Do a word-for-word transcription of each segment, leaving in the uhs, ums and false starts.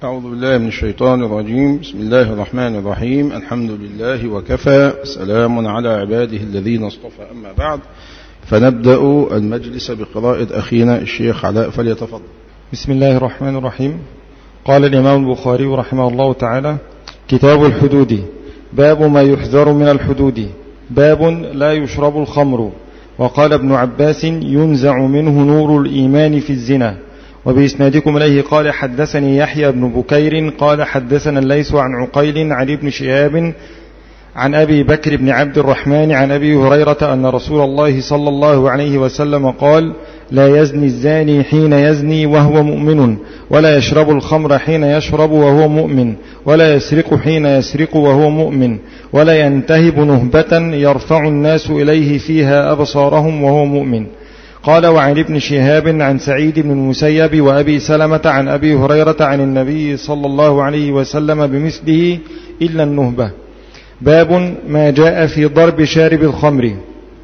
أعوذ بالله من الشيطان الرجيم. بسم الله الرحمن الرحيم. الحمد لله وكفى، سلام على عباده الذين اصطفى، أما بعد، فنبدأ المجلس بقراءة أخينا الشيخ علاء، فليتفضل. بسم الله الرحمن الرحيم. قال الإمام البخاري رحمه الله تعالى: كتاب الحدود، باب ما يحذر من الحدود، باب لا يشرب الخمر. وقال ابن عباس: ينزع منه نور الإيمان في الزنا. وبإسنادكم إليه قال: حدثني يحيى بن بكير قال حدثنا الليث عن عقيل عن ابن شهاب عن أبي بكر بن عبد الرحمن عن أبي هريرة أن رسول الله صلى الله عليه وسلم قال: لا يزني الزاني حين يزني وهو مؤمن، ولا يشرب الخمر حين يشرب وهو مؤمن، ولا يسرق حين يسرق وهو مؤمن، ولا ينتهب نهبة يرفع الناس إليه فيها أبصارهم وهو مؤمن. قال: وعن ابن شهاب عن سعيد بن المسيب وأبي سلمة عن أبي هريرة عن النبي صلى الله عليه وسلم بمثله إلا النهبة. باب ما جاء في ضرب شارب الخمر.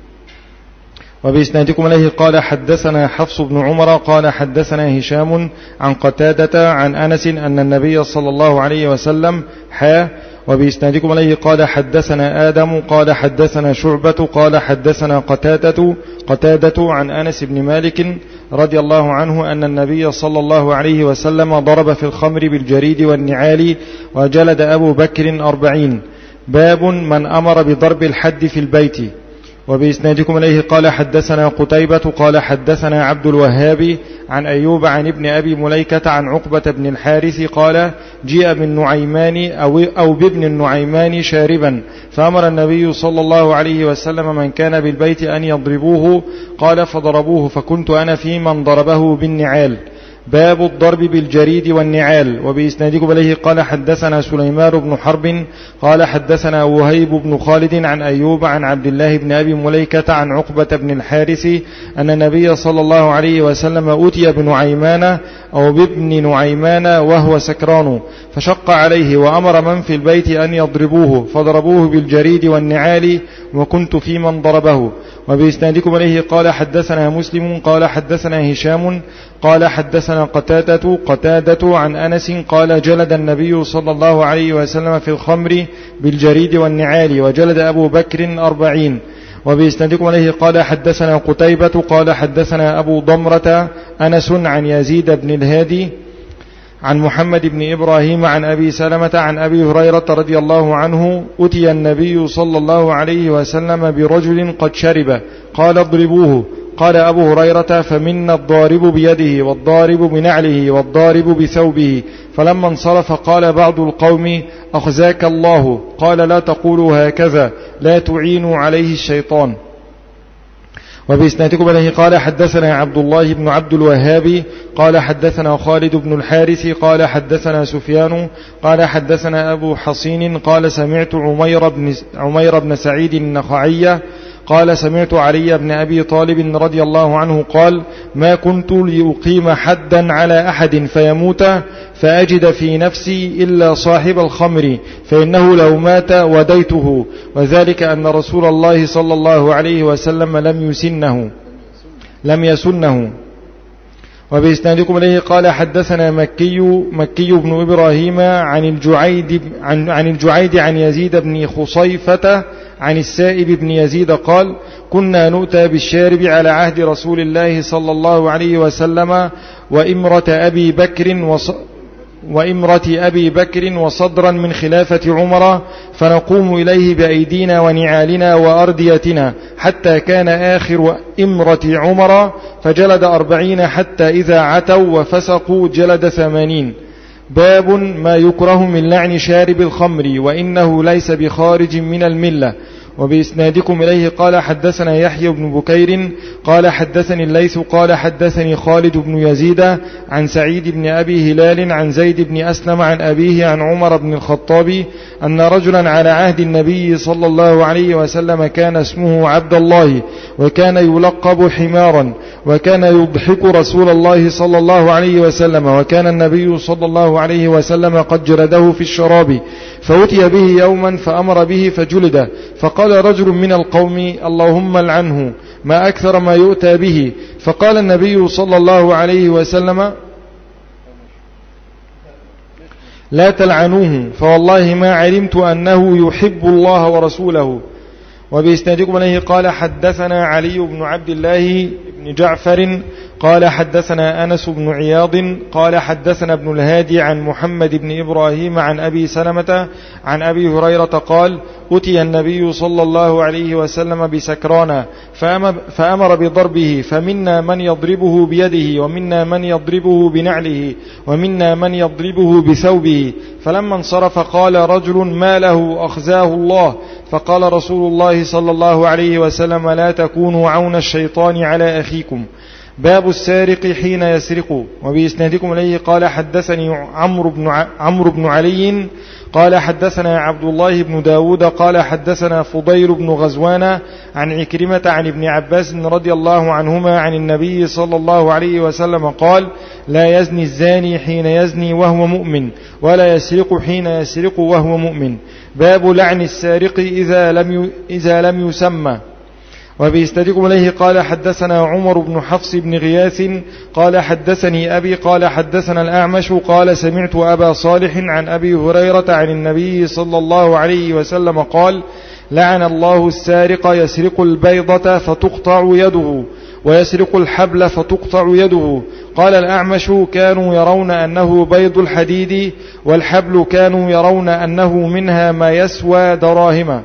وبإسنادكم إليه قال: حدثنا حفص بن عمر قال حدثنا هشام عن قتادة عن أنس أن النبي صلى الله عليه وسلم حا. وبإسنادكم إليه قال: حدثنا آدم قال حدثنا شعبة قال حدثنا قتادة قتادة عن أنس بن مالك رضي الله عنه أن النبي صلى الله عليه وسلم ضرب في الخمر بالجريد والنعال، وجلد أبو بكر أربعين. باب من أمر بضرب الحد في البيت. وبإسنادكم إليه قال: حدثنا قتيبة قال حدثنا عبد الوهاب عن أيوب عن ابن أبي مليكة عن عقبة بن الحارث قال: جيء بالنعيمان أو, أو بابن النعيمان شاربا، فأمر النبي صلى الله عليه وسلم من كان بالبيت أن يضربوه، قال: فضربوه، فكنت أنا في من ضربه بالنعال. باب الضرب بالجريد والنعال. وبإسنادكم إليه قال: حدثنا سليمان بن حرب قال حدثنا وهيب بن خالد عن أيوب عن عبد الله بن أبي مليكة عن عقبة بن الحارث أن النبي صلى الله عليه وسلم أوتي بنعيمان أو بابن نعيمان وهو سكران، فشق عليه، وأمر من في البيت أن يضربوه، فضربوه بالجريد والنعال، وكنت في من ضربه. وبإسنادكم إليه قال: حدثنا مسلم قال حدثنا هشام قال حدثنا قتادة قتادة عن أنس قال: جلد النبي صلى الله عليه وسلم في الخمر بالجريد والنعال، وجلد أبو بكر أربعين. وبإسنادكم إليه قال: حدثنا قتيبة قال حدثنا أبو ضمرة أنس عن يزيد بن الهادي عن محمد بن إبراهيم عن أبي سلمة عن أبي هريرة رضي الله عنه: أتي النبي صلى الله عليه وسلم برجل قد شرب، قال: اضربوه. قال أبو هريرة: فمنا الضارب بيده، والضارب بنعله، والضارب بثوبه. فلما انصرف قال بعض القوم: أخزاك الله. قال: لا تقولوا هكذا، لا تعينوا عليه الشيطان. وبإسنادكم إليه قال: حدثنا عبد الله بن عبد الوهاب قال حدثنا خالد بن الحارث قال حدثنا سفيان قال حدثنا أبو حصين قال: سمعت عمير بن, عمير بن سعيد النخعي قال: سمعت علي بن أبي طالب رضي الله عنه قال: ما كنت لأقيم حدا على أحد فيموت فأجد في نفسي إلا صاحب الخمر، فإنه لو مات وديته، وذلك أن رسول الله صلى الله عليه وسلم لم يسنه لم يسنه. وبإسنادكم إليه قال: حدثنا مكي مكي بن إبراهيم عن الجعيد عن, عن الجعيد عن يزيد بن خصيفة عن السائب بن يزيد قال: كنا نؤتى بالشارب على عهد رسول الله صلى الله عليه وسلم وإمرة أبي بكر وص وإمرة أبي بكر وصدرا من خلافة عمر، فنقوم إليه بأيدينا ونعالنا وأرديتنا، حتى كان آخر إمرة عمر فجلد أربعين، حتى إذا عتوا وفسقوا جلد ثمانين. باب ما يكره من لعن شارب الخمر، وإنه ليس بخارج من الملة. وبإسنادكم إليه قال: حدثنا يحيى بن بكير قال حدثني الليث قال حدثني خالد بن يزيد عن سعيد بن أبي هلال عن زيد بن أسلم عن أبيه عن عمر بن الخطاب أن رجلا على عهد النبي صلى الله عليه وسلم كان اسمه عبد الله، وكان يلقب حمارا، وكان يضحك رسول الله صلى الله عليه وسلم، وكان النبي صلى الله عليه وسلم قد جلده في الشراب، فأتي به يوما فأمر به فجلد. فقال رجل من القوم: اللهم لعنه، ما أكثر ما يؤتى به. فقال النبي صلى الله عليه وسلم: لا تلعنوه فوالله ما علمت أنه يحب الله ورسوله. وبإسنادكم إليه قال حدثنا علي بن عبد الله بن جعفر قال حدثنا أنس بن عياض قال حدثنا ابن الهادي عن محمد بن إبراهيم عن أبي سلمة عن أبي هريرة قال أتي النبي صلى الله عليه وسلم بسكرانا فأمر بضربه فمنا من يضربه بيده ومنا من يضربه بنعله ومنا من يضربه بثوبه. فلما انصرف قال رجل ما له أخزاه الله. فقال رسول الله صلى الله عليه وسلم لا تكونوا عون الشيطان على أخيكم. باب السارق حين يسرق. وبإسنادكم إليه قال حدثني عمرو بن, عمرو بن علي قال حدثنا عبد الله بن داود قال حدثنا فضيل بن غزوان عن عكرمة عن ابن عباس رضي الله عنهما عن النبي صلى الله عليه وسلم قال لا يزني الزاني حين يزني وهو مؤمن ولا يسرق حين يسرق وهو مؤمن. باب لعن السارق إذا لم, إذا لم يسمى. وبيستدق إليه قال حدثنا عمر بن حفص بن غياث قال حدثني أبي قال حدثنا الأعمش قال سمعت أبا صالح عن أبي هريرة عن النبي صلى الله عليه وسلم قال لعن الله السارق يسرق البيضة فتقطع يده ويسرق الحبل فتقطع يده. قال الأعمش كانوا يرون أنه بيض الحديد والحبل كانوا يرون أنه منها ما يسوى دراهم.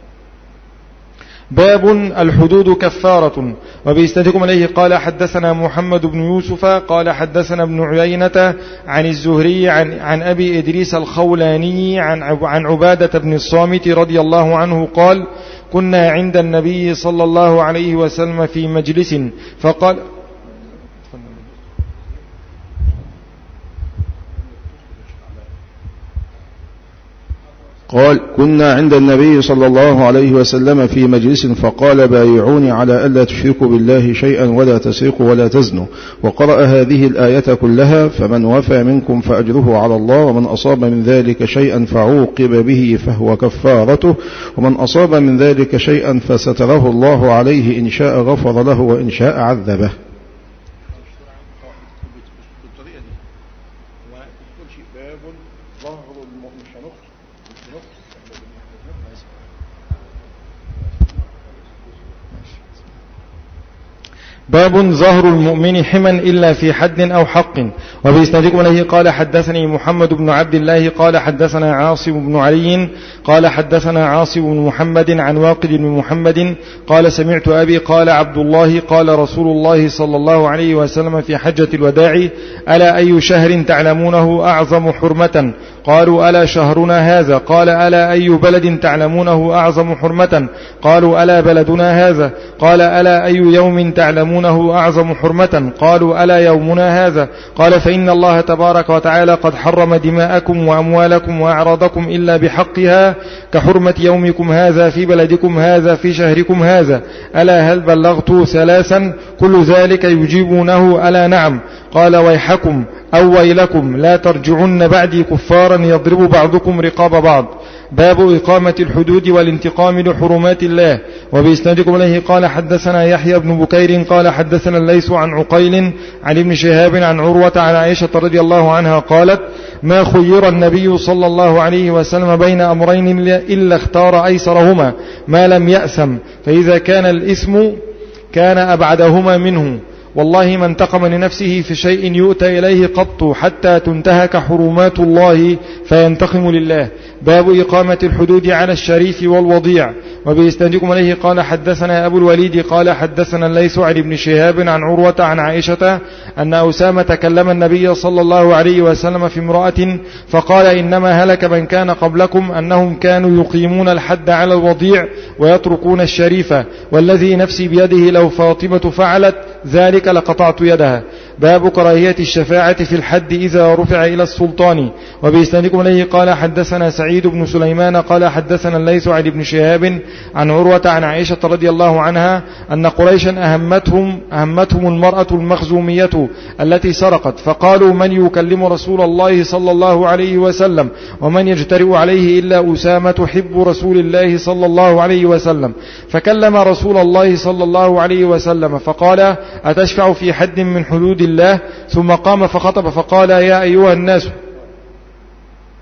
باب الحدود كفارة. وبإسنادكم إليه قال حدثنا محمد بن يوسف قال حدثنا ابن عيينة عن الزهري عن, عن أبي إدريس الخولاني عن, عن عبادة بن الصامت رضي الله عنه قال كنا عند النبي صلى الله عليه وسلم في مجلس فقال قال كنا عند النبي صلى الله عليه وسلم في مجلس فقال بايعوني على ألا تشركوا بالله شيئا ولا تسرقوا ولا تزنوا وقرأ هذه الآية كلها فمن وفى منكم فأجره على الله ومن أصاب من ذلك شيئا فعوقب به فهو كفارته ومن أصاب من ذلك شيئا فستره الله عليه إن شاء غفر له وإن شاء عذبه. باب ظهر المؤمن حما إلا في حد أو حق. وبإسنادكم إليه قال حدثني محمد بن عبد الله قال حدثنا عاصم بن علي قال حدثنا عاصم بن محمد عن واقد بن محمد قال سمعت أبي قال عبد الله قال رسول الله صلى الله عليه وسلم في حجة الوداع ألا أي شهر تعلمونه أعظم حرمة؟ قالوا ألا شهرنا هذا؟ قال ألا أي بلد تعلمونه أعظم حرمة؟ قالوا ألا بلدنا هذا؟ قال ألا أي يوم تعلمونه أعظم حرمة؟ قالوا ألا يومنا هذا؟ قال فإن الله تبارك وتعالى قد حرم دماءكم وأموالكم وأعراضكم إلا بحقها كحرمة يومكم هذا في بلدكم هذا في شهركم هذا. ألا هل بلغت ثلاثا؟ كل ذلك يجيبونه ألا نعم. قال ويحكم أو ويلكم لا ترجعن بعدي كفارا يضرب بعضكم رقاب بعض. باب إقامة الحدود والانتقام لحرمات الله. وبإسنادكم إليه قال حدثنا يحيى بن بكير قال حدثنا الليث عن عقيل عن ابن شهاب عن عروة عن عائشة رضي الله عنها قالت ما خير النبي صلى الله عليه وسلم بين أمرين إلا اختار أيسرهما ما لم يأثم فإذا كان الإثم كان أبعدهما منه. والله ما انتقم لنفسه في شيء يؤتى إليه قط حتى تنتهك حرمات الله فينتقم لله. باب إقامة الحدود على الشريف والوضيع. وبإسنادكم إليه قال حدثنا أبو الوليد قال حدثنا الليث عن ابن شهاب عن عروة عن عائشة أن أسامة كلم النبي صلى الله عليه وسلم في امرأة فقال إنما هلك من كان قبلكم أنهم كانوا يقيمون الحد على الوضيع ويتركون الشريف والذي نفسي بيده لو فاطمة فعلت ذلك لقطعت يدها. باب كراهية الشفاعة في الحد إذا رفع إلى السلطان. وبإسنادكم إليه قال حدثنا سعيد بن سليمان قال حدثنا الليث عن ابن شهاب عن عروة عن عائشة رضي الله عنها أن قريشا أهمتهم, أهمتهم المرأة المخزومية التي سرقت فقالوا من يكلم رسول الله صلى الله عليه وسلم ومن يجترئ عليه إلا أسامة حب رسول الله صلى الله عليه وسلم. فكلم رسول الله صلى الله عليه وسلم فقال أتشفع في حد من حدود الله؟ ثم قام فخطب فقال يا أيها الناس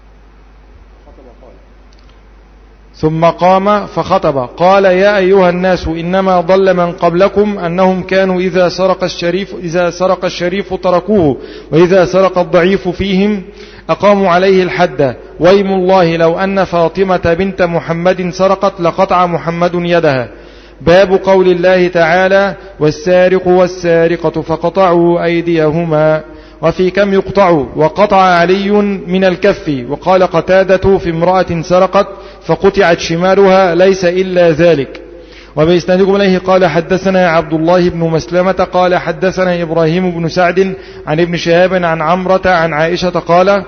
ثم قام فخطب قال يا أيها الناس إنما ضل من قبلكم أنهم كانوا إذا سرق الشريف, إذا سرق الشريف تركوه وإذا سرق الضعيف فيهم أقاموا عليه الحد ويم الله لو أن فاطمة بنت محمد سرقت لقطع محمد يدها. باب قول الله تعالى والسارق والسارقة فقطعوا أيديهما. وفي كم يقطع وقطع علي من الكف. وقال قتادة في امرأة سرقت فقطعت شمالها ليس إلا ذلك. وبإسنادكم إليه قال حدثنا عبد الله بن مسلمة قال حدثنا إبراهيم بن سعد عن ابن شهاب عن عمرة عن عائشة قال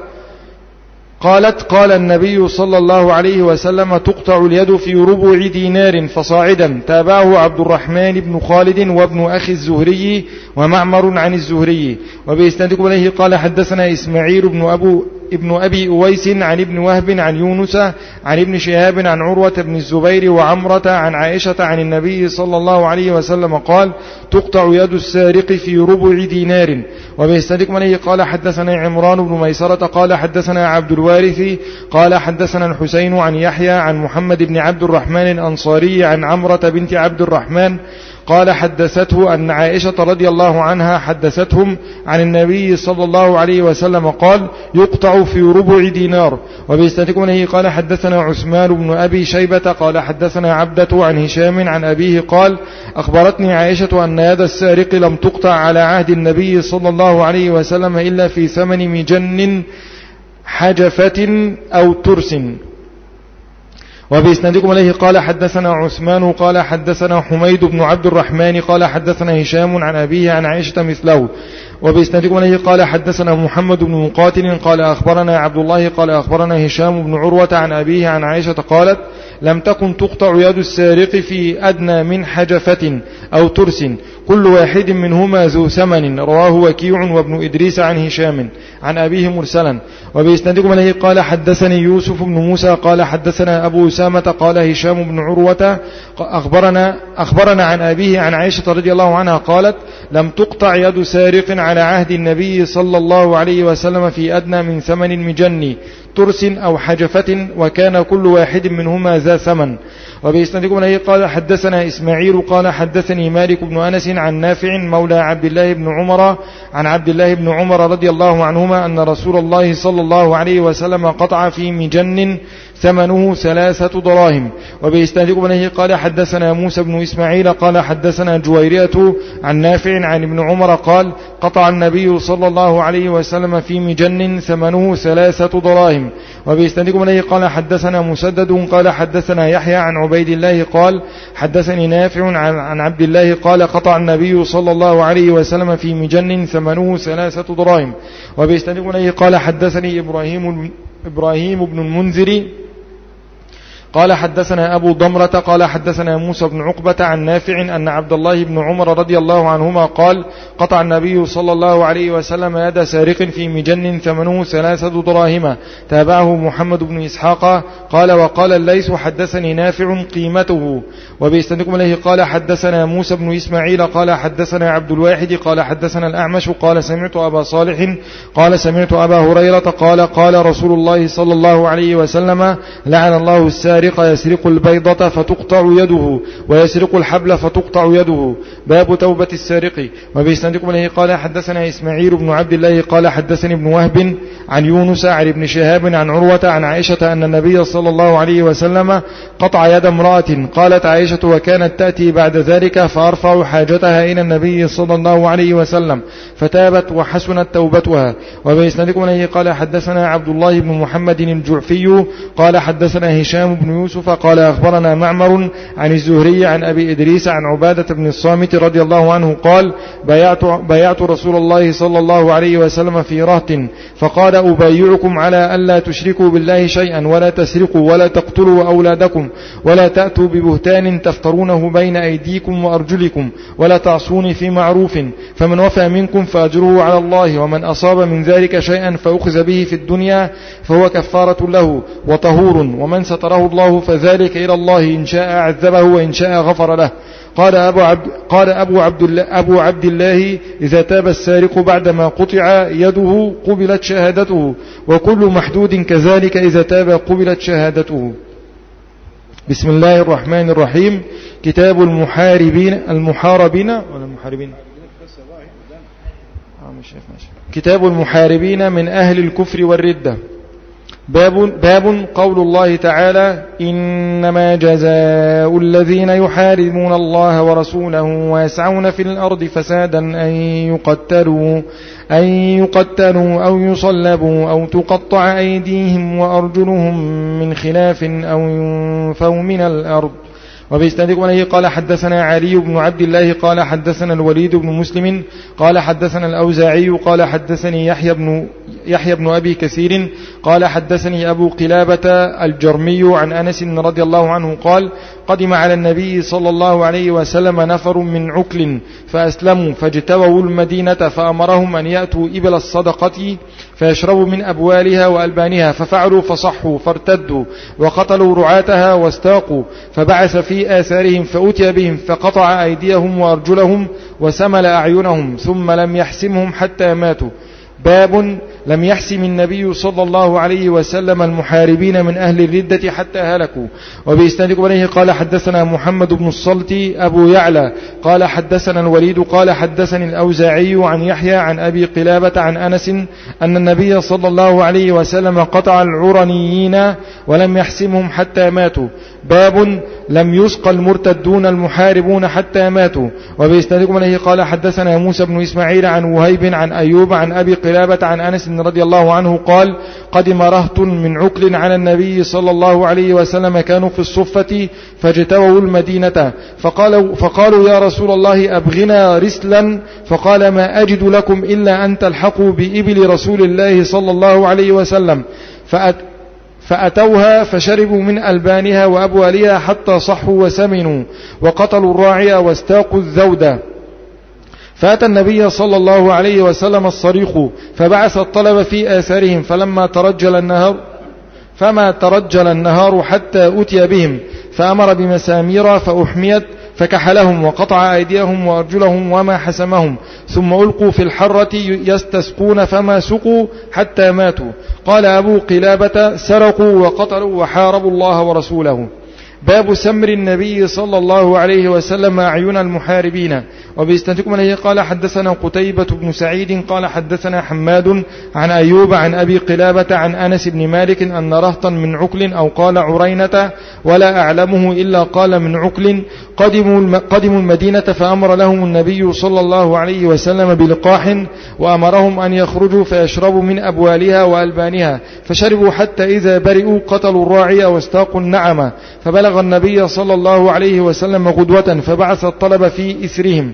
قالت قال النبي صلى الله عليه وسلم تقطع اليد في ربع دينار فصاعدا. تابعه عبد الرحمن بن خالد وابن أخي الزهري ومعمر عن الزهري. وبإسنادكم إليه قال حدثنا إسماعيل بن أبو ابن أبي أويس عن ابن وهب عن يونس عن ابن شهاب عن عروة بن الزبير وعمرة عن عائشة عن النبي صلى الله عليه وسلم قال تقطع يد السارق في ربع دينار. وبإسنادكم إليه قال حدثنا عمران بن ميسرة قال حدثنا عبد الوارث قال حدثنا الحسين عن يحيى عن محمد بن عبد الرحمن الأنصاري عن عمرة بنت عبد الرحمن قال حدثته أن عائشة رضي الله عنها حدثتهم عن النبي صلى الله عليه وسلم قال يقطع في ربع دينار. وبإسنادكم إليه قال حدثنا عثمان بن أبي شيبة قال حدثنا عبدة عن هشام عن أبيه قال أخبرتني عائشة أن يد السارق لم تقطع على عهد النبي صلى الله عليه وسلم إلا في ثمن مجن حجفة أو ترس. وبإسنادكم إليه قال حدثنا عثمان قال حدثنا حميد بن عبد الرحمن قال حدثنا هشام عن أبيه عن عائشة مثله. وبإسنادكم إليه قال حدثنا محمد بن مقاتل قال أخبرنا عبد الله قال أخبرنا هشام بن عروة عن أبيه عن عائشة قالت لم تكن تقطع يد السارق في أدنى من حجفة أو ترس كل واحد منهما ذو ثمن. رواه وكيع وابن إدريس عن هشام عن أبيه مرسلا. وبإسنادكم إليه قال حدثني يوسف بن موسى قال حدثنا أبو أسامة قال هشام بن عروة أخبرنا, أخبرنا عن أبيه عن عائشة رضي الله عنها قالت لم تقطع يد سارق على عهد النبي صلى الله عليه وسلم في أدنى من ثمن مجن ترس أو حجفة وكان كل واحد منهما ذا ثمن. وبإسنادكم إليه قال حدثنا إسماعيل قال حدثني مالك بن أنس عن نافع مولى عبد الله بن عمر عن عبد الله بن عمر رضي الله عنهما أن رسول الله صلى الله عليه وسلم قطع في مجن ثمنه ثلاثة دراهم. وبإسنادكم إليه قال حدثنا موسى بن إسماعيل قال حدثنا جويرية عن نافع عن ابن عمر قال قطع النبي صلى الله عليه وسلم في مجن ثمنه ثلاثة دراهم. وبإسنادكم إليه قال حدثنا مسدد قال حدثنا يحيى عن عبيد الله قال حدثني نافع عن عبد الله قال قطع النبي صلى الله عليه وسلم في مجن ثمنه ثلاثة دراهم. وبإسنادكم إليه قال حدثني إبراهيم إبراهيم بن المنذر قال حدثنا أبو ضمرة قال حدثنا موسى بن عقبة عن نافع أن عبد الله بن عمر رضي الله عنهما قال قطع النبي صلى الله عليه وسلم يد سارق في مجن ثمنه ثلاثة دراهم. تابعه محمد بن إسحاق قال وقال الليث حدثني نافع قيمته. وبإسنادكم إليه قال حدثنا موسى بن إسماعيل قال حدثنا عبد الواحد قال حدثنا الأعمش قال سمعت أبا صالح قال سمعت أبا هريرة قال قال رسول الله صلى الله عليه وسلم لعن الله السارق يسرق البيضة فتقطع يده ويسرق الحبل فتقطع يده. باب توبة السارق. وبإسنادكم إليه قال حدثنا إسماعيل بن عبد الله قال حدثني ابن وهب عن يونس عن ابن شهاب عن عروة عن عائشة أن النبي صلى الله عليه وسلم قطع يد امرأة. قالت عائشة وكانت تأتي بعد ذلك فأرفع حاجتها إلى النبي صلى الله عليه وسلم فتابت وحسنت توبتها. وبإسنادكم إليه قال حدثنا عبد الله بن محمد الجعفي قال حدثنا هشام بن يوسف قال أخبرنا معمر عن الزهري عن أبي إدريس عن عبادة بن الصامت رضي الله عنه قال بايعت, بايعت رسول الله صلى الله عليه وسلم في رهط فقال أبايعكم على ألا تشركوا بالله شيئا ولا تسرقوا ولا تقتلوا أولادكم ولا تأتوا ببهتان تفترونه بين أيديكم وأرجلكم ولا تعصوني في معروف فمن وفى منكم فأجره على الله ومن أصاب من ذلك شيئا فأخذ به في الدنيا فهو كفارة له وطهور ومن ستره الله فذلك إلى الله إن شاء عذبه وإن شاء غفر له. قال أبو عبد, قال أبو عبد, الله أبو عبد الله إذا تاب السارق بعدما قطع يده قبلت شهادته وكل محدود كذلك إذا تاب قبلت شهادته. بسم الله الرحمن الرحيم. كتاب المحاربين المحاربين ولا المحاربين كتاب المحاربين من أهل الكفر والردة. باب, باب قول الله تعالى: إنما جزاء الذين يحاربون الله ورسوله ويسعون في الأرض فسادا أن يقتلوا, أن يقتلوا أو يصلبوا أو تقطع أيديهم وأرجلهم من خلاف أو ينفوا من الأرض. وبإسنادكم عليه قال حدثنا علي بن عبد الله قال حدثنا الوليد بن مسلم قال حدثنا الأوزاعي قال حدثني يحيى بن يحيى بن أبي كثير قال حدثني أبو قلابة الجرمي عن أنس رضي الله عنه قال: قدم على النبي صلى الله عليه وسلم نفر من عكل فأسلموا فاجتووا المدينة فأمرهم أن يأتوا إبل الصدقة فيشربوا من أبوالها وألبانها، ففعلوا فصحوا فارتدوا وقتلوا رعاتها واستاقوا، فبعث في آثارهم فأتي بهم فقطع أيديهم وأرجلهم وسمل أعينهم ثم لم يحسمهم حتى ماتوا. باب لم يحسم النبي صلى الله عليه وسلم المحاربين من أهل الردة حتى هلكوا. وبإسنادكم عليه قال حدثنا محمد بن الصلت أبو يعلى قال حدثنا الوليد قال حدثني الأوزاعي عن يحيى عن أبي قلابة عن أنس أن النبي صلى الله عليه وسلم قطع العرنيين ولم يحسمهم حتى ماتوا. باب لم يسقى المرتدون المحاربون حتى ماتوا. وبإسنادكم عليه قال حدثنا موسى بن إسماعيل عن وهيب عن أيوب عن أبي قلابة عن أنس رضي الله عنه قال: قدم رهط من عكل على النبي صلى الله عليه وسلم كانوا في الصفة فاجتووا المدينة فقالوا, فقالوا يا رسول الله أبغنا رسلا، فقال: ما أجد لكم إلا أن تلحقوا بإبل رسول الله صلى الله عليه وسلم. فأت فأتوها فشربوا من ألبانها وأبوالها حتى صحوا وسمنوا وقتلوا الراعي واستاقوا الذود. فأتى النبي صلى الله عليه وسلم الصريخ فبعث الطلب في آثارهم فلما ترجل النهار فما ترجل النهار حتى أتي بهم فأمر بمسامير فأحميت فكحلهم وقطع أيديهم وأرجلهم وما حسمهم ثم ألقوا في الحرة يستسقون فما سقوا حتى ماتوا. قال أبو قلابة: سرقوا وقتلوا وحاربوا الله ورسوله. باب سمر النبي صلى الله عليه وسلم أعين المحاربين. وبإسنادكم عليه قال حدثنا قتيبة بن سعيد قال حدثنا حماد عن أيوب عن أبي قلابة عن أنس بن مالك أن رهطا من عكل أو قال عرينة ولا أعلمه إلا قال من عكل قدموا, قدموا المدينة فأمر لهم النبي صلى الله عليه وسلم بلقاح وأمرهم أن يخرجوا فيشربوا من أبوالها وألبانها، فشربوا حتى إذا برئوا قتلوا الراعي واستاقوا النعمة. فبلغ النبي صلى الله عليه وسلم غدوة فبعث الطلب في إثرهم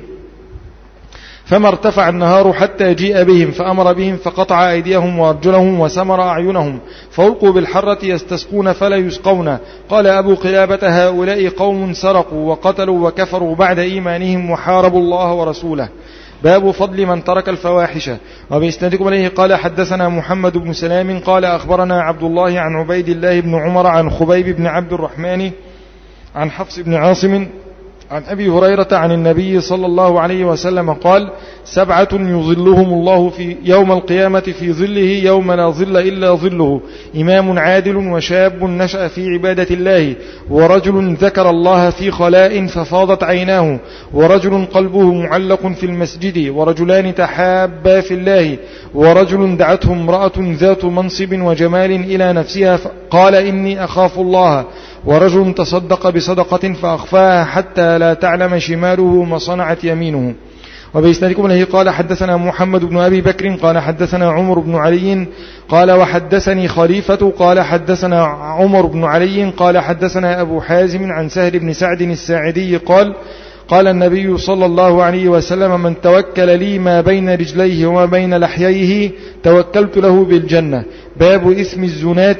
فما ارتفع النهار حتى جيء بهم فأمر بهم فقطع أيديهم وأرجلهم وسمر أعينهم فألقوا بالحرة يستسقون فلا يسقون. قال أبو قلابة: هؤلاء قوم سرقوا وقتلوا وكفروا بعد إيمانهم وحاربوا الله ورسوله. باب فضل من ترك الفواحش. وبإسنادكم عليه قال حدثنا محمد بن سلام قال أخبرنا عبد الله عن عبيد الله بن عمر عن خبيب بن عبد الرحمن عن حفص بن عاصم عن أبي هريرة عن النبي صلى الله عليه وسلم قال: سبعة يظلهم الله في يوم القيامة في ظله يوم لا ظل إلا ظله: إمام عادل وشاب نشأ في عبادة الله، ورجل ذكر الله في خلاء ففاضت عيناه، ورجل قلبه معلق في المسجد، ورجلان تحابا في الله، ورجل دعته امرأة ذات منصب وجمال إلى نفسها قال: إني أخاف الله، ورجل تصدق بصدقة فأخفاها حتى لا تعلم شماله ما صنعت يمينه. وبإسنادكم له قال حدثنا محمد بن أبي بكر قال حدثنا عمر بن علي قال وحدثني خليفة قال حدثنا عمر بن علي قال حدثنا أبو حازم عن سهل بن سعد الساعدي قال: قال النبي صلى الله عليه وسلم: من توكل لي ما بين رجليه وما بين لحييه توكلت له بالجنة. باب إثم الزنات.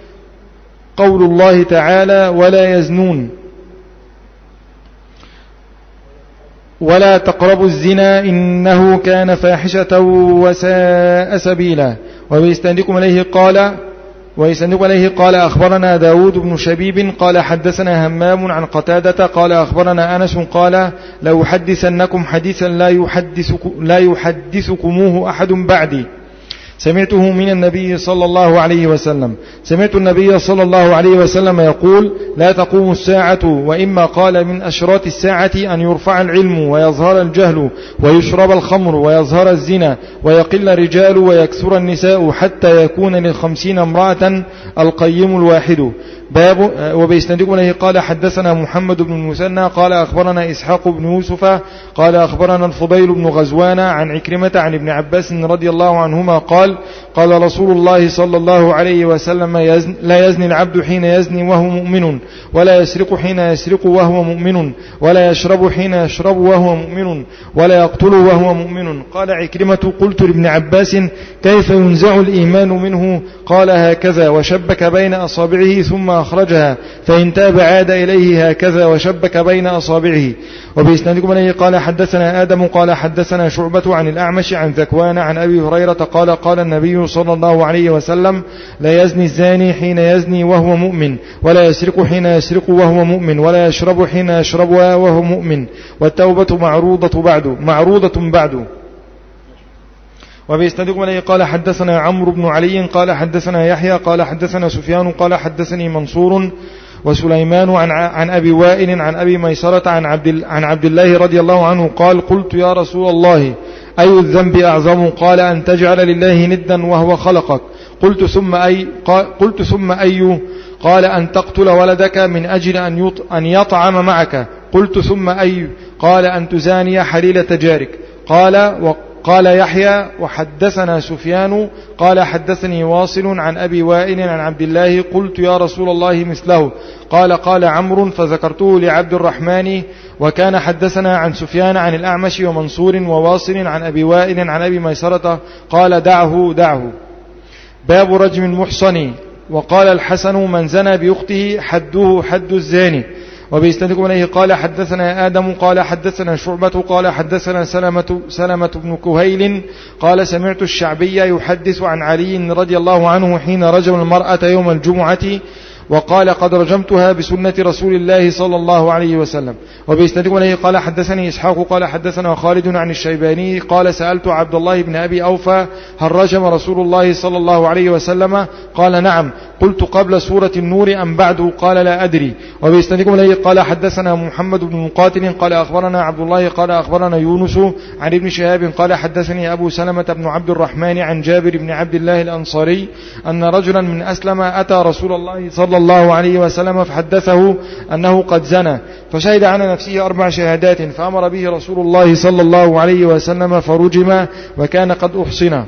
قول الله تعالى: ولا يزنون ولا تقربوا الزنا إنه كان فاحشة وساء سبيلا. وبإسنادكم عليه قال ويسندق عليه قال أخبرنا داود بن شبيب قال حدثنا همام عن قتادة قال أخبرنا أنس قال: لو حدثنكم حديثا لا, يحدثك لا يحدثكموه أحد بعدي. سمعته من النبي صلى الله عليه وسلم. سمعت النبي صلى الله عليه وسلم يقول: لا تقوم الساعة، وإما قال من أشراط الساعة أن يرفع العلم ويظهر الجهل ويشرب الخمر ويظهر الزنا ويقل الرجال ويكثر النساء حتى يكون للخمسين امرأة القيم الواحد. باب وبإسنادكم إليه قال حدثنا محمد بن المثنى قال أخبرنا إسحاق بن يوسف قال أخبرنا الفضيل بن غزوان عن عكرمة عن ابن عباس رضي الله عنهما قال: قال رسول الله صلى الله عليه وسلم: يزن لا يزني العبد حين يزني وهو مؤمن، ولا يسرق حين يسرق وهو مؤمن، ولا يشرب حين يشرب وهو مؤمن، ولا يقتل وهو مؤمن. قال عكرمة: قلت لابن عباس: كيف ينزع الإيمان منه؟ قال: هكذا، وشبك بين أصابعه ثم أخرجها، فإن تاب عاد إليه، هكذا، وشبك بين أصابعه. وبإسنادكم إليه قال حدثنا آدم قال حدثنا شعبة عن الأعمش عن ذكوان عن أبي هريرة قال: قال النبي صلى الله عليه وسلم: لا يزني الزاني حين يزني وهو مؤمن، ولا يسرق حين يسرق وهو مؤمن، ولا يشرب حين يشرب وهو مؤمن، والتوبة معروضة بعد معروضة بعد. وبإسنادكم إليه قال حدثنا عمرو بن علي قال حدثنا يحيى قال حدثنا سفيان قال حدثني منصور وسليمان عن عن أبي وائل عن أبي ميسرة عن عبد عن عبد الله رضي الله عنه قال: قلت يا رسول الله: أي الذنب أعظم؟ قال: أن تجعل لله ندا وهو خلقك. قلت ثم أي قلت ثم أي قال: أن تقتل ولدك من أجل أن أن يطعم معك. قلت ثم أي قال: أن تزاني حليلة جارك. قال قال يحيى: وحدثنا سفيان قال حدثني واصل عن أبي وائل عن عبد الله. قلت يا رسول الله مثله. قال قال عمرو فذكرته لعبد الرحمن. وكان حدثنا عن سفيان عن الأعمش ومنصور وواصل عن أبي وائل عن أبي ميسرة قال: دعه دعه. باب رجم المحصن. وقال الحسن: من زنى بأخته حده حد الزاني. وبإسنادكم إليه قال حدثنا آدم قال حدثنا شعبة قال حدثنا سلمة, سلمة بن كهيل قال: سمعت الشعبي يحدث عن علي رضي الله عنه حين رجم المرأة يوم الجمعة وقال: قد رجمتها بسنة رسول الله صلى الله عليه وسلم. وبإسنادكم إليه قال حدثني إسحاق قال حدثنا خالد عن الشيباني قال: سألت عبد الله بن أبي أوفى: هل رجم رسول الله صلى الله عليه وسلم؟ قال: نعم. قلت: قبل سورة النور أم بعد؟ قال: لا أدري. وبإسنادكم إليه قال حدثنا محمد بن مقاتل قال أخبرنا عبد الله قال أخبرنا يونس عن ابن شهاب قال حدثني أبو سلمة بن عبد الرحمن عن جابر بن عبد الله الأنصاري أن رجلا من أسلم أتى رسول الله صلى الله عليه وسلم فحدثه أنه قد زنى، فشهد على نفسه أربع شهادات، فأمر به رسول الله صلى الله عليه وسلم فرجم وكان قد أحصن.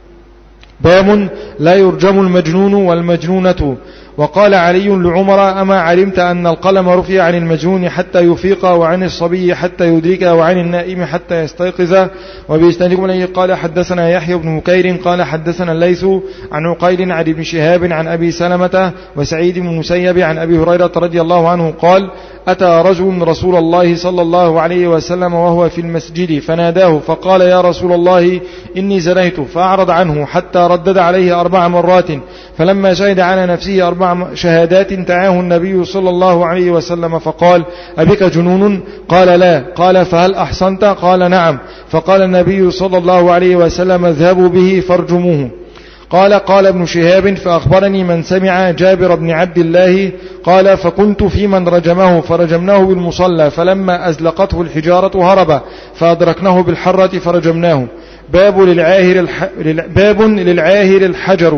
باب لا يرجم المجنون والمجنونة. وقال علي لعمر: أما علمت أن القلم رفع عن المجنون حتى يفيق، وعن الصبي حتى يدرك، وعن النائم حتى يستيقظ. وبإسنادكم إليه قال حدثنا يحيى بن مكير قال حدثنا الليث عن عقيل عن ابن شهاب عن أبي سلمة وسعيد بن المسيب عن أبي هريرة رضي الله عنه قال: أتى رجل رسول الله صلى الله عليه وسلم وهو في المسجد فناداه فقال: يا رسول الله إني زنيت، فأعرض عنه حتى ردد عليه أربع مرات، فلما شهد على نفسه أربع شهادات دعاه النبي صلى الله عليه وسلم فقال: أبك جنون؟ قال: لا. قال: فهل أحصنت؟ قال: نعم. فقال النبي صلى الله عليه وسلم: اذهبوا به فارجموه. قال قال ابن شهاب: فأخبرني من سمع جابر بن عبد الله قال: فكنت في من رجمه فرجمناه بالمصلى، فلما أزلقته الحجارة هرب فأدركناه بالحرة فرجمناه. باب للعاهر, الح... باب للعاهر الحجر.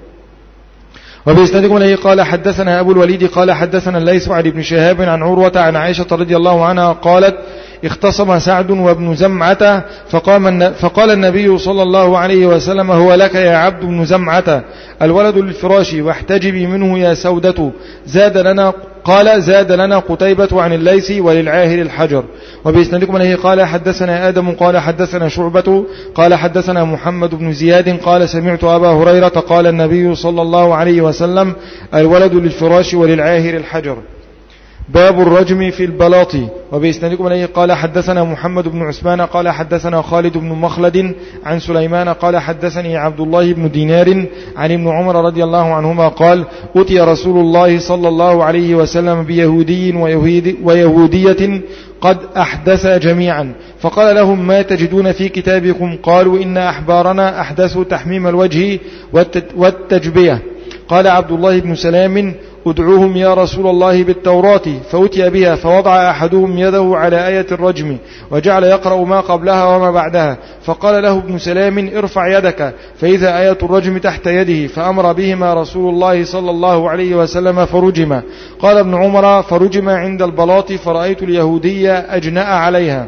وبإسنادكم إليه قال حدثنا أبو الوليد قال حدثنا الليث عن ابن شهاب عن عروة عن عائشة رضي الله عنها قالت: اختصم سعد وابن زمعة فقام فقال النبي صلى الله عليه وسلم: هو لك يا عبد بن زمعة، الولد للفراش، واحتجبي منه يا سودة. زاد لنا قال زاد لنا قتيبة عن الليث وللعاهر الحجر. وبإسنادكم إليه قال حدثنا آدم قال حدثنا شعبة قال حدثنا محمد بن زياد قال: سمعت أبا هريرة قال النبي صلى الله عليه وسلم: الولد للفراش وللعاهر الحجر. باب الرجم في البلاط. وبإسنادكم إليه قال حدثنا محمد بن عثمان قال حدثنا خالد بن مخلد عن سليمان قال حدثني عبد الله بن دينار عن ابن عمر رضي الله عنهما قال أتي رسول الله صلى الله عليه وسلم بيهودي ويهودية قد أحدث جميعا، فقال لهم ما تجدون في كتابكم؟ قالوا إن أحبارنا أحدثوا تحميم الوجه والتجبية. قال عبد الله بن سلام ادعوهم يا رسول الله بالتوراة، فأتي بها فوضع أحدهم يده على آية الرجم وجعل يقرأ ما قبلها وما بعدها، فقال له ابن سلام ارفع يدك، فإذا آية الرجم تحت يده، فأمر بهما رسول الله صلى الله عليه وسلم فرجم. قال ابن عمر فرجم عند البلاط فرأيت اليهودية أجنأ عليها.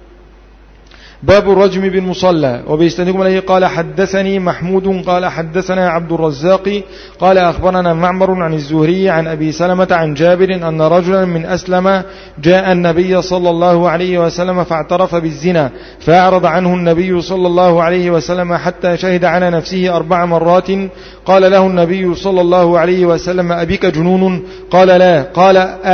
باب الرجم بالمصلى. وبيستندكم عليه قال حدثني محمود قال حدثنا عبد الرزاق قال أخبرنا معمر عن الزهري عن أبي سلمة عن جابر أن رجلا من أسلم جاء النبي صلى الله عليه وسلم فاعترف بالزنا، فأعرض عنه النبي صلى الله عليه وسلم حتى شهد على نفسه أربع مرات. قال له النبي صلى الله عليه وسلم أبيك جنون؟ قال لا. قال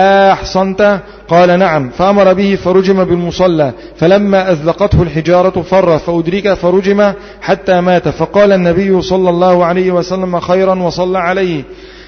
أحصنت؟ قال نعم. فأمر به فرجم بالمصلى، فلما أذلقته الحجارة فر فأدرك فرجم حتى مات، فقال النبي صلى الله عليه وسلم خيرا وصلى عليه.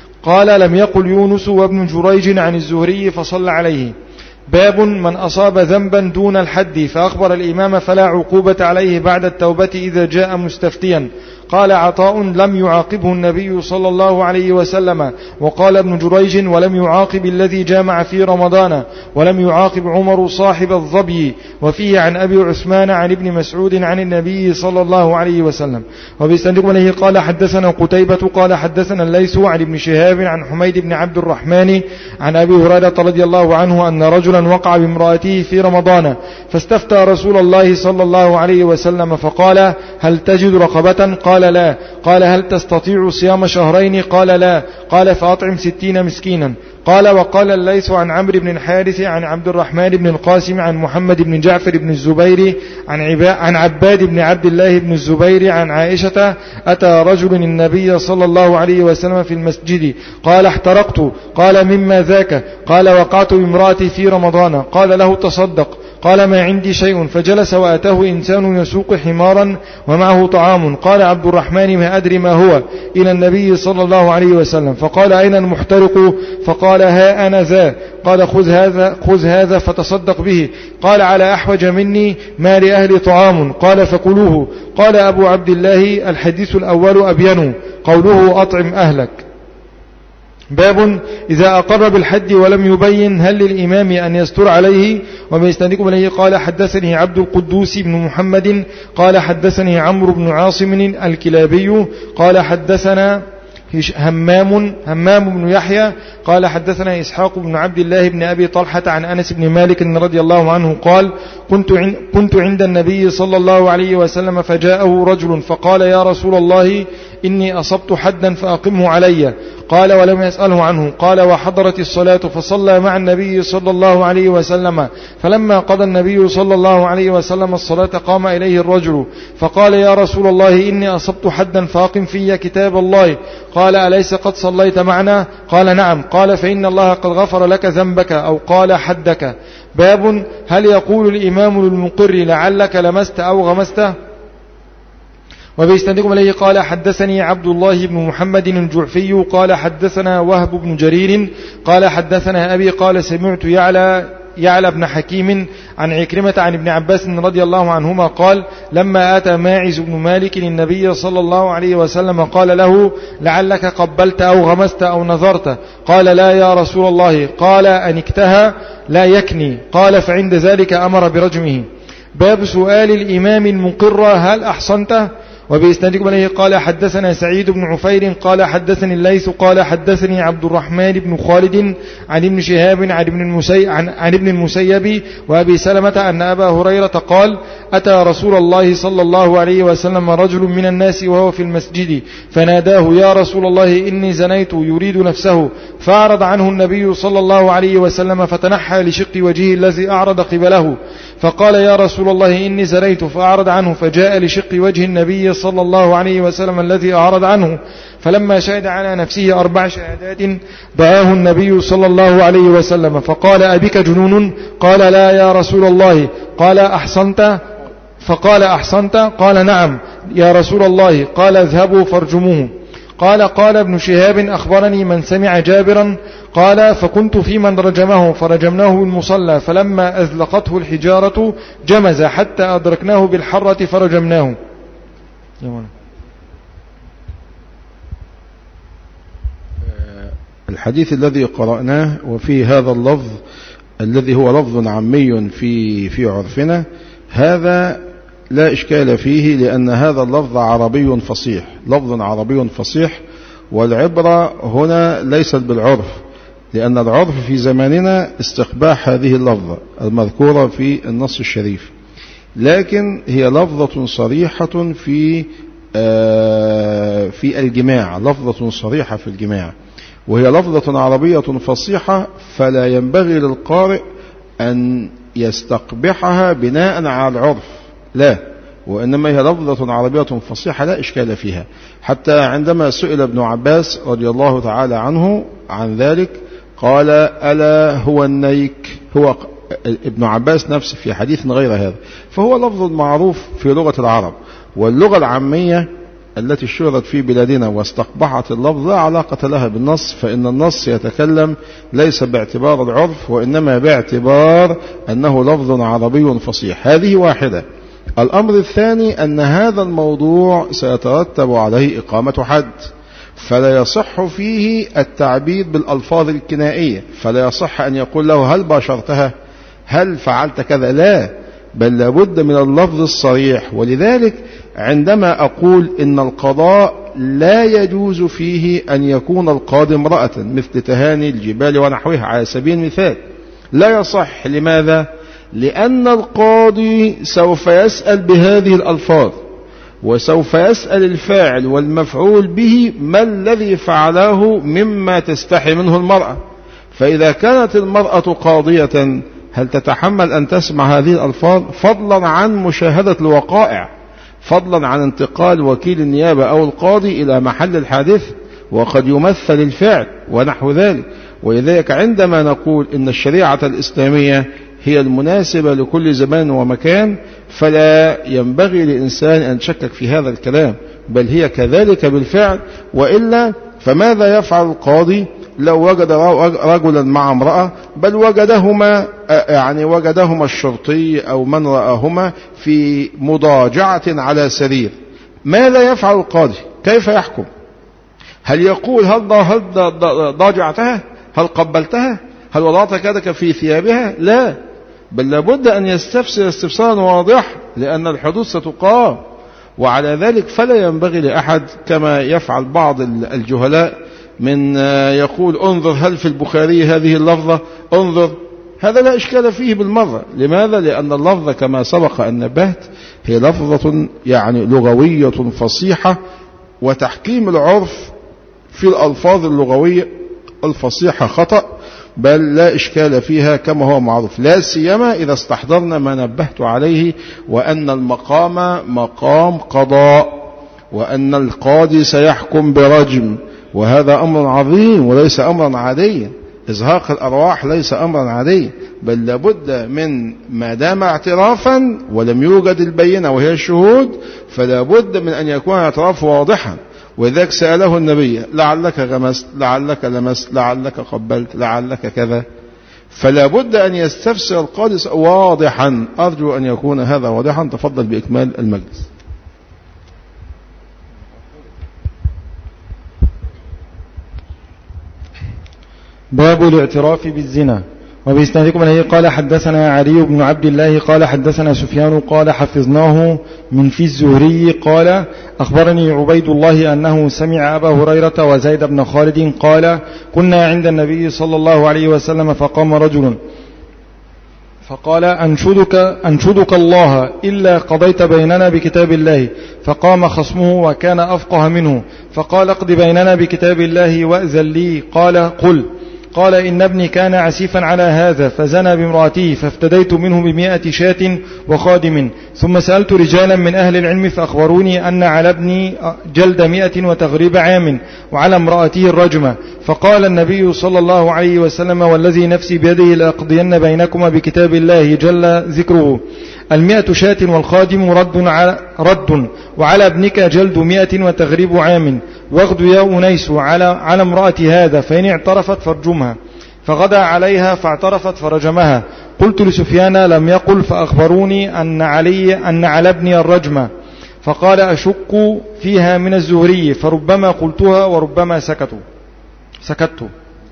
قال لم يقل يونس وابن جريج عن الزهري فصلى عليه. باب من أصاب ذنبا دون الحد فأخبر الإمام فلا عقوبة عليه بعد التوبة إذا جاء مستفتيا. قال عطاء لم يعاقبه النبي صلى الله عليه وسلم. وقال ابن جريج ولم يعاقب الذي جامع في رمضان، ولم يعاقب عمر صاحب الظبي. وفيه عن أبي عثمان عن ابن مسعود عن النبي صلى الله عليه وسلم. وبيستندكم عليه قال حدثنا قتيبة قال حدثنا الليث عن ابن شهاب عن حميد بن عبد الرحمن عن أبي هريرة رضي الله عنه أن رجلا وقع بامرأته في رمضان، فاستفتى رسول الله صلى الله عليه وسلم فقال هل تجد رقبة؟ قال لا. قال هل تستطيع صيام شهرين؟ قال لا. قال فأطعم ستين مسكينا. قال وقال الليث عن عمرو بن الحارث عن عبد الرحمن بن القاسم عن محمد بن جعفر بن الزبير عن, عن عباد بن عبد الله بن الزبير عن عائشة أتى رجل النبي صلى الله عليه وسلم في المسجد قال احترقت. قال مما ذاك؟ قال وقعت بامرأتي في رمضان. قال له تصدق. قال ما عندي شيء. فجلس وأتاه إنسان يسوق حمارا ومعه طعام. قال عبد الرحمن ما أدري ما هو، إلى النبي صلى الله عليه وسلم. فقال أين المحترق؟ فقال ها أنا ذا. قال خذ هذا, خذ هذا فتصدق به. قال على أحوج مني ما لأهل طعام. قال فكلوه. قال أبو عبد الله الحديث الأول أبين، قوله أطعم أهلك. باب إذا أقر بالحد ولم يبين هل للإمام أن يستر عليه. وبيستندكم إليه قال حدثني عبد القدوس بن محمد قال حدثني عمرو بن عاصم الكلابي قال حدثنا همام همام بن يحيى قال حدثنا إسحاق بن عبد الله بن أبي طلحة عن أنس بن مالك رضي الله عنه قال كنت كنت عند النبي صلى الله عليه وسلم فجاءه رجل فقال يا رسول الله إني أصبت حدا فأقمه علي. قال ولم يسأله عنه. قال وحضرت الصلاة فصلى مع النبي صلى الله عليه وسلم. فلما قضى النبي صلى الله عليه وسلم الصلاة قام إليه الرجل فقال يا رسول الله إني أصبت حدا فأقم في كتاب الله. قال أليس قد صليت معنا؟ قال نعم. قال فإن الله قد غفر لك ذنبك، أو قال حدك. باب هل يقول الإمام للمقر لعلك لمست أو غمست. وبيستندكم عليه قال حدثني عبد الله بن محمد الجعفي قال حدثنا وهب بن جرير قال حدثنا أبي قال سمعت يعلى يعلى بن حكيم عن عكرمة عن ابن عباس رضي الله عنهما قال لما أتى ماعز بن مالك النبي صلى الله عليه وسلم قال له لعلك قبلت أو غمست أو نظرت؟ قال لا يا رسول الله. قال أنكتها لا يكني. قال فعند ذلك أمر برجمه. باب سؤال الإمام المقر هل أحصنته. وبإسنادكم عليه قال حدثنا سعيد بن عفير قال حدثني الليث قال حدثني عبد الرحمن بن خالد عن ابن شهاب عن ابن المسيب, عن, عن ابن المسيب وأبي سلمة أن أبا هريرة قال أتى رسول الله صلى الله عليه وسلم رجل من الناس وهو في المسجد فناداه يا رسول الله إني زنيت يريد نفسه، فأعرض عنه النبي صلى الله عليه وسلم فتنحى لشق وجهه الذي أعرض قبله، فقال يا رسول الله إني زنيت، فأعرض عنه، فجاء لشق وجه النبي صلى الله عليه وسلم الذي أعرض عنه، فلما شهد على نفسه أربع شهادات دعاه النبي صلى الله عليه وسلم فقال أبك جنون؟ قال لا يا رسول الله. قال أحصنت؟ فقال أحصنت؟ قال نعم يا رسول الله. قال اذهبوا فارجموه. قال قال ابن شهاب أخبرني من سمع جابرا قال فكنت في من رجمه فرجمناه بالمصلى، فلما أزلقته الحجارة جمز حتى أدركناه بالحرة فرجمناه. الحديث الذي قرأناه وفيه هذا اللفظ الذي هو لفظ عامي في في عرفنا، هذا لا إشكال فيه، لأن هذا اللفظ عربي فصيح، لفظ عربي فصيح، والعبرة هنا ليست بالعرف، لأن العرف في زماننا استقباح هذه اللفظة المذكورة في النص الشريف، لكن هي لفظة صريحة في في الجماع، لفظة صريحة في الجماع، وهي لفظة عربية فصيحة، فلا ينبغي للقارئ أن يستقبحها بناء على العرف، لا، وإنما هي لفظة عربية فصيحة لا إشكال فيها. حتى عندما سئل ابن عباس رضي الله تعالى عنه عن ذلك قال ألا هو النيك، هو ابن عباس نفسه في حديث غير هذا، فهو لفظ معروف في لغة العرب، واللغة العامية التي اشتهرت في بلادنا واستقبحت اللفظ لا علاقة لها بالنص، فإن النص يتكلم ليس باعتبار العرف وإنما باعتبار أنه لفظ عربي فصيح. هذه واحدة. الأمر الثاني أن هذا الموضوع سيترتب عليه إقامة حد، فلا يصح فيه التعبير بالألفاظ الكنائية، فلا يصح أن يقول له هل باشرتها، هل فعلت كذا، لا، بل لابد من اللفظ الصريح. ولذلك عندما أقول إن القضاء لا يجوز فيه أن يكون القاضي امرأة مثل تهاني الجبال ونحوها على سبيل المثال، لا يصح. لماذا؟ لأن القاضي سوف يسأل بهذه الألفاظ، وسوف يسأل الفاعل والمفعول به ما الذي فعله مما تستحي منه المرأة، فإذا كانت المرأة قاضية هل تتحمل أن تسمع هذه الألفاظ، فضلا عن مشاهدة الوقائع، فضلا عن انتقال وكيل النيابة أو القاضي إلى محل الحادث وقد يمثل الفعل ونحو ذلك. ولذلك عندما نقول إن الشريعة الإسلامية هي المناسبة لكل زمان ومكان، فلا ينبغي لإنسان أن يشكك في هذا الكلام، بل هي كذلك بالفعل. وإلا فماذا يفعل القاضي لو وجد رجلا مع امرأة، بل وجدهما يعني وجدهما الشرطي أو من رآهما في مضاجعة على سرير، ماذا يفعل القاضي؟ كيف يحكم؟ هل يقول هل هل ضاجعتها؟ هل قبلتها؟ هل وضعت يدك في ثيابها؟ لا، بل لابد أن يستفسر استفسارا واضحا، لأن الحدود ستقام. وعلى ذلك فلا ينبغي لأحد كما يفعل بعض الجهلاء من يقول انظر هل في البخاري هذه اللفظة، انظر، هذا لا إشكال فيه بالمرة. لماذا؟ لأن اللفظة كما سبق أن نبهت هي لفظة يعني لغوية فصيحة، وتحكيم العرف في الألفاظ اللغوية الفصيحة خطأ، بل لا إشكال فيها كما هو معروف، لا سيما إذا استحضرنا ما نبهت عليه، وأن المقام مقام قضاء، وأن القاضي سيحكم برجم، وهذا أمر عظيم وليس أمرا عاديا. إزهاق الأرواح ليس أمرا عاديا، بل لابد من ما دام اعترافا ولم يوجد البينة وهي الشهود، فلا بد من أن يكون اعتراف واضحا. وذلك سأله النبي لعلك غمست، لعلك لمست، لعلك قبلت، لعلك كذا، فلا بد أن يستفسر القاضي واضحا. أرجو أن يكون هذا واضحا. تفضل بإكمال المجلس. باب الاعتراف بالزنا. وبإسنادكم إليه قال حدثنا علي بن عبد الله قال حدثنا سفيان قال حفظناه من في الزهري قال أخبرني عبيد الله أنه سمع أبا هريرة وزيد بن خالد قال كنا عند النبي صلى الله عليه وسلم فقام رجل فقال أنشدك, أنشدك الله إلا قضيت بيننا بكتاب الله. فقام خصمه وكان أفقه منه فقال اقض بيننا بكتاب الله وأذن لي. قال قل. قال إن ابني كان عسيفا على هذا فزنى بامرأته فافتديت منه بمئة شاة وخادم. ثم سألت رجالا من أهل العلم فأخبروني أن على ابني جلد مئة وتغريب عام وعلى امرأته الرجمة. فقال النبي صلى الله عليه وسلم والذي نفسي بيده لأقضين بينكما بكتاب الله جل ذكره المئة شاة والخادم رد, على رد وعلى ابنك جلد مئة وتغريب عام واغد يا أنيس على, على امرأة هذا فإن اعترفت فارجمها. فغدا عليها فاعترفت فرجمها. قلت لسفيان لم يقل فأخبروني أن علي أن على ابني الرجمة. فقال أشك فيها من الزهري فربما قلتها وربما سكتوا سكتوا.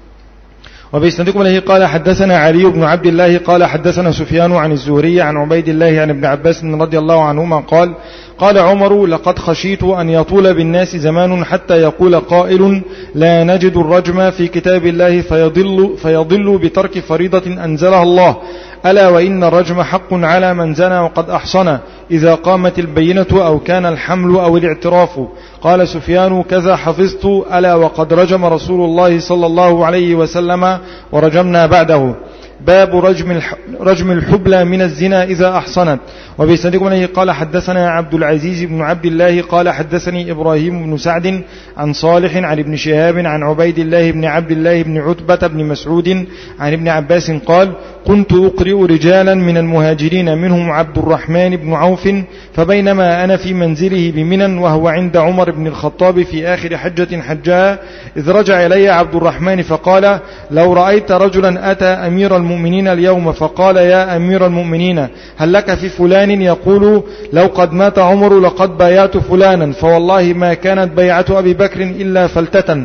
وبإسنادكم إليه قال حدثنا علي بن عبد الله قال حدثنا سفيان عن الزهري عن عبيد الله عن ابن عباس رضي الله عنهما قال قال عمر لقد خشيت أن يطول بالناس زمان حتى يقول قائل لا نجد الرجم في كتاب الله فيضل, فيضل بترك فريضة أنزلها الله ألا وإن الرجم حق على من زنى وقد أحصن إذا قامت البينة أو كان الحمل أو الاعتراف. قال سفيان كذا حفظت ألا وقد رجم رسول الله صلى الله عليه وسلم ورجمنا بعده. باب رجم رجم الحبلى من الزنا إذا أحصنت. وبإسنادكم إليه قال حدثنا عبد العزيز بن عبد الله قال حدثني إبراهيم بن سعد عن صالح عن ابن شهاب عن عبيد الله بن عبد الله بن عتبة بن مسعود عن ابن عباس قال كنت أقرئ رجالا من المهاجرين منهم عبد الرحمن بن عوف فبينما أنا في منزله بمنى وهو عند عمر بن الخطاب في آخر حجة حجها إذ رجع إلي عبد الرحمن فقال لو رأيت رجلا أتى أمير المؤمنين اليوم فقال يا أمير المؤمنين هل لك في فلان يقول لو قد مات عمر لقد بايعت فلانا فوالله ما كانت بيعة أبي بكر إلا فلتة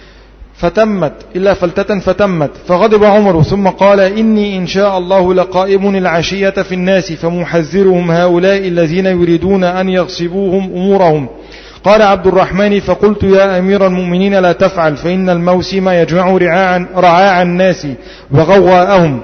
فتمت إلا فلتة فتمت. فغضب عمر ثم قال إني إن شاء الله لقائم العشية في الناس فمحذرهم هؤلاء الذين يريدون أن يغصبوهم أمورهم. قال عبد الرحمن فقلت يا أمير المؤمنين لا تفعل فإن الموسم يجمع رعاع الناس وغواءهم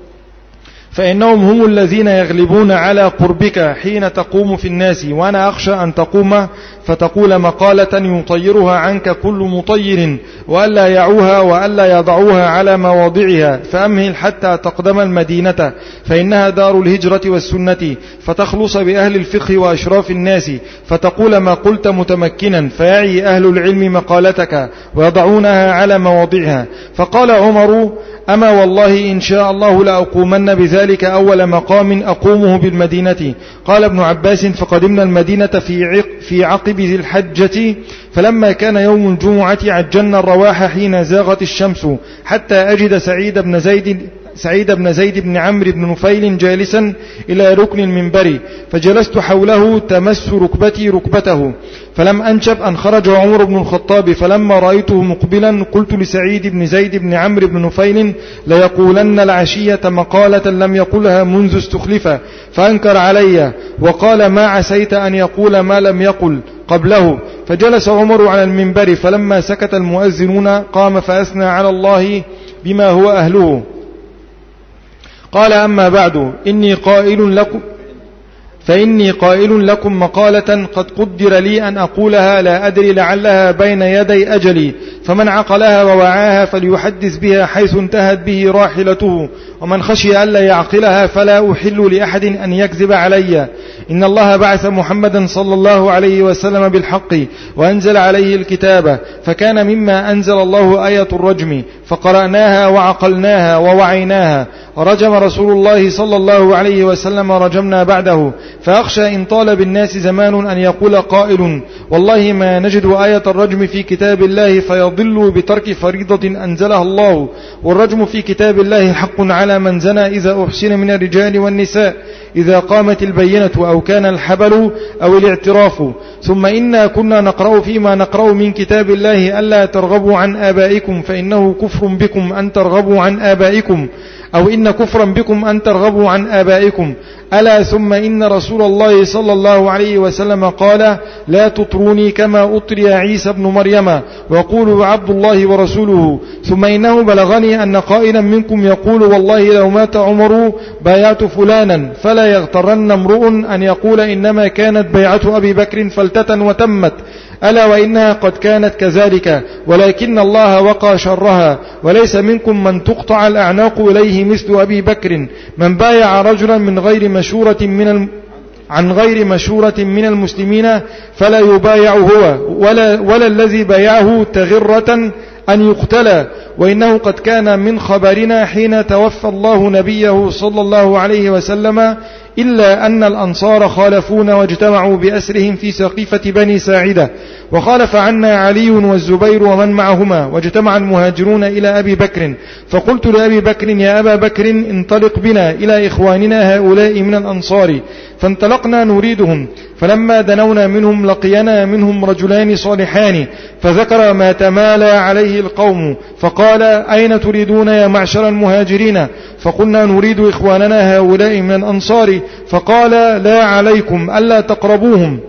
فإنهم هم الذين يغلبون على قربك حين تقوم في الناس وأنا أخشى أن تقوم فتقول مقالة يطيرها عنك كل مطير وألا يعوها وألا يضعوها على مواضعها فأمهل حتى تقدم المدينة فإنها دار الهجرة والسنة فتخلص بأهل الفقه وأشراف الناس فتقول ما قلت متمكنا فيعي أهل العلم مقالتك ويضعونها على مواضعها. فقال عمر أما والله إن شاء الله لأقومن بذلك أول مقام أقومه بالمدينة. قال ابن عباس فقدمنا المدينة في, عق في عقب ذي الحجة فلما كان يوم الجمعة عجلنا الرواح حين زاغت الشمس حتى أجد سعيد بن زيد سعيد بن زيد بن عمرو بن نفيل جالسا إلى ركن المنبر فجلست حوله تمس ركبتي ركبته فلم أنشب أن خرج عمر بن الخطاب فلما رأيته مقبلا قلت لسعيد بن زيد بن عمرو بن نفيل ليقولن العشية مقالة لم يقلها منذ استخلف فأنكر علي وقال ما عسيت أن يقول ما لم يقل قبله. فجلس عمر على المنبر فلما سكت المؤذنون قام فأثنى على الله بما هو أهله. قال أما بعد إني قائل لكم فإني قائل لكم مقالة قد قدر لي أن أقولها لا أدري لعلها بين يدي أجلي فمن عقلها ووعاها فليحدث بها حيث انتهت به راحلته ومن خشي ألا يعقلها فلا أحل لأحد أن يكذب علي. إن الله بعث محمدا صلى الله عليه وسلم بالحق وأنزل عليه الكتاب فكان مما أنزل الله آية الرجم فقرأناها وعقلناها ووعيناها ورجم رسول الله صلى الله عليه وسلم رجمنا بعده. فأخشى إن طال بالناس زمان أن يقول قائل والله ما نجد آية الرجم في كتاب الله فيضل بترك فريضة أنزلها الله والرجم في كتاب الله حق على من زنى إذا أحسن من الرجال والنساء إذا قامت البينة أو كان الحبل أو الاعتراف. ثم إنا كنا نقرأ فيما نقرأ من كتاب الله ألا ترغبوا عن آبائكم فإنه كفر بكم أن ترغبوا عن آبائكم أو إن كفرا بكم أن ترغبوا عن آبائكم ألا ثم إن رسول الله صلى الله عليه وسلم قال لا تطروني كما أطري عيسى بن مريم وقولوا عبد الله ورسوله. ثم إنه بلغني أن قائلا منكم يقول والله لو مات عمر بايعت فلانا فلا يغترن امرؤ أن يقول إنما كانت بيعة أبي بكر فلتة وتمت، ألا وإنها قد كانت كذلك ولكن الله وقى شرها، وليس منكم من تقطع الأعناق إليه مثل أبي بكر، من بايع رجلا من غير مشورة من الم... عن غير مشورة من المسلمين فلا يبايع هو ولا, ولا الذي بايعه تغرة أن يقتلى. وإنه قد كان من خبرنا حين توفى الله نبيه صلى الله عليه وسلم إلا أن الأنصار خالفون واجتمعوا بأسرهم في سقيفة بني ساعدة، وخالف عنا علي والزبير ومن معهما، واجتمع المهاجرون إلى أبي بكر، فقلت لأبي بكر يا أبا بكر انطلق بنا إلى إخواننا هؤلاء من الأنصار، فانطلقنا نريدهم، فلما دنونا منهم لقينا منهم رجلان صالحان، فذكر ما تمالى عليه القوم، فقال أين تريدون يا معشر المهاجرين؟ فقلنا نريد إخواننا هؤلاء من الأنصار، فقال لا عليكم ألا تقربوهم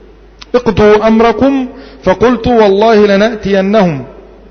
اقضوا أمركم، فقلت والله لنأتينهم،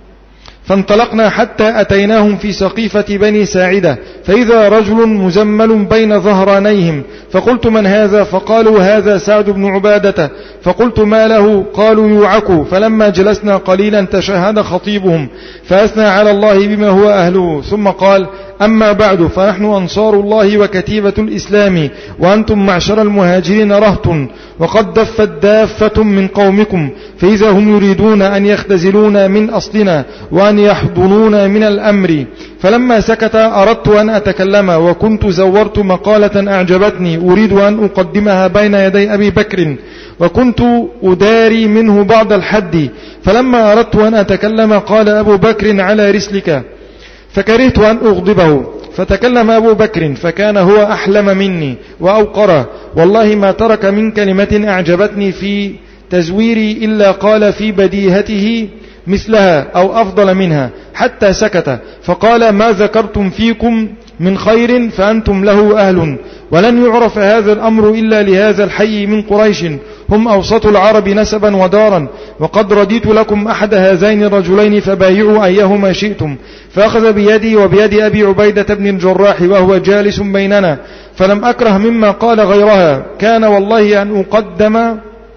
فانطلقنا حتى أتيناهم في سقيفة بني ساعدة، فإذا رجل مزمل بين ظهرانيهم، فقلت من هذا؟ فقالوا هذا سعد بن عبادة، فقلت ما له؟ قالوا يوعك. فلما جلسنا قليلا تشهد خطيبهم فأثنى على الله بما هو أهله، ثم قال أما بعد فنحن أنصار الله وكتيبة الإسلام، وأنتم معشر المهاجرين رهط، وقد دفت دافة من قومكم، فإذا هم يريدون أن يختزلون من أصلنا وأن يحضنون من الأمر. فلما سكت أردت أن أتكلم، وكنت زورت مقالة أعجبتني أريد أن أقدمها بين يدي أبي بكر، وكنت أداري منه بعض الحد، فلما أردت أن أتكلم قال أبو بكر على رسلك، فكرهت أن أغضبه، فتكلم أبو بكر فكان هو أحلم مني وأوقر، والله ما ترك من كلمة أعجبتني في تزويري إلا قال في بديهته مثلها أو أفضل منها، حتى سكت، فقال ما ذكرتم فيكم من خير فأنتم له أهل، ولن يعرف هذا الأمر إلا لهذا الحي من قريش، هم أوسط العرب نسبا ودارا، وقد رديت لكم أحد هذين الرجلين فبايعوا أيهما شئتم. فأخذ بيدي وبيد أبي عبيدة بن الجراح وهو جالس بيننا، فلم أكره مما قال غيرها، كان والله أن أقدم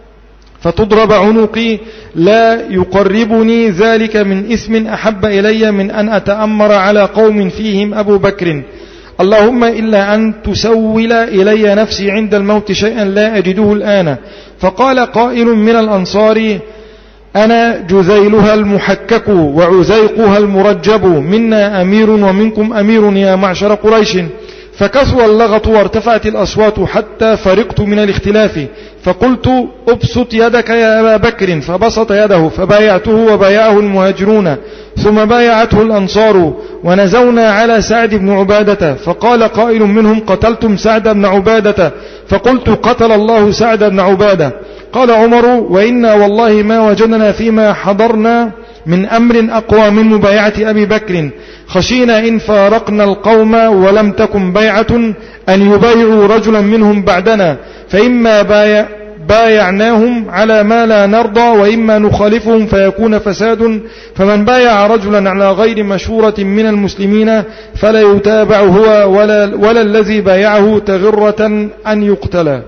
فتضرب عنقي، لا يقربني ذلك من إثم أحب إلي من أن أتأمر على قوم فيهم أبو بكر، اللهم إلا أن تسول إلي نفسي عند الموت شيئا لا أجده الآن. فقال قائل من الأنصار أنا جذيلها المحكك وعزيقها المرجب، منا أمير ومنكم أمير يا معشر قريش. فكثر اللغط وارتفعت الأصوات حتى فرقت من الاختلاف، فقلت أبسط يدك يا أبا بكر، فبسط يده فبايعته وبايعه المهاجرون، ثم بايعته الأنصار، ونزونا على سعد بن عبادة، فقال قائل منهم قتلتم سعد بن عبادة، فقلت قتل الله سعد بن عبادة. قال عمر وإنا والله ما وجدنا فيما حضرنا من أمر أقوى من مبايعة أبي بكر، خشينا إن فارقنا القوم ولم تكن بيعة أن يبايعوا رجلا منهم بعدنا، فإما بايع بايعناهم على ما لا نرضى، وإما نخالفهم فيكون فساد، فمن بايع رجلا على غير مشورة من المسلمين فلا يتابع هو ولا, ولا الذي بايعه تغرة أن يقتل.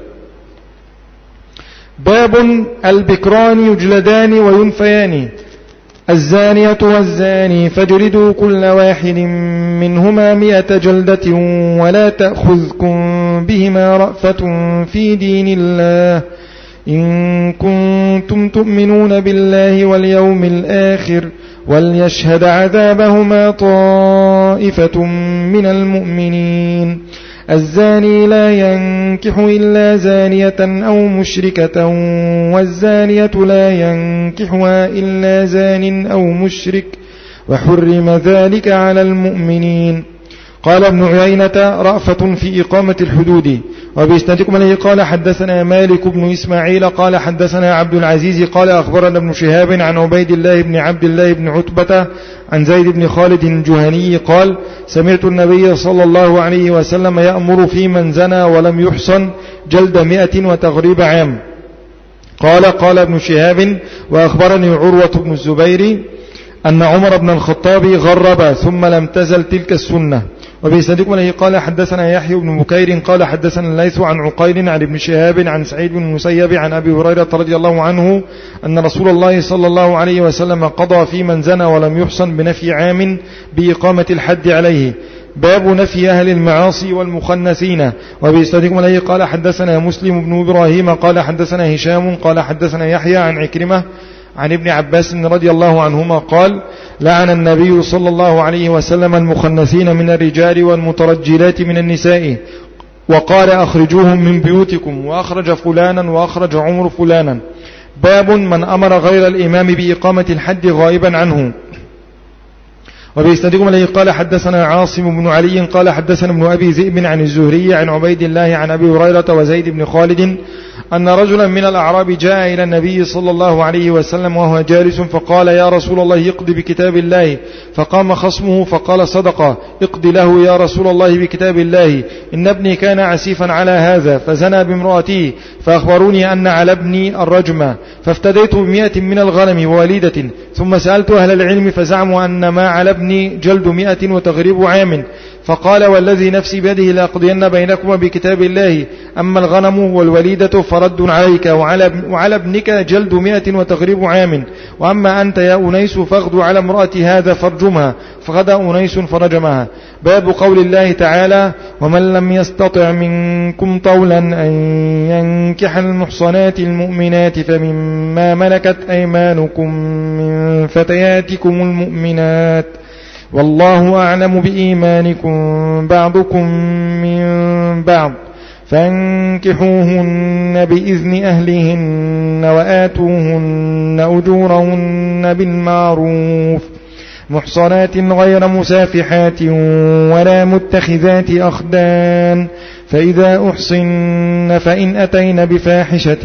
باب البكران يجلدان وينفيان. الزانية والزاني فاجلدوا كل واحد منهما مئة جلدة ولا تأخذكم بهما رأفة في دين الله إن كنتم تؤمنون بالله واليوم الآخر وليشهد عذابهما طائفة من المؤمنين. الزاني لا ينكح إلا زانية أو مشركة والزانية لا ينكحها إلا زان أو مشرك وحرم ذلك على المؤمنين. قال ابن عيينة رأفة في إقامة الحدود، وبإسنادكم عليه قال حدثنا مالك بن إسماعيل قال حدثنا عبد العزيز قال أخبرنا ابن شهاب عن عبيد الله بن عبد الله بن عتبة عن زيد بن خالد الجهني قال سمعت النبي صلى الله عليه وسلم يأمر في من زنى ولم يحصن جلد مئة وتغريب عام. قال قال ابن شهاب وأخبرني عروة بن الزبير أن عمر بن الخطاب غرب ثم لم تزل تلك السنة. وبإسنادكم عليه قال حدثنا يحيى بن بكير قال حدثنا الليث عن عقيل عن ابن شهاب عن سعيد بن المسيب عن أبي هريرة رضي الله عنه أن رسول الله صلى الله عليه وسلم قضى في من زنى ولم يحصن بنفي عام بإقامة الحد عليه. باب نفي أهل المعاصي والمخنثين. وبإسنادكم عليه قال حدثنا مسلم بن إبراهيم قال حدثنا هشام قال حدثنا يحيى عن عكرمة عن ابن عباس رضي الله عنهما قال لعن النبي صلى الله عليه وسلم المخنثين من الرجال والمترجلات من النساء وقال أخرجوهم من بيوتكم وأخرج فلانا وأخرج عمر فلانا. باب من أمر غير الإمام بإقامة الحد غائبا عنه. وبإسنادكم عليه قال حدثنا عاصم بن علي قال حدثنا ابن أبي ذئب عن الزهري عن عبيد الله عن أبي هريرة وزيد بن خالد أن رجلا من الأعراب جاء إلى النبي صلى الله عليه وسلم وهو جالس فقال يا رسول الله اقض بكتاب الله. فقام خصمه فقال صدق اقض له يا رسول الله بكتاب الله إن ابني كان عسيفا على هذا فزنى بامرأته فأخبروني أن على ابني الرجم فافتديت بمئة من الغنم ووليدة ثم سألت أهل العلم فزعموا أن ما على ابني جلد مئة وتغريب عام. فقال والذي نفسي بيده لأقضين بينكما بكتاب الله أما الغنم والوليدة فرد عليك وعلى, وعلى ابنك جلد مئة وتغريب عام وأما أنت يا أنيس فاغدو على امرأة هذا فارجمها فغدا أنيس فرجمها. باب قول الله تعالى ومن لم يستطع منكم طولا أن ينكح المحصنات المؤمنات فمما ملكت أيمانكم من فتياتكم المؤمنات والله أعلم بإيمانكم بعضكم من بعض فانكحوهن بإذن أهلهن وآتوهن أجورهن بالمعروف محصنات غير مسافحات ولا متخذات أخدان فإذا أحصن فإن أتين بفاحشة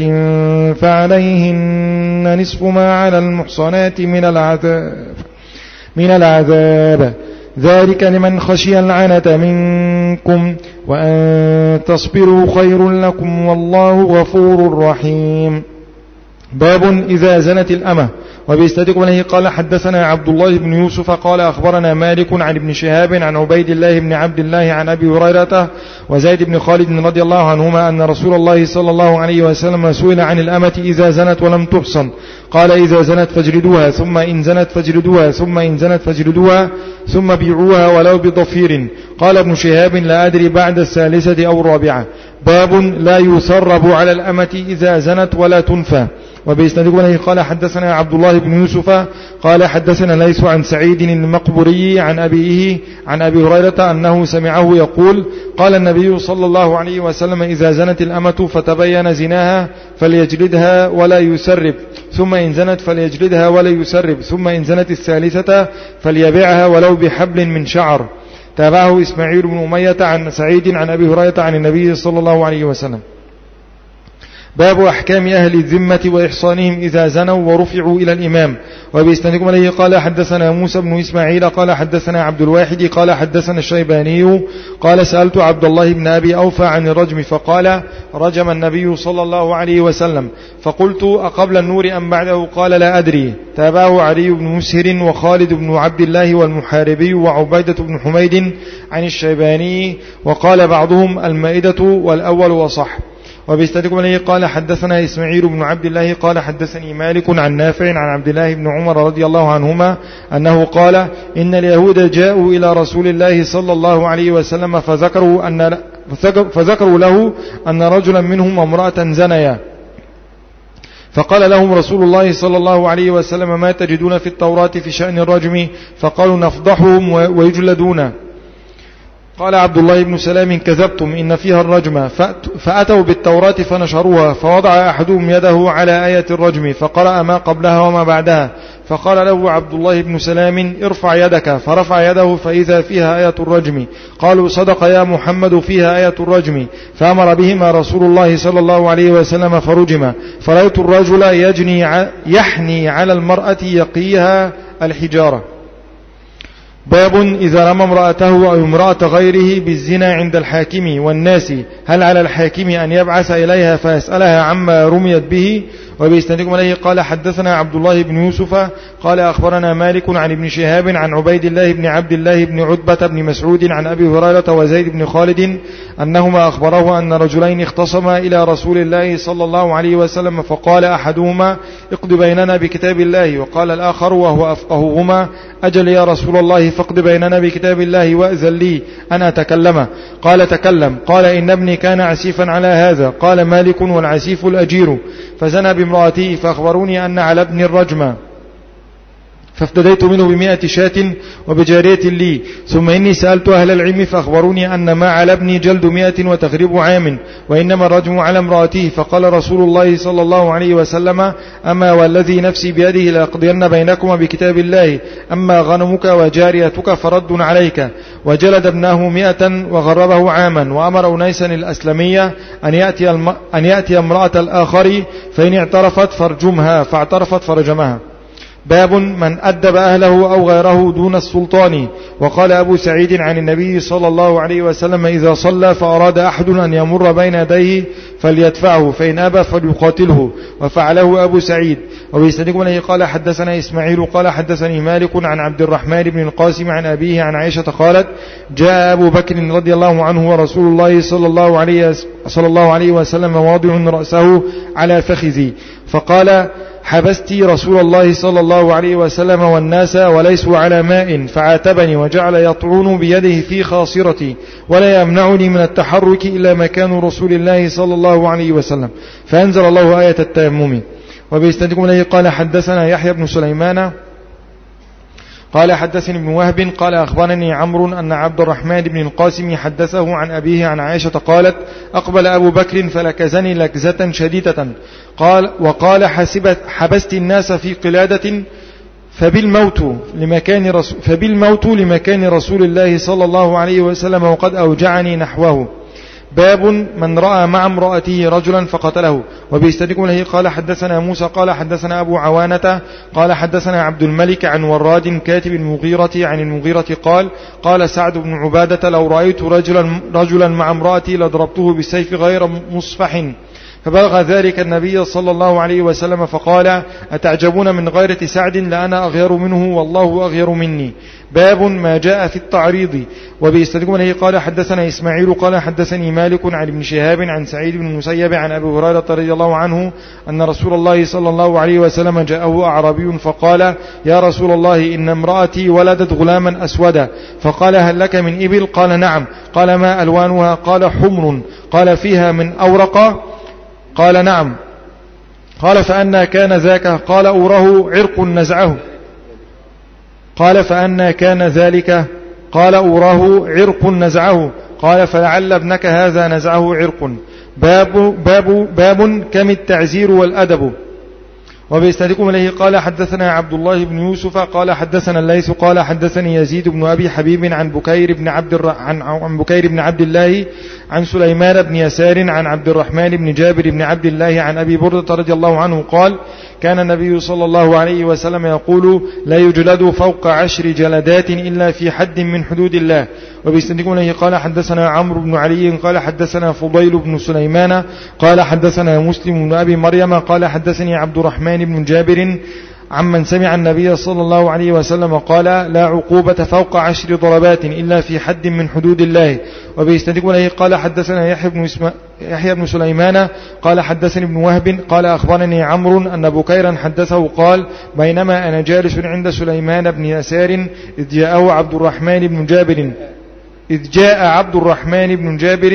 فعليهن نصف ما على المحصنات من العذاب من العذاب ذلك لمن خشي العنة منكم وأن تصبروا خير لكم والله غفور رحيم. باب إذا زنت الأمة. وبإسنادكم عليه قال حدثنا عبد الله بن يوسف قال أخبرنا مالك عن ابن شهاب عن عبيد الله بن عبد الله عن أبي هريرة وزيد بن خالد رضي الله عنهما أن رسول الله صلى الله عليه وسلم سئل عن الأمة إذا زنت ولم تحصن قال إذا زنت فاجلدوها ثم إن زنت فاجلدوها ثم إن زنت فاجلدوها ثم بيعوها ولو بضفير. قال ابن شهاب لا أدري بعد الثالثة أو الرابعة. باب لا يسرب على الأمة إذا زنت ولا تنفى. وبإسنادكم عليه قال حدثنا عبد الله بن يوسف قال حدثنا ليس عن سعيد المقبوري عن أبيه عن أبي هريرة أنه سمعه يقول قال النبي صلى الله عليه وسلم إذا زنت الأمة فتبين زناها فليجلدها ولا يسرب ثم إن زنت فليجلدها ولا يسرب ثم إن زنت الثالثة فليبيعها ولو بحبل من شعر. تابعه إسماعيل بن أمية عن سعيد عن أبي هريرة عن النبي صلى الله عليه وسلم. باب أحكام أهل الذمة وإحصانهم إذا زنوا ورفعوا إلى الإمام. وبإسنادكم عليه قال حدثنا موسى بن إسماعيل قال حدثنا عبد الواحد قال حدثنا الشيباني قال سألت عبد الله بن أبي أوفى عن الرجم فقال رجم النبي صلى الله عليه وسلم فقلت أقبل النور أم بعده قال لا أدري. تابعه علي بن مسهر وخالد بن عبد الله والمحاربي وعبيدة بن حميد عن الشيباني وقال بعضهم المائدة والأول وصح. وبإسنادكم عليه قال حدثنا إسماعيل بن عبد الله قال حدثني مالك عن نافع عن عبد الله بن عمر رضي الله عنهما أنه قال إن اليهود جاءوا إلى رسول الله صلى الله عليه وسلم فذكروا, أن فذكروا له أن رجلا منهم امرأة زنيا فقال لهم رسول الله صلى الله عليه وسلم ما تجدون في التوراة في شأن الرجم؟ فقالوا نفضحهم ويجلدون. قال عبد الله بن سلام كذبتم إن فيها الرجم، فأتوا بالتوراة فنشروها، فوضع أحدهم يده على آية الرجم فقرأ ما قبلها وما بعدها، فقال له عبد الله بن سلام ارفع يدك، فرفع يده فإذا فيها آية الرجم. قالوا صدق يا محمد فيها آية الرجم، فأمر بهما رسول الله صلى الله عليه وسلم فرجم. فرأيت الرجل يجني يحني على المرأة يقيها الحجارة. باب إذا رمى امرأته أو امرأة غيره بالزنا عند الحاكم والناس، هل على الحاكم أن يبعث إليها فيسألها عما رميت به؟ وبيستندكم عليه قال حدثنا عبد الله بن يوسف قال أخبرنا مالك عن ابن شهاب عن عبيد الله بن عبد الله بن عتبة بن مسعود عن أبي هريرة وزيد بن خالد أنهما أخبره أن رجلين اختصما إلى رسول الله صلى الله عليه وسلم، فقال أحدهما اقض بيننا بكتاب الله، وقال الآخر وهو أفقههما أجل يا رسول الله فاقض بيننا بكتاب الله وأذن لي أن أتكلم. قال تكلم. قال إن ابني كان عسيفا على هذا. قال مالك والعسيف الأجير، فزنى بامرأته فأخبروني أن على ابن الرجم، فافتديت منه بمئة شاة وبجارية لي، ثم إني سألت أهل العلم فأخبروني أن ما على ابني جلد مئة وتغريب عام، وإنما الرجم على امرأته. فقال رسول الله صلى الله عليه وسلم أما والذي نفسي بيده لأقضين بينكما بكتاب الله، أما غنمك وجاريتك فرد عليك. وجلد ابنه مئة وغربه عاما، وأمر أنيسا الأسلمية أن يأتي, الم... أن يأتي امرأة الآخر فإن اعترفت فرجمها، فاعترفت فرجمها. باب من أدب أهله أو غيره دون السلطان. وقال أبو سعيد عن النبي صلى الله عليه وسلم إذا صلى فأراد أحد أن يمر بين يديه فليدفعه، فإن أبى فليقاتله، وفعله أبو سعيد. وبيستندكم عليه قال حدثنا إسماعيل قال حدثني مالك عن عبد الرحمن بن القاسم عن أبيه عن عائشة قالت جاء أبو بكر رضي الله عنه ورسول الله صلى الله عليه, صلى الله عليه وسلم واضع رأسه على فخذي، فقال حبستي رسول الله صلى الله عليه وسلم والناس وليسوا على ماء، فعاتبني وجعل يطعن بيده في خاصرتي ولا يمنعني من التحرك إلا مكان رسول الله صلى الله عليه وسلم، فأنزل الله آية التيمم. وبيستندكم إليه قال حدثنا يحيى بن سليمان قال حدثني ابن وهب قال أخبرني عمرو أن عبد الرحمن بن القاسم حدثه عن أبيه عن عائشة قالت أقبل أبو بكر فلكزني لكزة شديدة، قال وقال حسبت حبست الناس في قلادة فبالموت لمكان رسول, فبالموت لمكان رسول الله صلى الله عليه وسلم وقد أوجعني نحوه. باب من رأى مع امرأته رجلا فقتله. وبيستدركم له قال حدثنا موسى قال حدثنا أبو عوانة قال حدثنا عبد الملك عن وراد كاتب المغيرة عن المغيرة قال قال سعد بن عبادة لو رأيت رجلا, رجلا مع امرأتي لضربته بالسيف غير مصفح، فبلغ ذلك النبي صلى الله عليه وسلم فقال أتعجبون من غيرة سعد لأنا أغير منه والله أغير مني. باب ما جاء في التعريض. وبيستدركم عليه قال حدثنا إسماعيل قال حدثني مالك عن ابن شهاب عن سعيد بن المسيب عن أبي هريرة رضي الله عنه أن رسول الله صلى الله عليه وسلم جاءه أعرابي فقال يا رسول الله إن امرأتي ولدت غلاما أسودا، فقال هل لك من إبل؟ قال نعم. قال ما ألوانها؟ قال حمر. قال فيها من أورق؟ قال نعم. قال فأنا كان ذاك؟ قال أوره عرق نزعه. قال فأنا كان ذلك؟ قال أوره عرق نزعه. قال فلعل ابنك هذا نزعه عرق. باب, باب, باب كم التعزير والأدب. وبيستدركم إليه قال حدثنا عبد الله بن يوسف قال حدثنا الليث قال حدثني يزيد بن أبي حبيب عن بكير بن عبد الر... عن... عن بكير بن عبد الله عن سليمان بن يسار عن عبد الرحمن بن جابر بن عبد الله عن أبي بردة رضي الله عنه قال كان النبي صلى الله عليه وسلم يقول لا يجلد فوق عشر جلدات إلا في حد من حدود الله. وبيستدركم إليه قال حدثنا عمرو بن علي قال حدثنا فضيل بن سليمان قال حدثنا مسلم بن أبي مريم قال حدثني عبد الرحمن بن جابر عمن سمع النبي صلى الله عليه وسلم قال لا عقوبة فوق عشر ضربات إلا في حد من حدود الله. وبيستدركم إليه قال حدثنا يحيى بن, اسم... يحيى بن سليمان قال حدثني ابن وهب قال أخبرني عمرو أن بكيرا حدثه قال بينما أنا جالس عند سليمان بن يسار إذ جاءه عبد الرحمن بن جابر إذ جاء عبد الرحمن بن جابر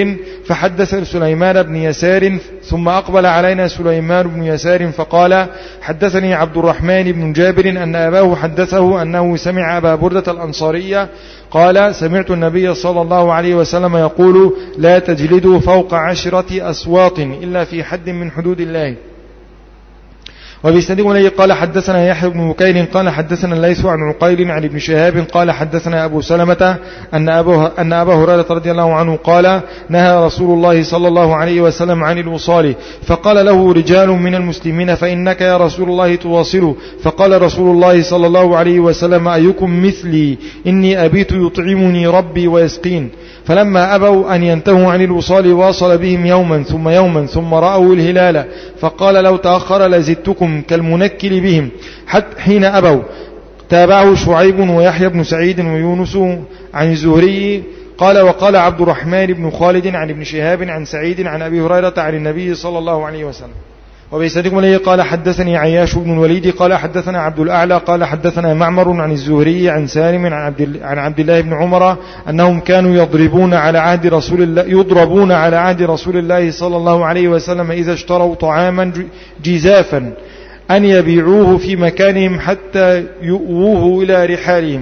فحدث سليمان بن يسار ثم أقبل علينا سليمان بن يسار فقال حدثني عبد الرحمن بن جابر أن أباه حدثه أنه سمع أبا بردة الأنصارية قال سمعت النبي صلى الله عليه وسلم يقول لا تجلدوا فوق عشرة أصوات إلا في حد من حدود الله. وبيستندق إليه قال حدثنا يحيى بن بكير قال حدثنا الليث عن عقيل عن ابن شهاب قال حدثنا أبو سلمة أن أبا أن أبا هريرة رضي الله عنه قال نهى رسول الله صلى الله عليه وسلم عن الوصال فقال له رجال من المسلمين فإنك يا رسول الله تواصل فقال رسول الله صلى الله عليه وسلم أيكم مثلي إني أبيت يطعمني ربي ويسقين فلما أبوا أن ينتهوا عن الوصال واصل بهم يوما ثم يوما ثم رأوا الهلال فقال لو تأخر لزدتكم كالمنكل بهم حتى حين أبوا. تابعه شعيب ويحيى بن سعيد ويونس عن الزهري قال وقال عبد الرحمن بن خالد عن ابن شهاب عن سعيد عن أبي هريرة عن النبي صلى الله عليه وسلم. وبيسندكم إليه قال حدثني عياش بن الوليد قال حدثنا عبد الأعلى قال حدثنا معمر عن الزهري عن سالم عن عبد, عن عبد الله بن عمر أنهم كانوا يضربون على عهد رسول الله يضربون على عهد رسول الله صلى الله عليه وسلم إذا اشتروا طعاما جزافا أن يبيعوه في مكانهم حتى يؤووه إلى رحالهم.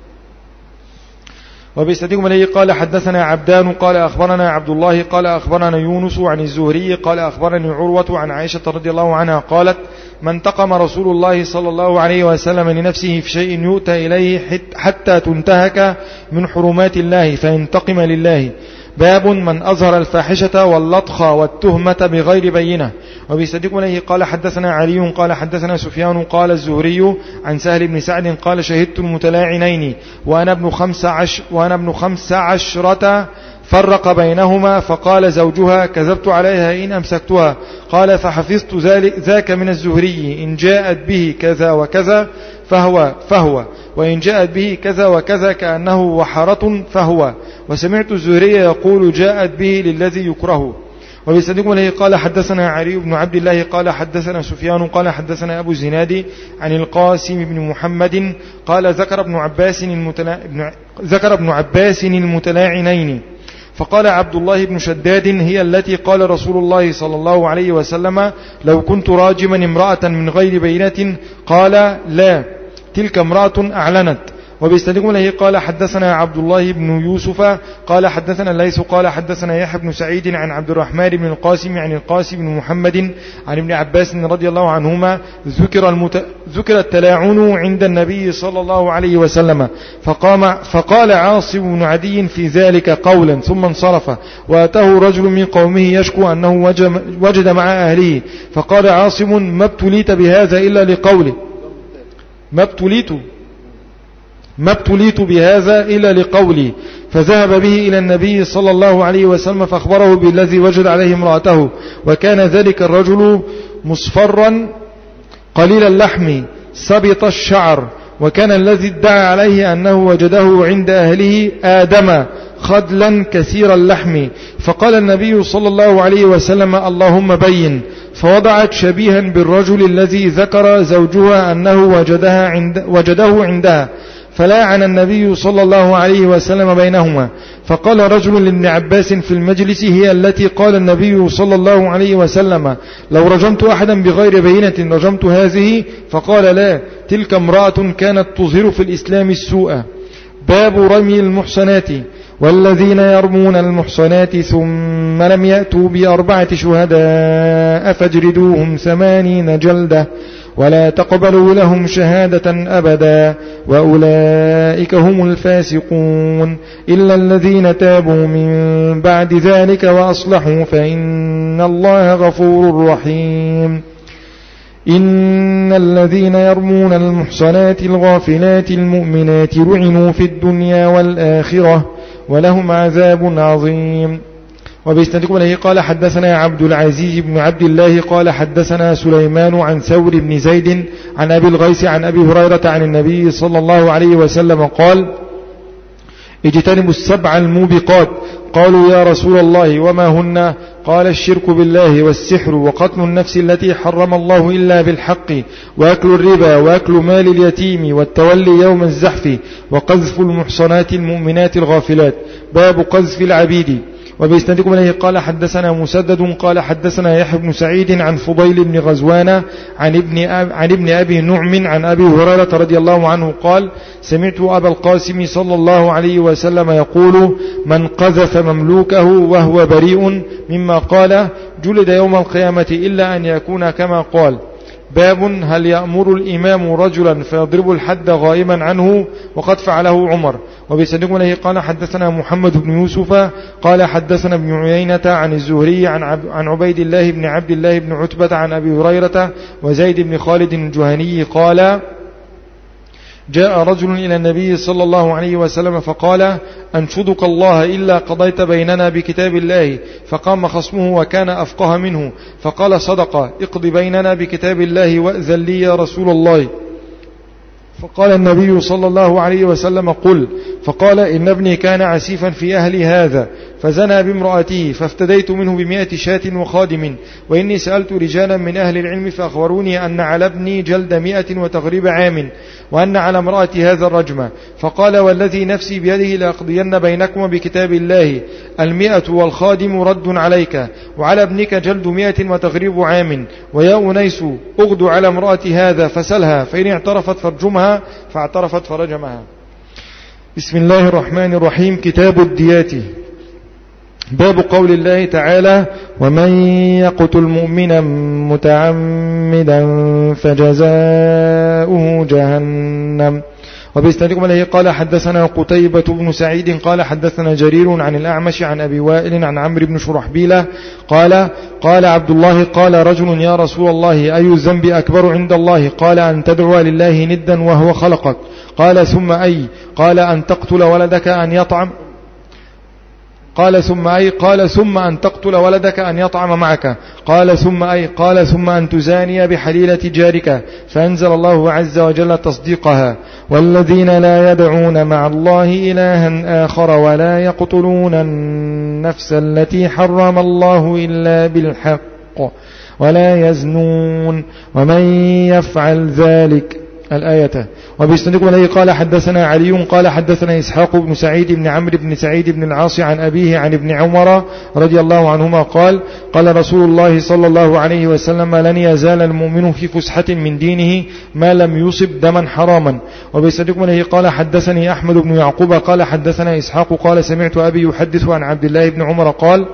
وبيستديكم عليه قال حدثنا عبدان قال أخبرنا عبد الله قال أخبرنا يونس عن الزهري قال أخبرني عروة عن عائشة رضي الله عنها قالت ما انتقم رسول الله صلى الله عليه وسلم لنفسه في شيء يؤتى إليه حتى تنتهك من حرمات الله فينتقم لله. باب من أظهر الفاحشة واللطخ والتهمة بغير بينة. وبيصدق عليه قال حدثنا علي قال حدثنا سفيان قال الزهري عن سهل بن سعد قال شهدت المتلاعنين وأنا ابن خمس, عش وأنا ابن خمس عشرة فرق بينهما فقال زوجها كذبت عليها إن أمسكتها قال فحفظت ذاك من الزهري إن جاءت به كذا وكذا فهو فهو وإن جاءت به كذا وكذا كأنه وحرة فهو وسمعت الزهري يقول جاءت به للذي يكره. وبيصدق عليه قال حدثنا علي بن عبد الله قال حدثنا سفيان قال حدثنا أبو الزناد عن القاسم بن محمد قال ذكر ابن عباس المتلا... ذكر ابن عباس المتلاعنين فقال عبد الله بن شداد هي التي قال رسول الله صلى الله عليه وسلم لو كنت راجما امرأة من غير بينة قال لا تلك امرأة أعلنت. وبيستدق له قال حدثنا عبد الله بن يوسف قال حدثنا الليث قال حدثنا يحيى بن سعيد عن عبد الرحمن بن القاسم عن القاسم بن محمد عن ابن عباس رضي الله عنهما ذكر, المت... ذكر التلاعن عند النبي صلى الله عليه وسلم فقام فقال عاصم بن عدي في ذلك قولا ثم انصرف وأتاه رجل من قومه يشكو أنه وجد مع أهله فقال عاصم ما ابتليت بهذا إلا لقوله ما ابتليت ما ابتليت بهذا إلا لقولي فذهب به إلى النبي صلى الله عليه وسلم فأخبره بالذي وجد عليه امرأته وكان ذلك الرجل مصفرا قليل اللحم سبط الشعر وكان الذي ادعى عليه أنه وجده عند أهله آدم خدلا كثير اللحم فقال النبي صلى الله عليه وسلم اللهم بين فوضعت شبيها بالرجل الذي ذكر زوجها أنه وجدها عند وجده عندها فلاعن النبي صلى الله عليه وسلم بينهما فقال رجل لابن عباس في المجلس هي التي قال النبي صلى الله عليه وسلم لو رجمت أحدا بغير بينة رجمت هذه فقال لا تلك امرأة كانت تظهر في الإسلام السوء. باب رمي المحصنات والذين يرمون المحصنات ثم لم يأتوا بأربعة شهداء فاجلدوهم ثمانين جلدة ولا تقبلوا لهم شهادة أبدا وأولئك هم الفاسقون إلا الذين تابوا من بعد ذلك وأصلحوا فإن الله غفور رحيم. إن الذين يرمون المحصنات الغافلات المؤمنات لعنوا في الدنيا والآخرة ولهم عذاب عظيم. وبيستدق عليه قال حدثنا عبد العزيز بن عبد الله قال حدثنا سليمان عن ثور بن زيد عن أبي الغيث عن أبي هريرة عن النبي صلى الله عليه وسلم قال اجتنبوا السبع الموبقات قالوا يا رسول الله وما هن قال الشرك بالله والسحر وقتل النفس التي حرم الله إلا بالحق وأكل الربا وأكل مال اليتيم والتولي يوم الزحف وقذف المحصنات المؤمنات الغافلات. باب قذف العبيد. وبإسنادكم إليه قال حدثنا مسدد قال حدثنا يحيى بن سعيد عن فضيل بن غزوان عن ابن, أب عن ابن أبي نعم عن أبي هريرة رضي الله عنه قال سمعت أبا القاسم صلى الله عليه وسلم يقول من قذف مملوكه وهو بريء مما قال جلد يوم القيامة إلا أن يكون كما قال. باب هل يأمر الإمام رجلا فيضرب الحد غائبا عنه وقد فعله عمر. وبسندكم إليه قال حدثنا محمد بن يوسف قال حدثنا ابن عيينة عن الزهري عن, عب عن عبيد الله بن عبد الله بن عتبة عن أبي هريرة وزيد بن خالد الجهني قال جاء رجل إلى النبي صلى الله عليه وسلم فقال أنشدك الله إلا قضيت بيننا بكتاب الله. فقام خصمه وكان أفقه منه فقال صدق اقض بيننا بكتاب الله وأذن لي يا رسول الله. فقال النبي صلى الله عليه وسلم قل. فقال إن ابني كان عسيفا في أهل هذا فزنى بامرأته فافتديت منه بمئة شاة وخادم وإني سألت رجالا من أهل العلم فأخبروني أن على ابني جلد مئة وتغريب عام وأن على امرأة هذا الرجمة. فقال والذي نفسي بيده لأقضين بينكم بكتاب الله المئة والخادم رد عليك وعلى ابنك جلد مئة وتغريب عام ويا أنيس أغد على امرأة هذا فسلها فإن اعترفت فرجمها فاعترفت فرجمها. بسم الله الرحمن الرحيم. كتاب الديات. باب قول الله تعالى ومن يقتل مؤمنا متعمدا فجزاؤه جهنم. وبإسنادكم إليه قال حدثنا قتيبة بن سعيد قال حدثنا جرير عن الأعمش عن أبي وائل عن عمرو بن شرحبيل قال قال عبد الله قال رجل يا رسول الله أي الذنب أكبر عند الله؟ قال أن تدعو لله ندا وهو خلقك. قال ثم أي؟ قال أن تقتل ولدك أن يطعم قال ثم أي؟ قال ثم أن تقتل ولدك أن يطعم معك. قال ثم أي؟ قال ثم أن تزاني بحليلة جارك. فأنزل الله عز وجل تصديقها والذين لا يدعون مع الله إلها آخر ولا يقتلون النفس التي حرم الله إلا بالحق ولا يزنون ومن يفعل ذلك الآية. وبيستندكم إليه قال حدثنا علي قال حدثنا إسحاق بن سعيد بن عمرو بن سعيد بن العاص عن أبيه عن ابن عمر رضي الله عنهما قال قال رسول الله صلى الله عليه وسلم لن يزال المؤمن في فسحة من دينه ما لم يصب دما حراما. وبيستندكم إليه قال حدثني أحمد بن يعقوب قال حدثنا إسحاق قال سمعت أبي يحدث عن عبد الله بن عمر قال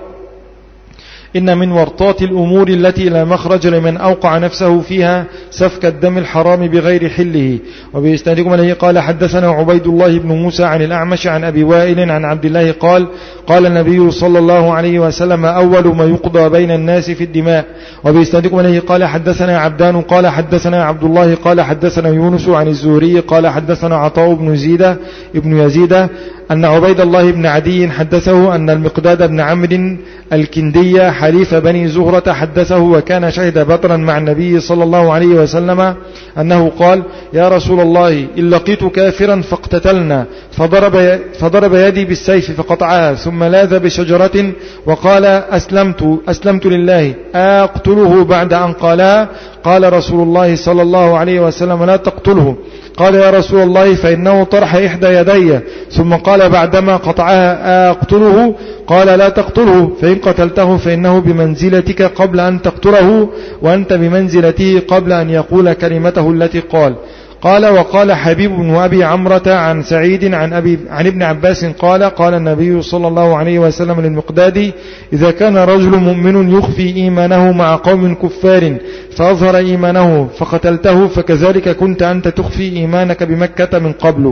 إن من ورطات الأمور التي لا مخرج لمن أوقع نفسه فيها سفك الدم الحرام بغير حله. وبإسنادكم إليه قال حدثنا عبيد الله بن موسى عن الأعمش عن أبي وائل عن عبد الله قال قال النبي صلى الله عليه وسلم أول ما يقضى بين الناس في الدماء. وبإسنادكم إليه قال حدثنا عبدان قال حدثنا عبد الله قال حدثنا يونس عن الزهري قال حدثنا عطاء بن زيد ابن يزيد أن عبيد الله بن عدي حدثه أن المقداد بن عمرو الكندي حليف بني زهرة حدثه وكان شهد بدرا مع النبي صلى الله عليه وسلم أنه قال يا رسول الله إن لقيت كافرا فاقتتلنا فضرب, فضرب يدي بالسيف فقطعها ثم لاذ بشجرة وقال أسلمت, أسلمت لله أقتله بعد أن قالها. قال رسول الله صلى الله عليه وسلم لا تقتله. قال يا رسول الله فإنه طرح إحدى يدي. ثم قال بعدما قطعها أقتله؟ قال لا تقتله فإن قتلته فإنه بمنزلتك قبل أن تقتله وأنت بمنزلته قبل أن يقول كلمته التي قال. قال وقال حبيب بن أبي عمرة عن سعيد عن, أبي عن ابن عباس قال قال النبي صلى الله عليه وسلم للمقداد إذا كان رجل مؤمن يخفي إيمانه مع قوم كفار فأظهر إيمانه فقتلته فكذلك كنت أنت تخفي إيمانك بمكة من قبل.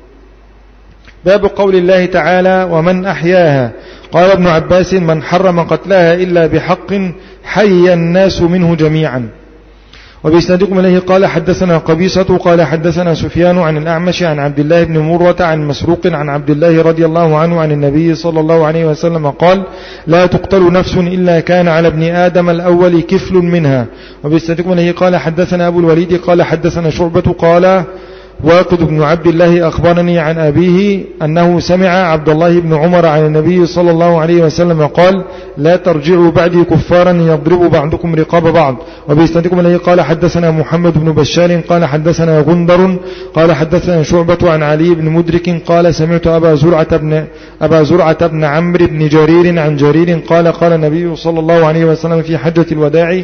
باب قول الله تعالى ومن أحياها. قال ابن عباس من حرم قتلها إلا بحق حي الناس منه جميعا. وبإسنادكم إليه قال حدثنا قبيصة قال حدثنا سفيان عن الأعمش عن عبد الله بن مرة عن مسروق عن عبد الله رضي الله عنه عن النبي صلى الله عليه وسلم قال لا تقتل نفس إلا كان على ابن آدم الأول كفل منها. وبإسنادكم إليه قال حدثنا أبو الوليد قال حدثنا شعبة قال واقد بن عبد الله أخبرني عن أبيه أنه سمع عبد الله بن عمر عن النبي صلى الله عليه وسلم قال لا ترجعوا بعدي كفارا يضرب بعضكم رقاب بعض. وبإسنادكم إليه قال حدثنا محمد بن بشار قال حدثنا غندر قال حدثنا شعبة عن علي بن مدرك قال سمعت أبا زرعة بن, أبا زرعة بن عمرو بن جرير عن جرير قال قال النبي صلى الله عليه وسلم في حجة الوداع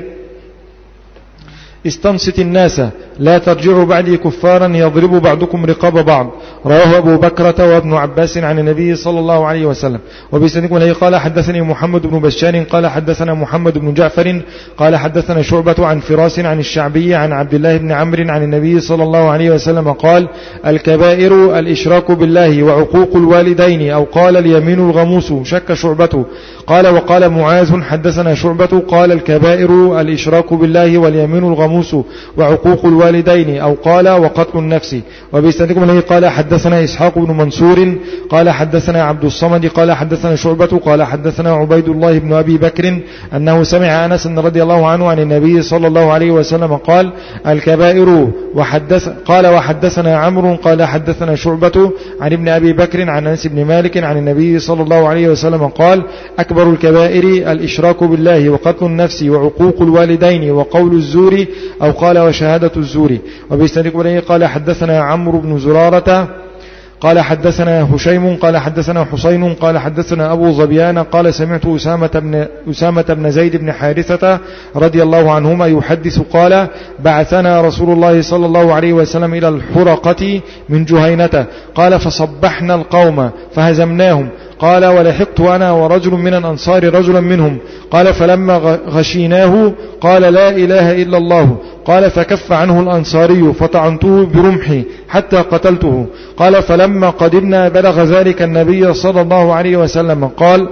استنصت الناس لا ترجعوا بعدي كفارا يضرب بعضكم رقاب بعض. رواه أبو بكرة وابن عباس عن النبي صلى الله عليه وسلم. وبإسنادكم إليه قال حدثني محمد بن بشار قال حدثنا محمد بن جعفر قال حدثنا شعبة عن فراس عن الشعبي عن عبد الله بن عمرو عن النبي صلى الله عليه وسلم قال الكبائر الإشراك بالله وعقوق الوالدين أو قال اليمين الغموس. شك شعبة. قال وقال معاذ حدثنا شعبة قال الكبائر الإشراك بالله واليمين الغموس وعقوق الوالدين أو قال وقتل النفس. وبإسنادكم إليه قال حدثنا إسحاق بن منصور قال حدثنا عبد الصمد قال حدثنا شعبة قال حدثنا عبيد الله بن أبي بكر أنه سمع أنس رضي الله عنه عن النبي صلى الله عليه وسلم قال الكبائر وحدث قال وحدثنا عمرو قال حدثنا شعبة عن ابن أبي بكر عن أنس بن مالك عن النبي صلى الله عليه وسلم قال أكبر الكبائر الإشراك بالله وقتل النفس وعقوق الوالدين وقول الزور أو قال وشهادة الزور. وبإسنادكم إليه قال حدثنا عمرو بن زرارة قال حدثنا هشيم قال حدثنا حسين قال حدثنا أبو ظبيان قال سمعت أسامة بن, أسامة بن زيد بن حارثة رضي الله عنهما يحدث قال بعثنا رسول الله صلى الله عليه وسلم إلى الحرقة من جهينة قال فصبحنا القوم فهزمناهم قال ولحقت أنا ورجل من الأنصار رجلا منهم قال فلما غشيناه قال لا إله إلا الله قال فكف عنه الأنصاري فطعنته برمحي حتى قتلته قال فلما قدمنا بلغ ذلك النبي صلى الله عليه وسلم قال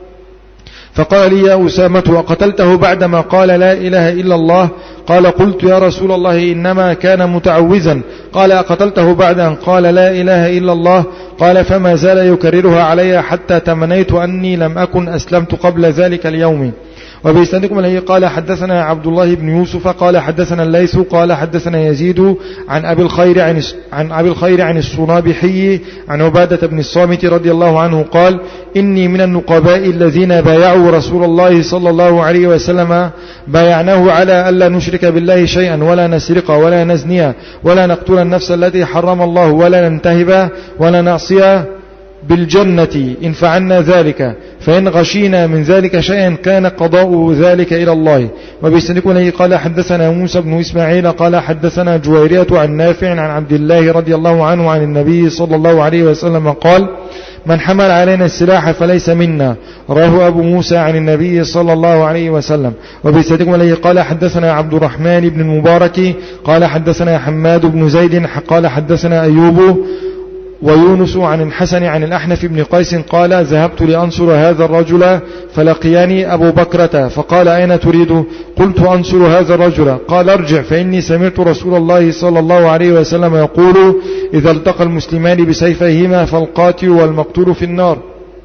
فقال لي يا أسامة وقتلته بعدما قال لا إله إلا الله قال قلت يا رسول الله إنما كان متعوزا قال أقتلته بعد أن قال لا إله إلا الله قال فما زال يكررها علي حتى تمنيت أني لم أكن أسلمت قبل ذلك اليوم. وبإسنادكم إليه قال حدثنا عبد الله بن يوسف قال حدثنا الليث قال حدثنا يزيد عن أبي الخير عن عن أبي الخير عن الصنابحي عن عبادة بن الصامت رضي الله عنه قال إني من النقباء الذين بايعوا رسول الله صلى الله عليه وسلم بايعناه على ألا نشرك بالله شيئا ولا نسرق ولا نزني ولا نقتل النفس التي حرم الله ولا ننتهب ولا نعصي بالجنة إن فعلنا ذلك فإن غشينا من ذلك شيئا كان قضاء ذلك إلى الله. وبإسنادكم إليه قال حدثنا موسى بن إسماعيل قال حدثنا جويرية عن نافع عن عبد الله رضي الله عنه عن النبي صلى الله عليه وسلم قال من حمل علينا السلاح فليس منا. رواه أبو موسى عن النبي صلى الله عليه وسلم. وبإسنادكم إليه قال حدثنا عبد الرحمن بن المبارك قال حدثنا حماد بن زيد قال حدثنا أيوب ويونس عن الحسن عن الأحنف بن قيس قال ذهبت لأنصر هذا الرجل فلقياني أبو بكرة فقال أين تريد؟ قلت أنصر هذا الرجل. قال ارجع فإني سمعت رسول الله صلى الله عليه وسلم يقول إذا التقى المسلمان بسيفيهما فالقاتل والمقتول في النار.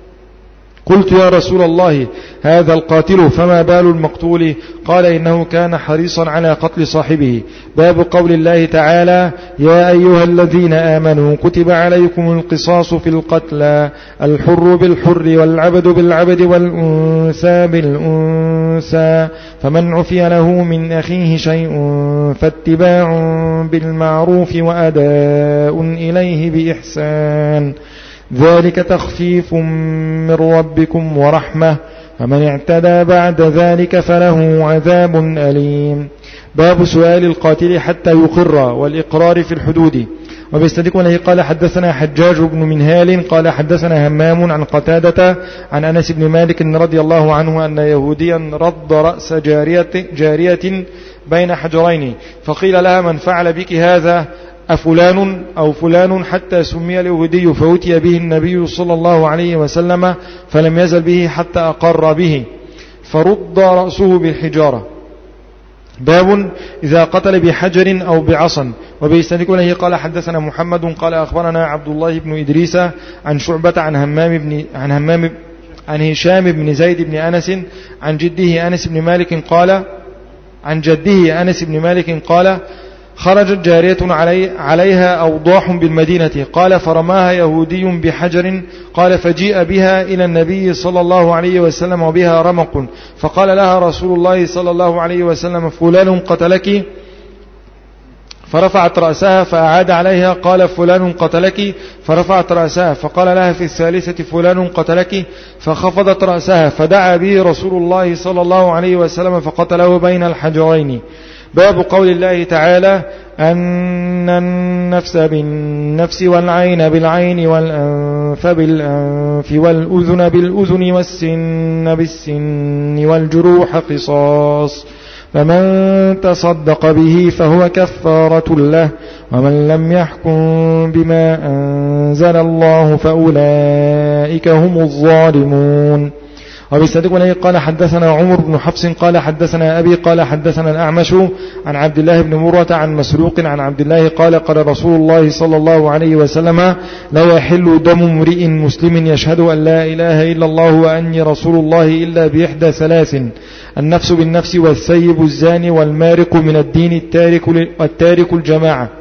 قلت يا رسول الله هذا القاتل فما بال المقتول؟ قال إنه كان حريصا على قتل صاحبه. باب قول الله تعالى يا أيها الذين آمنوا كتب عليكم القصاص في القتلى الحر بالحر والعبد بالعبد والأنثى بالأنثى فمن عفي له من أخيه شيء فاتباع بالمعروف وأداء إليه بإحسان ذلك تخفيف من ربكم ورحمة فمن اعتدى بعد ذلك فله عذاب أليم. باب سؤال القاتل حتى يقر والإقرار في الحدود. وبإسنادكم إليه قال حدثنا حجاج بن منهال قال حدثنا همام عن قتادة عن أنس بن مالك رضي الله عنه أن يهوديا رد رأس جارية, جارية بين حجرين فقيل لها من فعل بك هذا أفلان أو فلان حتى سمي اليهودي فأتي به النبي صلى الله عليه وسلم فلم يزل به حتى أقر به فرد رأسه بالحجارة. باب إذا قتل بحجر أو بعصا. وبإسنادكم إليه قال حدثنا محمد قال أخبرنا عبد الله بن إدريس عن شعبة عن همام بن عن همام عن هشام بن زيد بن أنس عن جده أنس بن مالك قال عن جده أنس بن مالك قال خرجت جارية علي عليها أوضاح بالمدينة. قال فرماها يهودي بحجر. قال فجيء بها إلى النبي صلى الله عليه وسلم وبها رمق. فقال لها رسول الله صلى الله عليه وسلم فلان قتلك؟ فرفعت رأسها فأعاد عليها. قال فلان قتلك؟ فرفعت رأسها. فقال لها في الثالثة فلان قتلك؟ فخفضت رأسها. فدعا به رسول الله صلى الله عليه وسلم فقتله بين الحجرين. باب قول الله تعالى أن النفس بالنفس والعين بالعين والأنف بالأنف والأذن بالأذن والسن بالسن والجروح قصاص، فمن تصدق به فهو كفارة له، ومن لم يحكم بما أنزل الله فأولئك هم الظالمون. وبالصديق وليه قال حدثنا عمر بن حفص قال حدثنا أبي قال حدثنا الأعمش عن عبد الله بن مرة عن مسروق عن عبد الله قال قال رسول الله صلى الله عليه وسلم لا يحل دم امرئ مسلم يشهد أن لا إله إلا الله وأني رسول الله إلا بإحدى ثلاث: النفس بالنفس والثيب الزاني والمارق من الدين التارك, التارك الجماعة.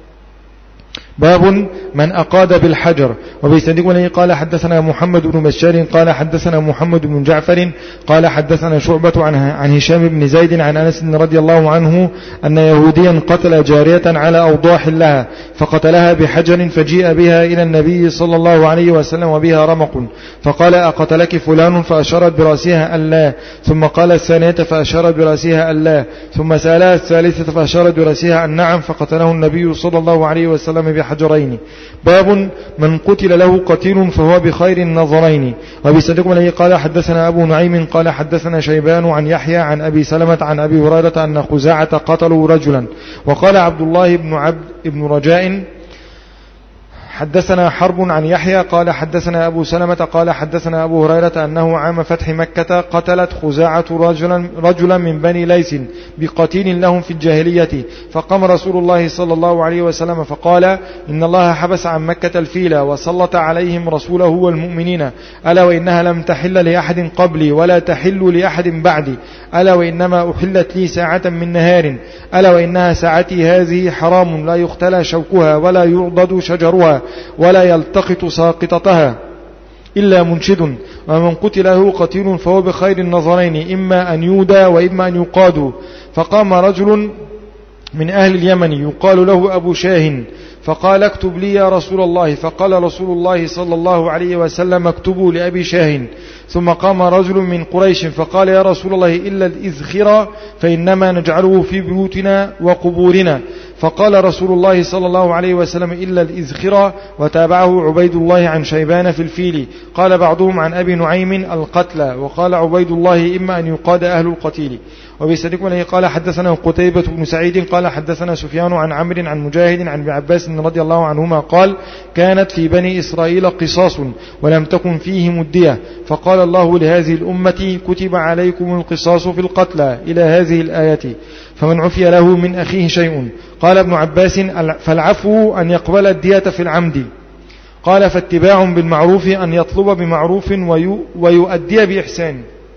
باب من أقاد بالحجر. وبيستدق وليه قال حدثنا محمد بن بشار قال حدثنا محمد بن جعفر قال حدثنا شعبة عن, عن هشام بن زيد عن أنس رضي الله عنه أن يهوديا قتل جارية على أوضاح لها فقتلها بحجر فجيء بها إلى النبي صلى الله عليه وسلم وبها رمق، فقال أقتلك فلان؟ فأشارت برأسها ألا، ثم قال الثانية فأشارت برأسها ألا، ثم سألها الثالثة فأشارت برأسها أن نعم، فقتله النبي صلى الله عليه وسلم بحجرين. باب من قتل له قتيل فهو بخير النظرين. وبيصدق عليه قال حدثنا أبو نعيم قال حدثنا شيبان عن يحيى عن أبي سلمة عن أبي هريرة أن خزاعة قتلوا رجلا. وقال عبد الله بن عبد بن رجاء حدثنا حرب عن يحيى قال حدثنا أبو سلمة قال حدثنا أبو هريرة أنه عام فتح مكة قتلت خزاعة رجلا, رجلا من بني ليس بقتيل لهم في الجاهلية، فقام رسول الله صلى الله عليه وسلم فقال إن الله حبس عن مكة الفيل وسلط عليهم رسوله والمؤمنين، ألا وإنها لم تحل لأحد قبلي ولا تحل لأحد بعدي، ألا وإنما أحلت لي ساعة من نهار، ألا وإنها ساعتي هذه حرام لا يختلى شوكها ولا يعضد شجرها ولا يلتقط ساقطتها إلا منشد، ومن قتل له قتيل فهو بخير النظرين إما أن يودى وإما أن يقاد. فقام رجل من أهل اليمن يقال له أبو شاه فقال اكتب لي يا رسول الله، فقال رسول الله صلى الله عليه وسلم اكتبوا لأبي شاه. ثم قام رجل من قريش فقال يا رسول الله إلا الإذخرة فإنما نجعله في بيوتنا وقبورنا، فقال رسول الله صلى الله عليه وسلم إلا الإذخرة، وتابعه عبيد الله عن شيبان في الفيل. قال بعضهم عن أبي نعيم القتلى، وقال عبيد الله إما أن يقاد أهل القتيل. وبيستدق عليه قال حدثنا قتيبة بن سعيد قال حدثنا سفيان عن عمرو عن مجاهد عن ابن عباس رضي الله عنهما قال كانت في بني إسرائيل قصاص ولم تكن فيهم الدية، فقال الله لهذه الأمة كتب عليكم القصاص في القتلى إلى هذه الآية، فمن عفي له من أخيه شيء. قال ابن عباس فالعفو أن يقبل الدية في العمد. قال فاتباع بالمعروف أن يطلب بمعروف ويؤدي بإحسان.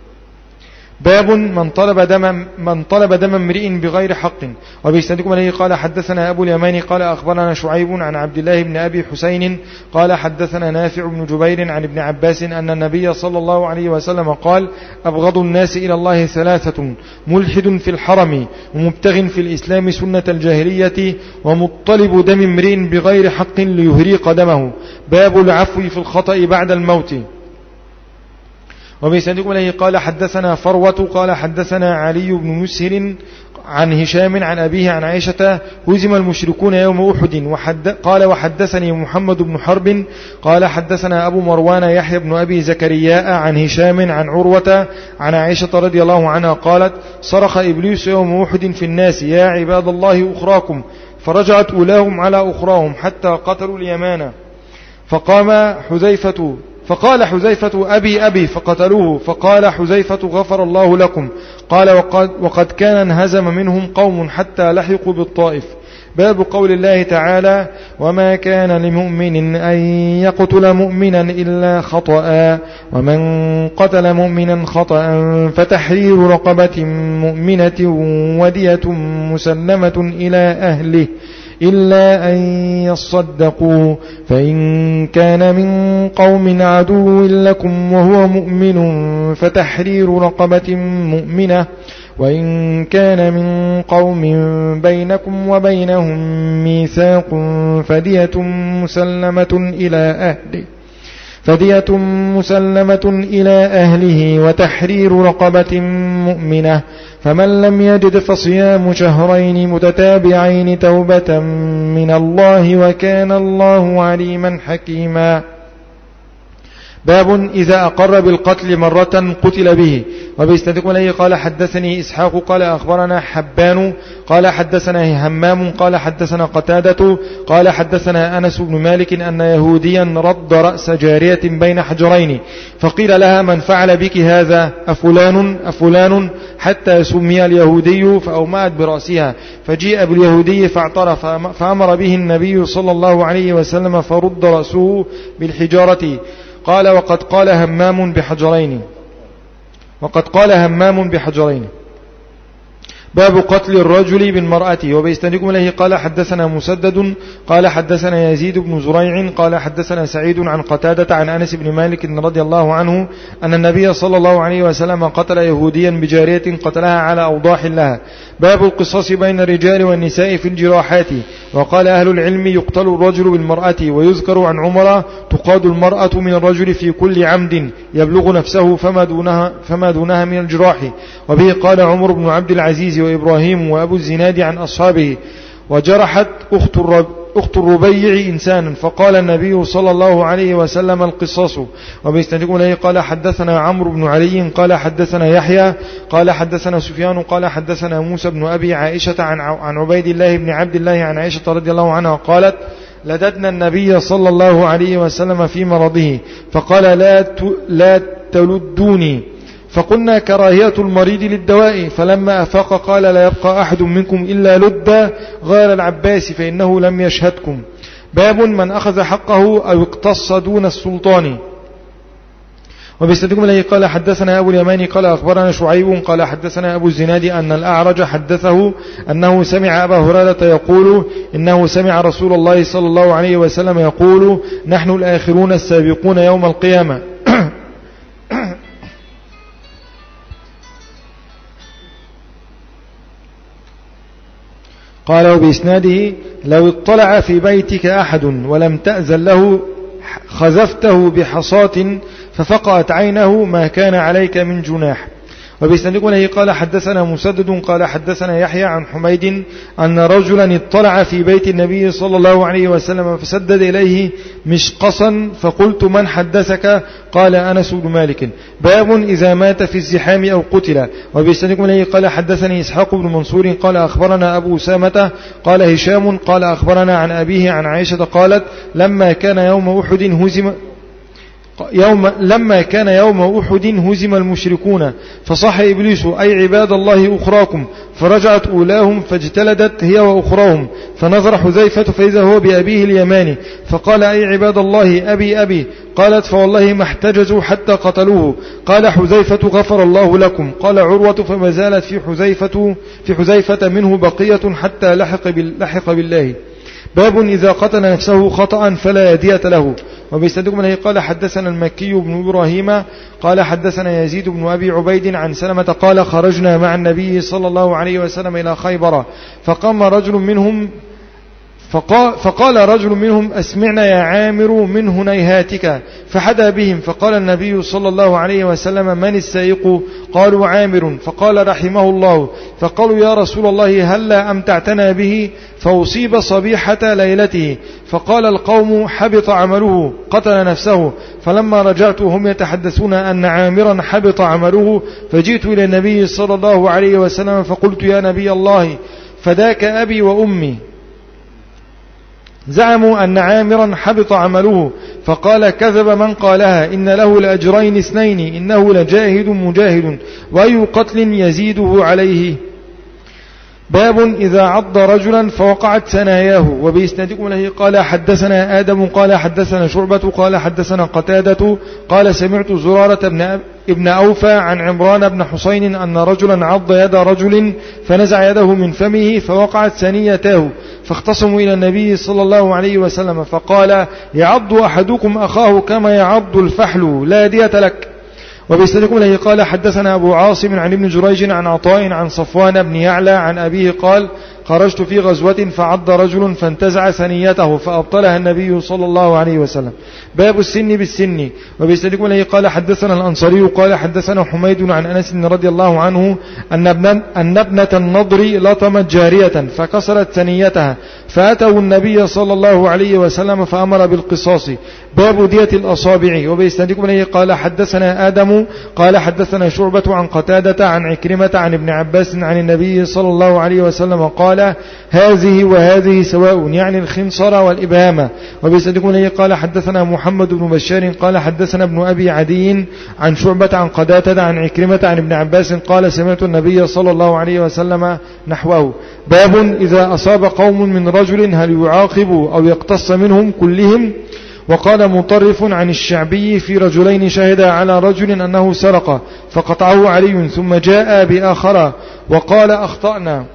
باب من طلب دم من طلب دم امرئ بغير حق. وبيستدق عليه قال حدثنا أبو اليماني قال أخبرنا شعيب عن عبد الله بن أبي حسين قال حدثنا نافع بن جبير عن ابن عباس أن النبي صلى الله عليه وسلم قال أبغض الناس إلى الله ثلاثة: ملحد في الحرم، ومبتغ في الإسلام سنة الجاهلية، ومطلب دم امرئ بغير حق ليهريق دمه. باب العفو في الخطأ بعد الموت. وبيسندكم إليه قال حدثنا فروة قال حدثنا علي بن مسهر عن هشام عن أبيه عن عائشة هزم المشركون يوم أحد. وحد قال وحدثني محمد بن حرب قال حدثنا أبو مروان يحيى بن أبي زكرياء عن هشام عن عروة عن عائشة رضي الله عنها قالت صرخ إبليس يوم أحد في الناس يا عباد الله أخراكم، فرجعت أولاهم على أخراهم حتى قتلوا اليمان، فقام حذيفة فقال حذيفة أبي أبي فقتلوه، فقال حذيفة غفر الله لكم. قال وقد, وقد كان انهزم منهم قوم حتى لحقوا بالطائف. باب قول الله تعالى وما كان لمؤمن أن يقتل مؤمنا إلا خطأ ومن قتل مؤمنا خطأ فتحرير رقبة مؤمنة ودية مسلمة إلى أهله إلا أن يصدقوا فإن كان من قوم عدو لكم وهو مؤمن فتحرير رقبة مؤمنة وإن كان من قوم بينكم وبينهم ميثاق فدية مسلمة إلى أهله فدية مسلمة إلى أهله وتحرير رقبة مؤمنة فمن لم يجد فصيام شهرين متتابعين توبة من الله وكان الله عليما حكيما. باب إذا أقر بالقتل مرة قتل به. وبيستدق عليه قال حدثني إسحاق قال أخبرنا حبان قال حدثنا همام قال حدثنا قتادة قال حدثنا أنس بن مالك أن يهوديا رد رأس جارية بين حجرين فقيل لها من فعل بك هذا أفلان أفلان حتى سمي اليهودي فأومأت برأسها فجيء باليهودي فاعترف فأمر به النبي صلى الله عليه وسلم فرد رأسه بالحجارة. قال وقد قال همام بحجرين وقد قال همام بحجرين. باب قتل الرجل بالمرأة. وبيستندكم إليه قال حدثنا مسدد قال حدثنا يزيد بن زريع قال حدثنا سعيد عن قتادة عن أنس بن مالك رضي الله عنه أن النبي صلى الله عليه وسلم قتل يهوديا بجارية قتلها على أوضاح لها. باب القصاص بين الرجال والنساء في الجراحات. وقال أهل العلم يقتل الرجل بالمرأة. ويذكر عن عمر تقاد المرأة من الرجل في كل عمد يبلغ نفسه فما دونها, فما دونها من الجراح. وبه قال عمر بن عبد العزيز وإبراهيم وأبو الزناد عن أصحابه. وجرحت أخت الرب أخت الربيع إنسانا فقال النبي صلى الله عليه وسلم القصاص. وبيستندق إليه قال حدثنا عمرو بن علي قال حدثنا يحيى قال حدثنا سفيان قال حدثنا موسى بن أبي عائشة عن عن عبيد الله بن عبد الله عن عائشة رضي الله عنها قالت لددنا النبي صلى الله عليه وسلم في مرضه فقال لا لا تلدوني فقلنا كراهية المريض للدواء فلما أفاق قال لا يبقى أحد منكم إلا لد غير العباس فإنه لم يشهدكم. باب من أخذ حقه أو اقتص دون السلطان. وبيستدقم إليه قال حدثنا أبو اليماني قال أخبرنا شعيب قال حدثنا أبو الزناد أن الأعرج حدثه أنه سمع أبا هريرة يقول إنه سمع رسول الله صلى الله عليه وسلم يقول نحن الآخرون السابقون يوم القيامة. قال وبإسناده لو اطلع في بيتك أحد ولم تأذن له خذفته بحصاة ففقأت عينه ما كان عليك من جناح. وبإسناده إليه قال حدثنا مسدد قال حدثنا يحيى عن حميد أن رجلا اطلع في بيت النبي صلى الله عليه وسلم فسدد إليه مشقصا فقلت من حدثك قال أنس بن مالك. باب إذا مات في الزحام أو قتل. وبإسناده إليه قال حدثني إسحاق بن منصور قال أخبرنا أبو أسامة قال هشام قال أخبرنا عن أبيه عن عائشة قالت لما كان يوم أحد هزم يوم لما كان يوم أحد هزم المشركون فصح إبليس أي عباد الله أخراكم فرجعت أولاهم فاجتلدت هي وأخراهم فنظر حذيفة فإذا هو بأبيه اليماني فقال أي عباد الله أبي أبي قالت فوالله ما احتجزوا حتى قتلوه قال حذيفة غفر الله لكم قال عروة فما زالت في حذيفة, في حذيفة منه بقية حتى لحق, لحق بالله. باب إذا قتل نفسه خطأ فلا دية له. وبيستدق من قال حدثنا المكي بن إبراهيم قال حدثنا يزيد بن أبي عبيد عن سلمة قال خرجنا مع النبي صلى الله عليه وسلم إلى خيبر فقام رجل منهم فقال, فقال رجل منهم أسمعنا يا عامر من هنيهاتك فحدى بهم فقال النبي صلى الله عليه وسلم من السائق قالوا عامر فقال رحمه الله فقالوا يا رسول الله هلا أمتعتنا به فأصيب صبيحة ليلته فقال القوم حبط عمله قتل نفسه فلما رجعت هم يتحدثون أن عامرا حبط عمله فجئت إلى النبي صلى الله عليه وسلم فقلت يا نبي الله فداك أبي وأمي زعموا أن عامرا حبط عمله فقال كذب من قالها إن له لأجرين اثنين إنه لجاهد مجاهد وأي قتل يزيده عليه. باب إذا عض رجلا فوقعت ثناياه. وبإسنادكم له قال حدثنا آدم قال حدثنا شعبة قال حدثنا قتادة قال سمعت زرارة بن ابن أوفى عن عمران بن حسين أن رجلا عض يد رجل فنزع يده من فمه فوقعت ثنيتاه فاختصموا إلى النبي صلى الله عليه وسلم فقال يعض أحدكم أخاه كما يعض الفحل لا دية لك. وبإسنادكم له قال حدثنا أبو عاصم عن ابن جريج عن عطاء عن صفوان بن يعلى عن أبيه قال خرجت في غزوة فعض رجل فانتزع ثنيته فأبطلها النبي صلى الله عليه وسلم. باب السن بالسن. وبإسنادكم له قال حدثنا الأنصاري قال حدثنا حميد عن أنس رضي الله عنه أن ابن أن ابنة النضر لطمت جارية فكسرت ثنيتها فأتوا النبي صلى الله عليه وسلم فأمر بالقصاص. باب دية الأصابع. وبإسنادكم له قال حدثنا آدم قال حدثنا شعبة عن قتادة عن عكرمة عن ابن عباس عن النبي صلى الله عليه وسلم قال هذه وهذه سواء يعني الخنصر والإبهام. وبإسنادكم له قال حدثنا محمد بن بشار قال حدثنا ابن أبي عدي عن شعبة عن قتادة عن عكرمة عن ابن عباس قال سمعت النبي صلى الله عليه وسلم نحوه. باب إذا أصاب قوم من رجل هل يعاقب أو يقتص منهم كلهم. وقال مطرف عن الشعبي في رجلين شهدا على رجل أنه سرق فقطعه علي ثم جاء بآخر وقال أخطأنا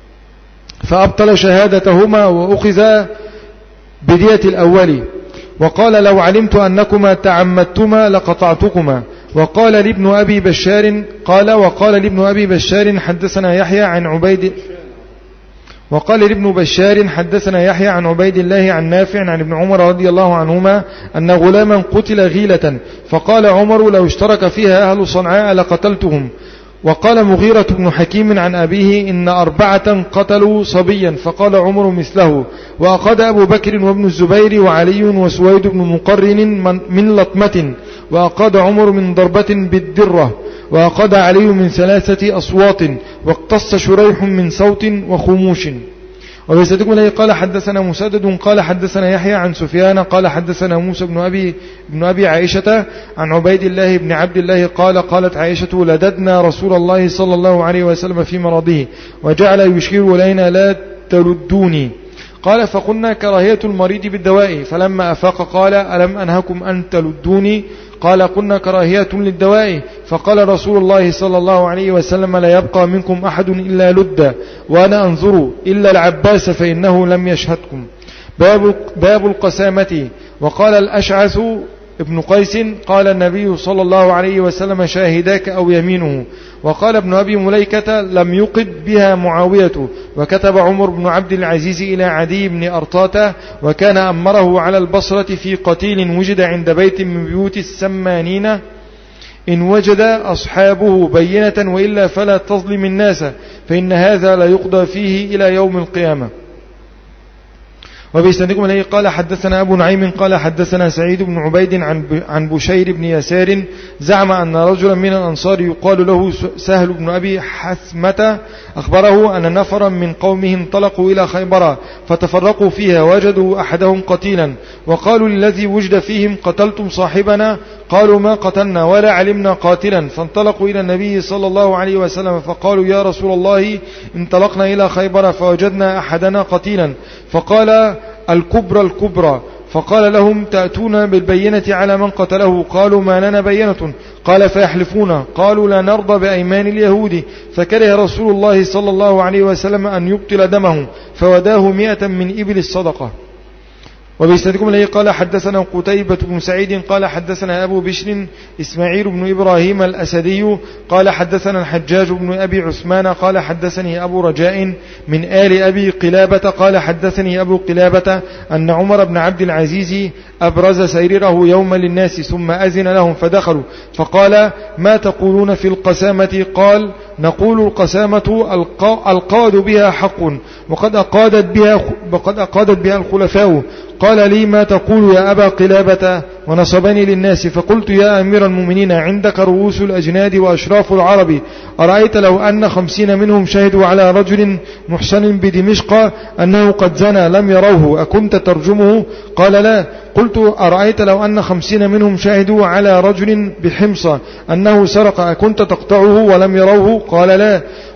فأبطل شهادتهما وأخذ بدية الأول. وقال لو علمت أنكما تعمدتما لقطعتكما. وقال لابن أبي بشار قال وقال لابن أبي بشار حدثنا يحيى عن عبيد وقال لابن بشار حدثنا يحيى عن عبيد الله عن نافع عن ابن عمر رضي الله عنهما أن غلاما قتل غيلة فقال عمر لو اشترك فيها أهل صنعاء لقتلتهم. وقال مغيرة بن حكيم عن أبيه إن أربعة قتلوا صبيا فقال عمر مثله. وأخذ أبو بكر وابن الزبير وعلي وسويد بن مقرن من لطمة وأخذ عمر من ضربة بالدرة وأخذ علي من ثلاثة أصوات واقتص شريح من صوت وخموش. وبإسنادكم له قال حدثنا مسدد قال حدثنا يحيى عن سفيان قال حدثنا موسى بن أبي, بن أبي عائشة عن عبيد الله بن عبد الله قال قالت عائشة لددنا رسول الله صلى الله عليه وسلم في مرضه وجعل يشير إلينا لا تلدوني. قال فقلنا كراهية المريض بالدواء فلما أفاق قال ألم أنهكم أن تلدوني قال قلنا كراهية للدواء. فقال رسول الله صلى الله عليه وسلم لا يبقى منكم أحد إلا لد وأنا أنظر إلا العباس فإنه لم يشهدكم. باب, باب القسامة. وقال الأشعث ابن قيس قال النبي صلى الله عليه وسلم شاهداك أو يمينه. وقال ابن أبي مليكة لم يقد بها معاوية. وكتب عمر بن عبد العزيز إلى عدي بن أرطاة وكان أمره على البصرة في قتيل وجد عند بيت من بيوت السمانين إن وجد أصحابه بينة وإلا فلا تظلم الناس فإن هذا لا يقضى فيه إلى يوم القيامة. وبإسنادكم له قال حدثنا أبو نعيم قال حدثنا سعيد بن عبيد عن بشير بن يسار زعم أن رجلا من الأنصار يقال له سهل بن أبي حثمة أخبره أن نفرا من قومه انطلقوا إلى خيبر فتفرقوا فيها وجدوا أحدهم قتيلا وقالوا للذي وجد فيهم قتلتم صاحبنا قالوا ما قتلنا ولا علمنا قاتلا. فانطلقوا إلى النبي صلى الله عليه وسلم فقالوا يا رسول الله انطلقنا إلى خيبر فوجدنا أحدنا قتيلا فقال الكبرى الكبرى. فقال لهم تأتون بالبينة على من قتله قالوا ما لنا بينة. قال فيحلفون قالوا لا نرضى بأيمان اليهود. فكره رسول الله صلى الله عليه وسلم أن يبطل دمه فوداه مئة من إبل الصدقة. وبإسنادكم له قال حدثنا قتيبة بن سعيد قال حدثنا أبو بشر إسماعيل بن إبراهيم الأسدي قال حدثنا الحجاج بن أبي عثمان قال حدثني أبو رجاء من آل أبي قلابة قال حدثني أبو قلابة أن عمر بن عبد العزيز أبرز سيرره يوما للناس ثم أذن لهم فدخلوا فقال ما تقولون في القسامة؟ قال نقول القسامة القاد بها حق وقد أقادت بها, وقد أقادت بها الخلفاء. قال لي ما تقول يا أبا قلابة ونصبني للناس فقلت يا أمير المؤمنين عندك رؤوس الأجناد وأشراف العرب أرأيت لو أن خمسين منهم شهدوا على رجل محسن بدمشق أنه قد زنى لم يروه أكنت ترجمه؟ قال لا. قلت أرأيت لو أن خمسين منهم شهدوا على رجل بحمص أنه سرق أكنت تقطعه ولم يروه؟ قال لا.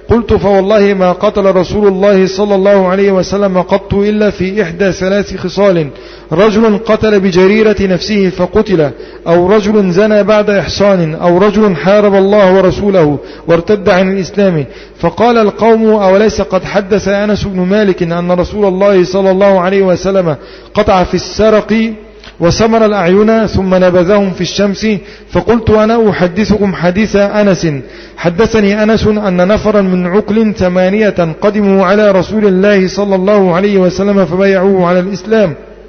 قلت فوالله ما قتل رسول الله صلى الله عليه وسلم قط إلا في إحدى ثلاث خصال: رجل قتل بجريرة نفسه فقتل، أو رجل زنى بعد إحصان، أو رجل حارب الله ورسوله وارتد عن الإسلام. فقال القوم: أوليس قد حدث أنس بن مالك أن رسول الله صلى الله عليه وسلم قطع في السرق وسمر الأعين ثم نبذهم في الشمس؟ فقلت: أنا أحدثكم حديث أنس. حدثني أنس أن نفرا من عقل ثمانية قدموا على رسول الله صلى الله عليه وسلم فبايعوه على الإسلام،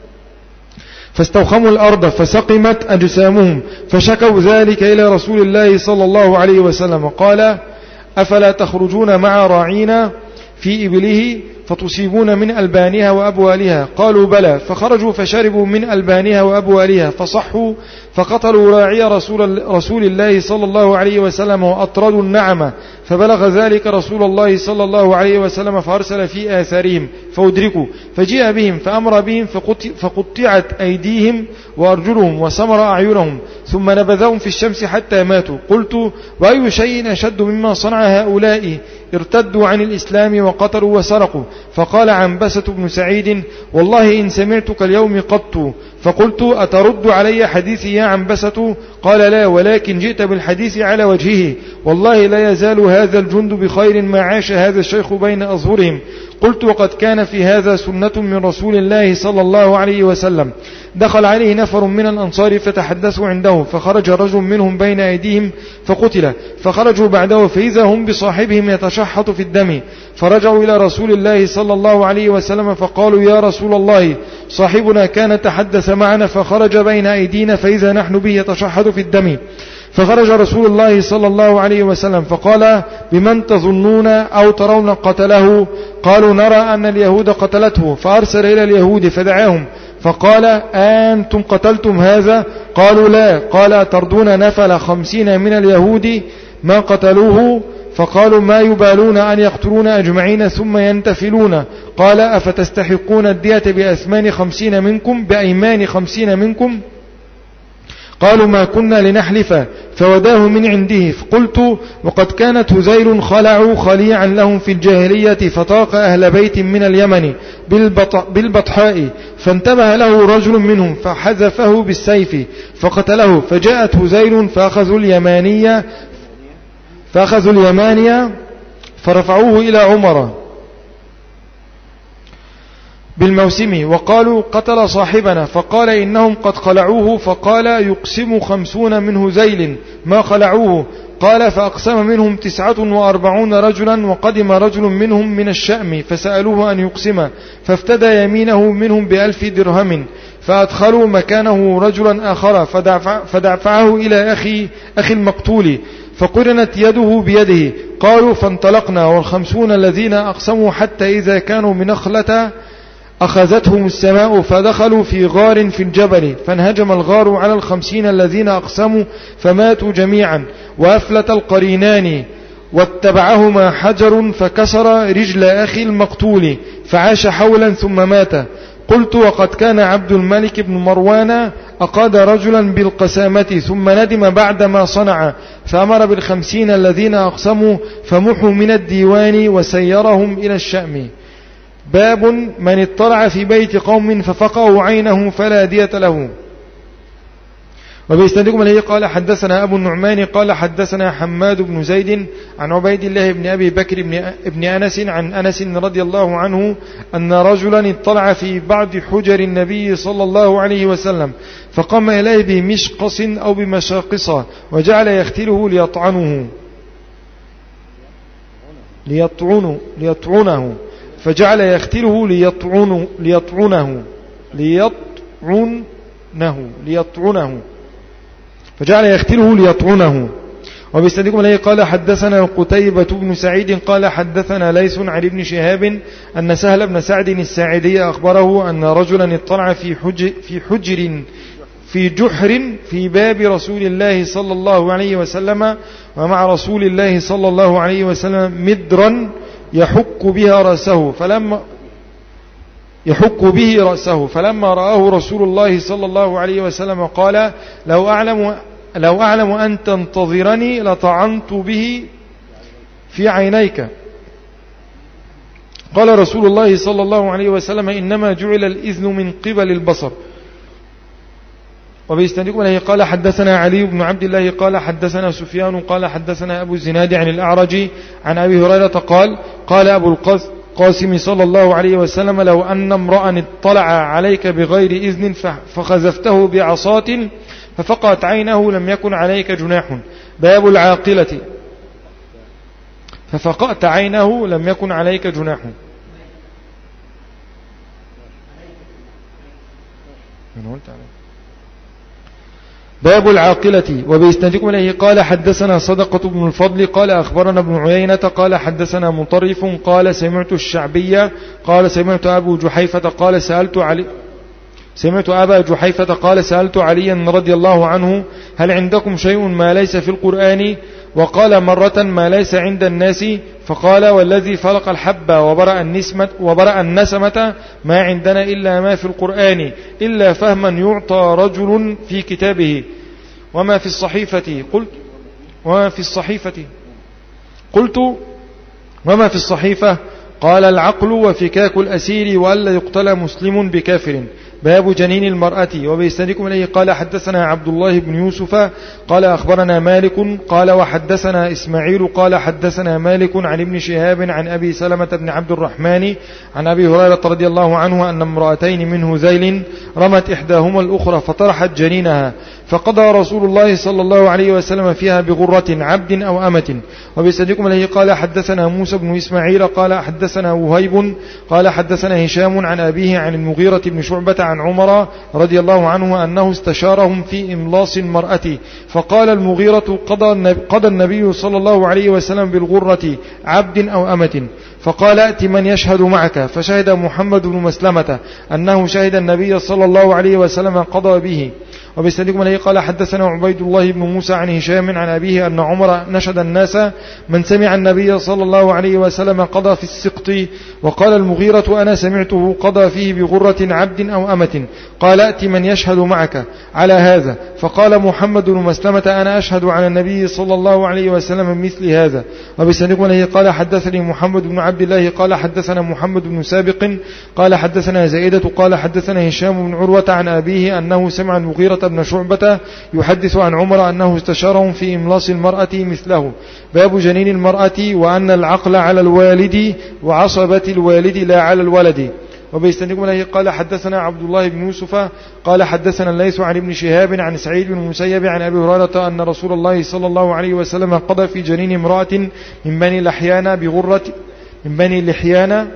فاستوخموا الأرض فسقمت أجسامهم، فشكوا ذلك إلى رسول الله صلى الله عليه وسلم. قال: أفلا تخرجون مع راعينا في إبله فتصيبون من ألبانها وأبوالها؟ قالوا: بلى. فخرجوا فشربوا من ألبانها وأبوالها فصحوا، فقتلوا راعي رسول, رسول الله صلى الله عليه وسلم وأطردوا النعمة. فبلغ ذلك رسول الله صلى الله عليه وسلم فأرسل في آثارهم فأدركوا، فجيء بهم فأمر بهم فقطعت أيديهم وأرجلهم وسمر أعينهم، ثم نبذهم في الشمس حتى ماتوا. قلت: وأي شيء أشد مما صنع هؤلاء؟ ارتدوا عن الإسلام وقتلوا وسرقوا. فقال عنبسة بن سعيد: والله إن سمعتك اليوم قط. فقلت: أترد علي حديثي يا عنبسة؟ قال: لا، ولكن جئت بالحديث على وجهه. والله لا يزال هذا الجند بخير ما عاش هذا الشيخ بين أظهرهم. قلت: وقد كان في هذا سنة من رسول الله صلى الله عليه وسلم. دخل عليه نفر من الأنصار فتحدثوا عنده، فخرج رجل منهم بين أيديهم فقتل، فخرجوا بعده فإذا هم بصاحبهم يتشحط في الدم، فرجعوا إلى رسول الله صلى الله عليه وسلم فقالوا: يا رسول الله، صاحبنا كان تحدث معنا فخرج بين أيدينا فإذا نحن به يتشحط في الدم. فخرج رسول الله صلى الله عليه وسلم فقال: بمن تظنون أو ترون قتله؟ قالوا: نرى أن اليهود قتلته. فأرسل إلى اليهود فدعاهم فقال: أنتم قتلتم هذا؟ قالوا: لا. قال: تردون نفل خمسين من اليهود ما قتلوه؟ فقالوا: ما يبالون أن يقتلون أجمعين ثم ينتفلون. قال: أفتستحقون الدية بأثمان خمسين منكم بأيمان خمسين منكم؟ قالوا: ما كنا لنحلف. فوداه من عنده. فقلت: وقد كانت هزيل خلعوا خليعا لهم في الجاهلية فطاق أهل بيت من اليمن بالبطحاء، فانتبه له رجل منهم فحذفه بالسيف فقتله. فجاءت هزيل فأخذوا اليمانية فأخذوا اليمانية فرفعوه إلى عمر بالموسم وقالوا: قتل صاحبنا. فقال: إنهم قد خلعوه. فقال: يقسم خمسون من هزيل ما خلعوه. قال: فأقسم منهم تسعة وأربعون رجلا، وقدم رجل منهم من الشأم فسألوه أن يقسم، فافتدى يمينه منهم بألف درهم، فأدخلوا مكانه رجلا آخر فدفع فدفعه إلى أخي, أخي المقتول، فقرنت يده بيده. قالوا: فانطلقنا والخمسون الذين أقسموا حتى إذا كانوا بنخلة أخذتهم السماء، فدخلوا في غار في الجبل، فانهجم الغار على الخمسين الذين أقسموا فماتوا جميعا، وأفلت القرينان واتبعهما حجر فكسر رجل أخي المقتول، فعاش حولا ثم مات. قلت: وقد كان عبد الملك بن مروان أقاد رجلا بالقسامة ثم ندم بعدما صنع، فأمر بالخمسين الذين أقسموا فمحوا من الديوان وسيرهم إلى الشأم. باب من اطلع في بيت قوم ففقعوا عينه فلا دية له. وبإسنادكم إليه قال: حدثنا أبو النعمان قال: حدثنا حماد بن زيد عن عبيد الله بن أبي بكر بن أنس عن أنس رضي الله عنه أن رجلا اطلع في بعض حجر النبي صلى الله عليه وسلم، فقام إليه بمشقص أو بمشاقصة وجعل يختله ليطعنه ليطعنه ليطعنه فجعل يختله ليطعنه ليطعنه ليطعنه ليطعنه فجعل يختله ليطعنه. وبإسنادكم إليه قال: حدثنا قتيبة بن سعيد قال: حدثنا ليث عن ابن شهاب أن سهل بن سعد الساعدي أخبره أن رجلا اطلع في حجر في حجر في جحر في باب رسول الله صلى الله عليه وسلم، ومع رسول الله صلى الله عليه وسلم مدرا يحك بها رأسه، فلما يحك به رأسه فلما رآه رسول الله صلى الله عليه وسلم قال: لو أعلم لو أعلم أن تنتظرني لطعنت به في عينيك. قال رسول الله صلى الله عليه وسلم إنما جعل الإذن من قبل البصر. وبيستندكم إليه قال حدثنا علي بن عبد الله قال حدثنا سفيان قال حدثنا أبو الزناد عن الأعرج عن أبي هريرة قال قال أبو القاسم صلى الله عليه وسلم لو أن امرأ اطلع عليك بغير إذن فخزفته بعصاة ففقعت عينه لم يكن عليك جناح. باب العاقلة ففقعت عينه لم يكن عليك جناح. باب العاقلة. وبيستنجكم إليه قال حدثنا صدقة بن الفضل قال أخبرنا ابن عيينة قال حدثنا مطرف قال سمعت الشعبية قال سمعت أبو جحيفة قال سألت علي سمعت أبا جحيفة قال سألت عليا رضي الله عنه هل عندكم شيء ما ليس في القرآن؟ وقال مرة ما ليس عند الناس. فقال والذي فلق الحبة وبرأ النسمة, وبرأ النسمة ما عندنا إلا ما في القرآن إلا فهما يعطى رجل في كتابه. وما في الصحيفة قلت وما في الصحيفة قلت وما في الصحيفة قال العقل وفكاك الأسير وألا يقتل مسلم بكافر. باب جنين المرأة. وبيستندكم إليه قال حدثنا عبد الله بن يوسف قال أخبرنا مالك قال وحدثنا إسماعيل قال حدثنا مالك عن ابن شهاب عن أبي سلمة بن عبد الرحمن عن أبي هريرة رضي الله عنه أن امرأتين من هذيل رمت إحداهما الأخرى فطرحت جنينها فقضى رسول الله صلى الله عليه وسلم فيها بغرة عبد أو أمة. وبيستندكم إليه قال حدثنا موسى بن إسماعيل قال حدثنا وهيب قال حدثنا هشام عن أبيه عن المغيرة بن شعبة عن عمر رضي الله عنه أنه استشارهم في إملاص المرأة فقال المغيرة قضى النبي صلى الله عليه وسلم بالغرة عبد أو أمة. فقال ائت من يشهد معك فشهد محمد بن مسلمة أنه شهد النبي صلى الله عليه وسلم قضى به. وبيستندكم إليه قال حدثنا عبيد الله بن موسى عن هشام عن أبيه أن عمر نشد الناس من سمع النبي صلى الله عليه وسلم قضى في السقط. وقال المغيرة أنا سمعته قضى فيه بغرة عبد أو أمة. قال ائت من يشهد معك على هذا. فقال محمد بن مسلمة أنا أشهد على النبي صلى الله عليه وسلم مثل هذا. وبيستندكم إليه قال حدثني محمد بن عبد الله قال حدثنا محمد بن سابق قال حدثنا زائدة قال حدثنا هشام بن عروة عن أبيه أنه سمع المغيرة بن شعبة يحدث عن عمر أنه استشارهم في إملاص المرأة مثله. باب جنين المرأة وأن العقل على الوالد وعصبة الوالد لا على الولد. وبيستندكم إليه قال حدثنا عبد الله بن يوسف قال حدثنا الليث عن ابن شهاب عن سعيد بن المسيب عن أبي هريرة أن رسول الله صلى الله عليه وسلم قضى في جنين امرأة من بني لحيان بغرة من بني لحيان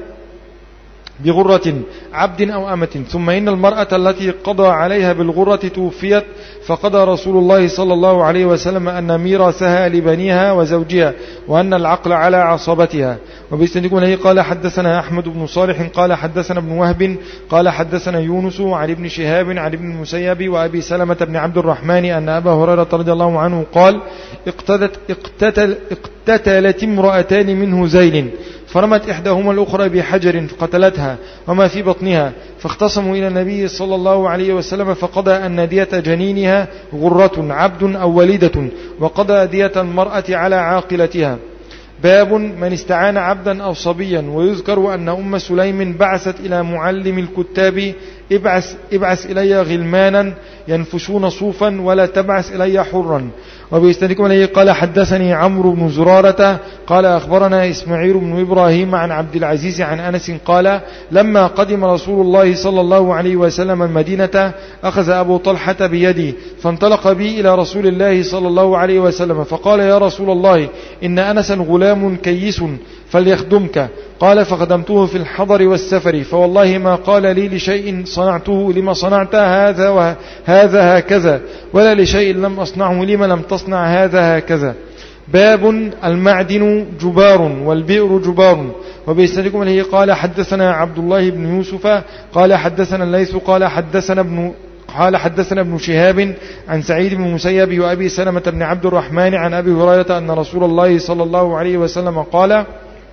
بغرة عبد أو أمة. ثم إن المرأة التي قضى عليها بالغرة توفيت فقضى رسول الله صلى الله عليه وسلم أن ميراثها لبنيها وزوجها وأن العقل على عصبتها. وبيستندكم إليه قال حدثنا أحمد بن صالح قال حدثنا ابن وهب قال حدثنا يونس عن ابن شهاب عن ابن المسيب وأبي سلمة بن عبد الرحمن أن أبا هريرة رضي الله عنه قال اقتتلت, اقتتل اقتتلت امرأتان من هذيل فرمت إحداهما الأخرى بحجر فقتلتها وما في بطنها فاختصموا إلى النبي صلى الله عليه وسلم فقضى أن دية جنينها غرة عبد أو وليدة وقضى دية المرأة على عاقلتها. باب من استعان عبدا أو صبيا. ويذكر أن أم سليم بعثت إلى معلم الكتاب ابعث, ابعث إلي غلمانا ينفشون صوفا ولا تبعث إلي حرا. وبيستندكم إليه قال حدثني عمرو بن زرارة قال أخبرنا إسماعيل بن إبراهيم عن عبد العزيز عن أنس قال لما قدم رسول الله صلى الله عليه وسلم المدينة أخذ أبو طلحة بيدي فانطلق بي إلى رسول الله صلى الله عليه وسلم فقال يا رسول الله إن أنسا غلام كيس فليخدمك. قال فخدمته في الحضر والسفر فوالله ما قال لي لشيء صنعته لما صنعت هذا وهذا هكذا ولا لشيء لم أصنعه لما لم تصنع هذا هكذا. باب المعدن جبار والبئر جبار. وبيستندكم إليه قال حدثنا عبد الله بن يوسف قال حدثنا الليث قال حدثنا ابن قال حدثنا ابن شهاب عن سعيد بن المسيب وأبي سلمة بن عبد الرحمن عن أبي هريرة أن رسول الله صلى الله عليه وسلم قال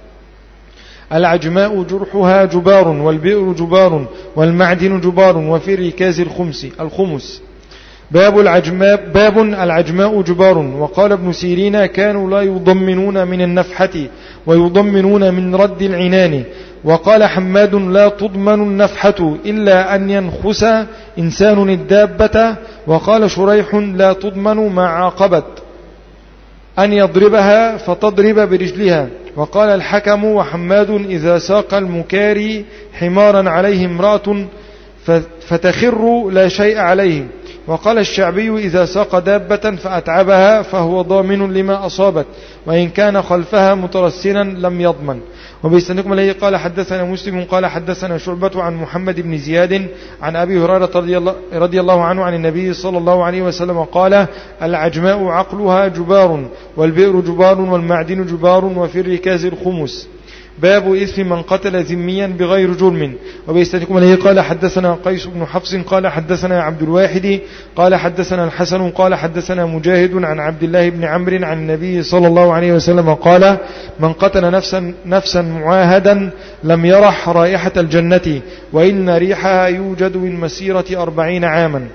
العجماء جرحها جبار والبئر جبار والمعدن جبار وفي الركاز الخمس الخمس. باب العجماء باب العجماء جبار. وقال ابن سيرين كانوا لا يضمنون من النفحة ويضمنون من رد العنان وقال حماد لا تضمن النفحة إلا أن ينخس إنسان الدابة. وقال شريح لا تضمن ما عاقبت أن يضربها فتضرب برجلها. وقال الحكم وحماد إذا ساق المكاري حمارا عليه امرأة فتخر لا شيء عليه. وقال الشعبي إذا ساق دابة فأتعبها فهو ضامن لما أصابت وإن كان خلفها مترسلا لم يضمن. وبيسندكم عليه قال حدثنا مسلم قال حدثنا شعبة عن محمد بن زياد عن أبي هريرة رضي الله عنه عن النبي صلى الله عليه وسلم قال العجماء عقلها جبار والبئر جبار والمعدن جبار وفي الركاز الخمس. باب إثم من قتل ذميا بغير جرم. وبيستنكم عليه قال حدثنا قيس بن حفص قال حدثنا عبد الواحد قال حدثنا الحسن قال حدثنا مجاهد عن عبد الله بن عمرو عن النبي صلى الله عليه وسلم قال من قتل نفسا, نفسا معاهدا لم يرح رائحة الجنة وإن ريحها يوجد من مسيرة أربعين عاما.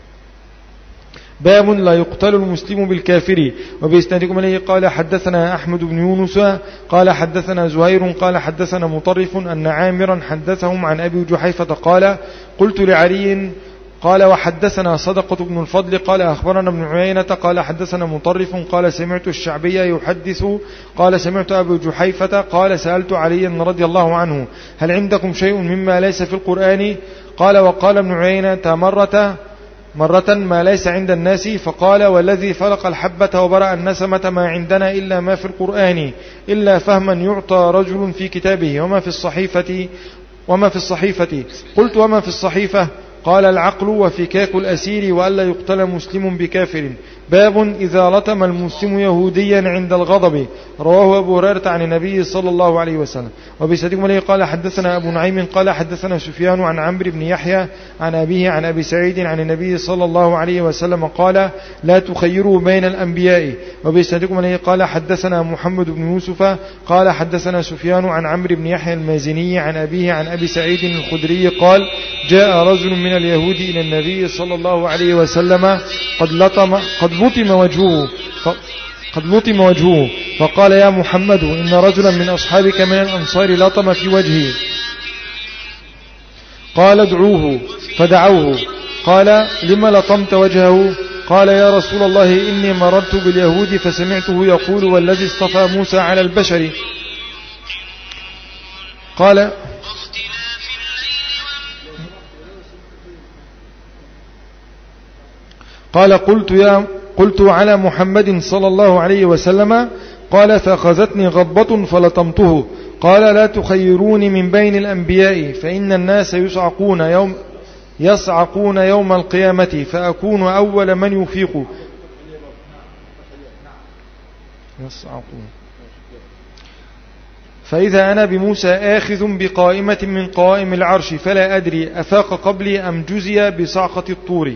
باب لا يقتل المسلم بالكافر. وبإسنادكم عليه قال حدثنا أحمد بن يونس قال حدثنا زهير قال حدثنا مطرف أن عامرا حدثهم عن أبي جحيفة قال قلت لعلي قال وحدثنا صدقة بن الفضل قال أخبرنا ابن عيينة قال حدثنا مطرف قال سمعت الشعبي يحدث قال سمعت أبي جحيفة قال سألت علي رضي الله عنه هل عندكم شيء مما ليس في القرآن؟ قال وقال ابن عيينة مرة مرة ما ليس عند الناس فقال والذي فلق الحبة وبرأ النسمة ما عندنا إلا ما في القرآن إلا فهما يعطى رجل في كتابه وما في الصحيفة وما في الصحيفة. قلت وما في الصحيفة؟ قال العقل وفكاك الأسير وألا يقتل مسلم بكافر. باب إذا لطم المسلم يهوديا عند الغضب. رواه أبو هريرة عن النبي صلى الله عليه وسلم. وبسدكم عليه قال حدثنا أبو نعيم قال حدثنا سفيان عن عمرو بن يحيى عن أبيه عن أبي سعيد عن النبي صلى الله عليه وسلم قال لا تخيروا بين الأنبياء. وبسدكم عليه قال حدثنا محمد بن يوسف قال حدثنا سفيان عن عمرو بن يحيى المازني عن أبيه عن أبي سعيد الخدري قال جاء رجل من اليهود إلى النبي صلى الله عليه وسلم قد لطم قد لطم وجهه قد لطم وجهه فقال يا محمد إن رجلا من أصحابك من الأنصار لطم في وجهه. قال ادعوه فدعوه. قال لما لطمت وجهه؟ قال يا رسول الله إني مررت باليهود فسمعته يقول والذي اصطفى موسى على البشر. قال قال قلت يا قلت على محمد صلى الله عليه وسلم. قال فأخذتني غضبة فلطمته. قال لا تخيروني من بين الأنبياء فإن الناس يصعقون يوم يصعقون يوم القيامة فأكون أول من يفيق. يصعقون فإذا أنا بموسى آخذ بقائمة من قوائم العرش فلا أدري أفاق قبلي أم جزي بصعقة الطور.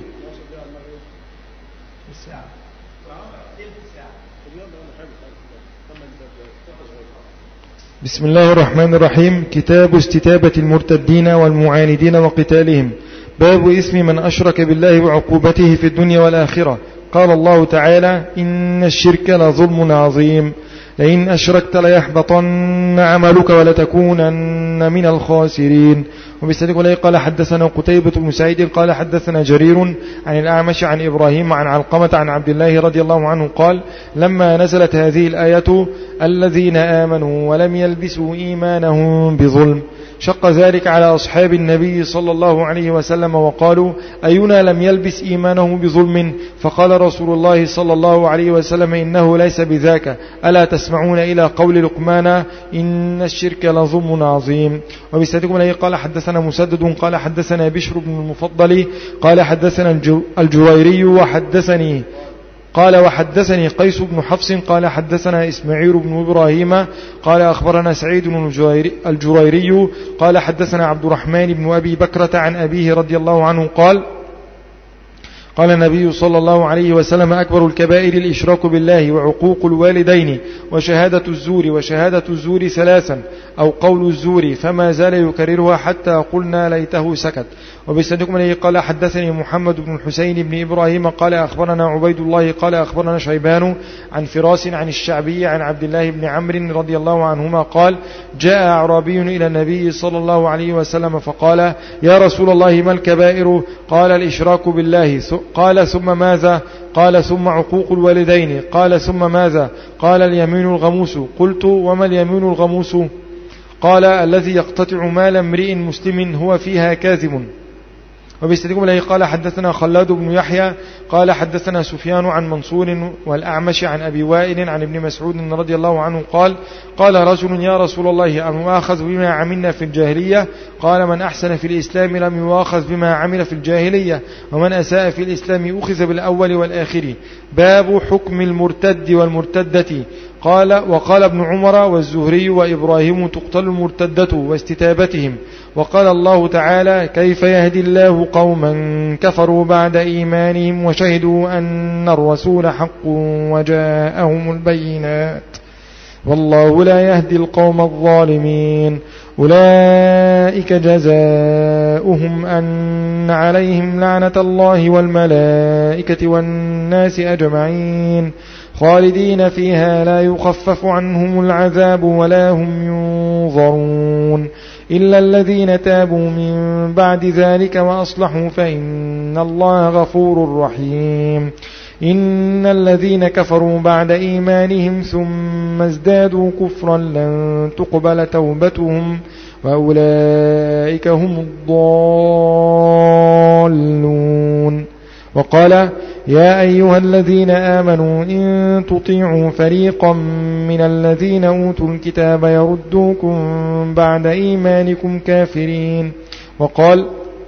بسم الله الرحمن الرحيم. كتاب استتابة المرتدين والمعاندين وقتالهم. باب إثم من أشرك بالله وعقوبته في الدنيا والآخرة. قال الله تعالى إن الشرك لظلم عظيم لئن أشركت ليحبطن عملك ولتكونن من الخاسرين. وبسنده عليه قال حدثنا قتيبة بن سعيد قال حدثنا جرير عن الأعمش عن إبراهيم عن علقمة عن عبد الله رضي الله عنه قال لما نزلت هذه الآية الذين آمنوا ولم يلبسوا إيمانهم بظلم شق ذلك على أصحاب النبي صلى الله عليه وسلم وقالوا أينا لم يلبس إيمانه بظلم؟ فقال رسول الله صلى الله عليه وسلم إنه ليس بذاك ألا تسمعون إلى قول لقمان إن الشرك لظلم عظيم. وبسنده عليه قال حدثنا مسدد قال حدثنا بشر بن المفضل قال حدثنا الجريري وحدثني قال وحدثني قيس بن حفص قال حدثنا إسماعيل بن إبراهيم قال أخبرنا سعيد الجريري قال حدثنا عبد الرحمن بن أبي بكرة عن أبيه رضي الله عنه قال قال النبي صلى الله عليه وسلم أكبر الكبائر الإشراك بالله وعقوق الوالدين وشهادة الزور وشهادة الزور ثلاثا أو قول الزور، فما زال يكررها حتى قلنا ليته سكت. وبسندكم إليه قال حدثني محمد بن الحسين بن إبراهيم قال أخبرنا عبيد الله قال أخبرنا شيبان عن فراس عن الشعبي عن عبد الله بن عمرو رضي الله عنهما قال جاء أعرابي إلى النبي صلى الله عليه وسلم فقال يا رسول الله ما الكبائر؟ قال الإشراك بالله. قال ثم ماذا؟ قال ثم عقوق الوالدين. قال ثم ماذا؟ قال اليمين الغموس. قلت وما اليمين الغموس؟ قال الذي يقتطع مال امرئ مسلم هو فيها كاذب. وبيستدكم إليه قال حدثنا خلاد بن يحيى قال حدثنا سفيان عن منصور والأعمش عن أبي وائل عن ابن مسعود رضي الله عنه قال قال رجل يا رسول الله أم يؤاخذ بما عملنا في الجاهلية؟ قال من أحسن في الإسلام لم يؤاخذ بما عمل في الجاهلية، ومن أساء في الإسلام أخذ بالأول والآخر. باب حكم المرتد والمرتدة. قال وقال ابن عمر والزهري وإبراهيم تقتل المرتدة واستتابتهم. وقال الله تعالى كيف يهدي الله قوما كفروا بعد إيمانهم وشهدوا أن الرسول حق وجاءهم البينات والله لا يهدي القوم الظالمين. أولئك جزاؤهم أن عليهم لعنة الله والملائكة والناس أجمعين خالدين فيها لا يخفف عنهم العذاب ولا هم ينظرون إلا الذين تابوا من بعد ذلك وأصلحوا فإن الله غفور رحيم. إن الذين كفروا بعد إيمانهم ثم ازدادوا كفرا لن تقبل توبتهم وأولئك هم الضالون. وقال يا أيها الذين آمنوا إن تطيعوا فريقا من الذين أوتوا الكتاب يردوكم بعد إيمانكم كافرين. وقال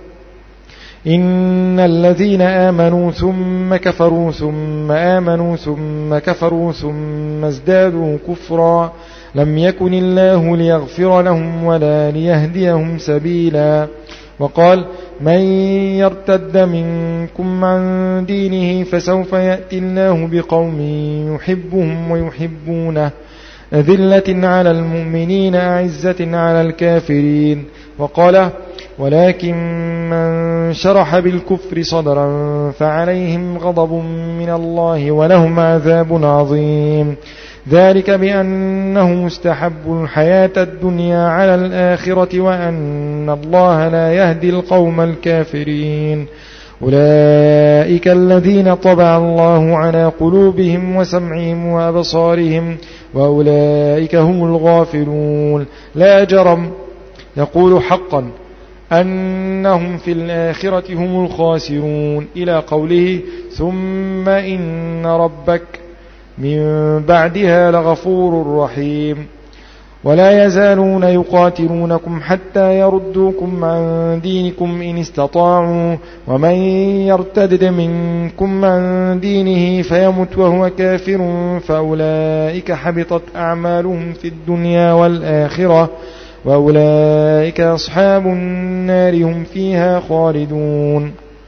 إن الذين آمنوا ثم كفروا ثم آمنوا ثم كفروا ثم ازدادوا كفرا لم يكن الله ليغفر لهم ولا ليهديهم سبيلا. وقال من يرتد منكم عن دينه فسوف يأتي الله بقوم يحبهم ويحبونه أذلة على المؤمنين أعزة على الكافرين. وقال ولكن من شرح بالكفر صدرا فعليهم غضب من الله ولهم عذاب عظيم ذلك بأنهم استحبوا الحياة الدنيا على الآخرة وأن الله لا يهدي القوم الكافرين. أولئك الذين طبع الله على قلوبهم وسمعهم وأبصارهم وأولئك هم الغافلون. لا جرم يقول حقا أنهم في الآخرة هم الخاسرون إلى قوله ثم إن ربك من بعدها لغفور رحيم. ولا يزالون يقاتلونكم حتى يردوكم عن دينكم إن استطاعوا ومن يرتد منكم عن دينه فيمت وهو كافر فأولئك حبطت أعمالهم في الدنيا والآخرة وأولئك أصحاب النار هم فيها خالدون.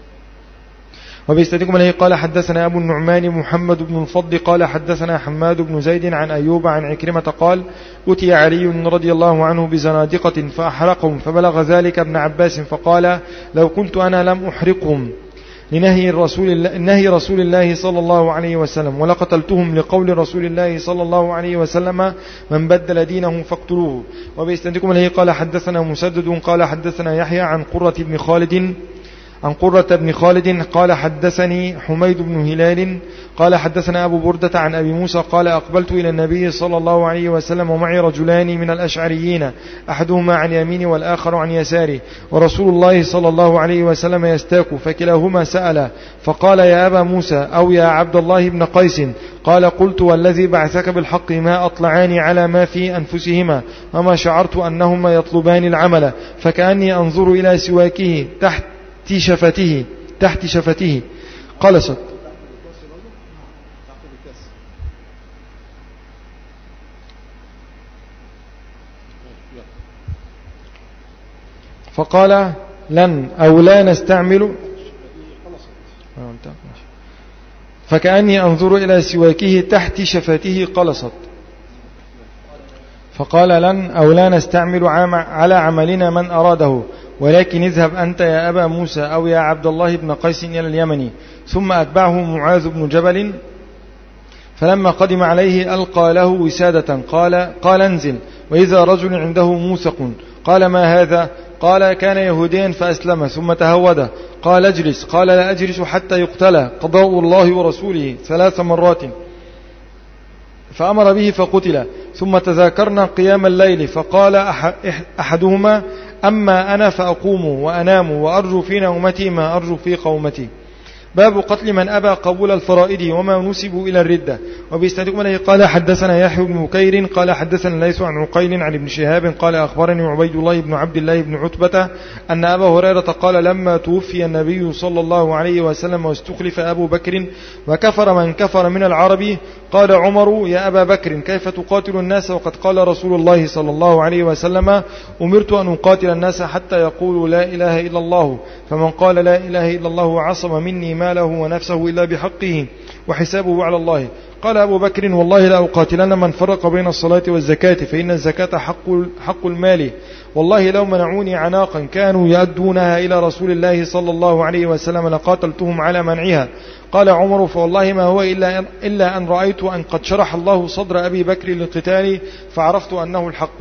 وبيستدكم عليه قال حدثنا أبو النعمان محمد بن الفضل قال حدثنا حماد بن زيد عن أيوب عن عكرمة قال أتي علي رضي الله عنه بزنادقة فأحرقهم فبلغ ذلك ابن عباس فقال لو كنت أنا لم أحرقهم لنهي رسول الله, نهي رسول الله صلى الله عليه وسلم ولقتلتهم لقول رسول الله صلى الله عليه وسلم من بدل دينه فاقتلوه. وبيستدكم عليه قال حدثنا مسدد قال حدثنا يحيى عن قرة بن خالد عن قرة بن خالد قال حدثني حميد بن هلال قال حدثنا أبو بردة عن أبي موسى قال أقبلت إلى النبي صلى الله عليه وسلم ومعي رجلان من الأشعريين أحدهما عن يميني والآخر عن يساري ورسول الله صلى الله عليه وسلم يستاك فكلاهما سأل فقال يا أبا موسى أو يا عبد الله بن قيس قال قلت والذي بعثك بالحق ما أطلعاني على ما في أنفسهما وما شعرت أنهما يطلبان العمل فكأني أنظر إلى سواكه تحت شفته تحت شفته قلصت فقال لن أو لا نستعمل فكأني أنظر إلى سواكه تحت شفاته قلصت. فقال لن أو لا نستعمل على عملنا من أراده، ولكن اذهب أنت يا أبا موسى أو يا عبد الله بن قيس إلى اليمن. ثم أتبعه معاذ بن جبل، فلما قدم عليه ألقى له وسادة، قال, قال انزل، وإذا رجل عنده موثق. قال ما هذا؟ قال كان يهوديا فأسلم ثم تهود. قال اجلس. قال لا أجلس حتى يقتل، قضاء الله ورسوله، ثلاث مرات. فأمر به فقتل. ثم تذاكرنا قيام الليل، فقال أحدهما أما أنا فأقوم وأنام وأرجو في نومتي ما أرجو في قومتي. باب قتل من أبى قبول الفرائض وما نسبوا إلى الردة. وبيستندكم عليه قال حدثنا يحيى بن بكير قال حدثنا ليس عن عقيل عن ابن شهاب قال أخبرني عبيد الله بن عبد الله بن عتبة أن أبا هريرة قال لما توفي النبي صلى الله عليه وسلم واستخلف أبو بكر وكفر من كفر من العرب، قال عمر يا أبا بكر كيف تقاتل الناس وقد قال رسول الله صلى الله عليه وسلم أمرت أن أقاتل الناس حتى يقولوا لا إله إلا الله، فمن قال لا إله إلا الله عصم مني ماله ونفسه إلا بحقه وحسابه على الله. قال أبو بكر والله لا أقاتلن من فرق بين الصلاة والزكاة، فإن الزكاة حق, حق المال، والله لو منعوني عناقا كانوا يؤدونها إلى رسول الله صلى الله عليه وسلم لقاتلتهم على منعها. قال عمر فوالله ما هو إلا, إلا أن رأيت أن قد شرح الله صدر أبي بكر للقتال فعرفت أنه الحق.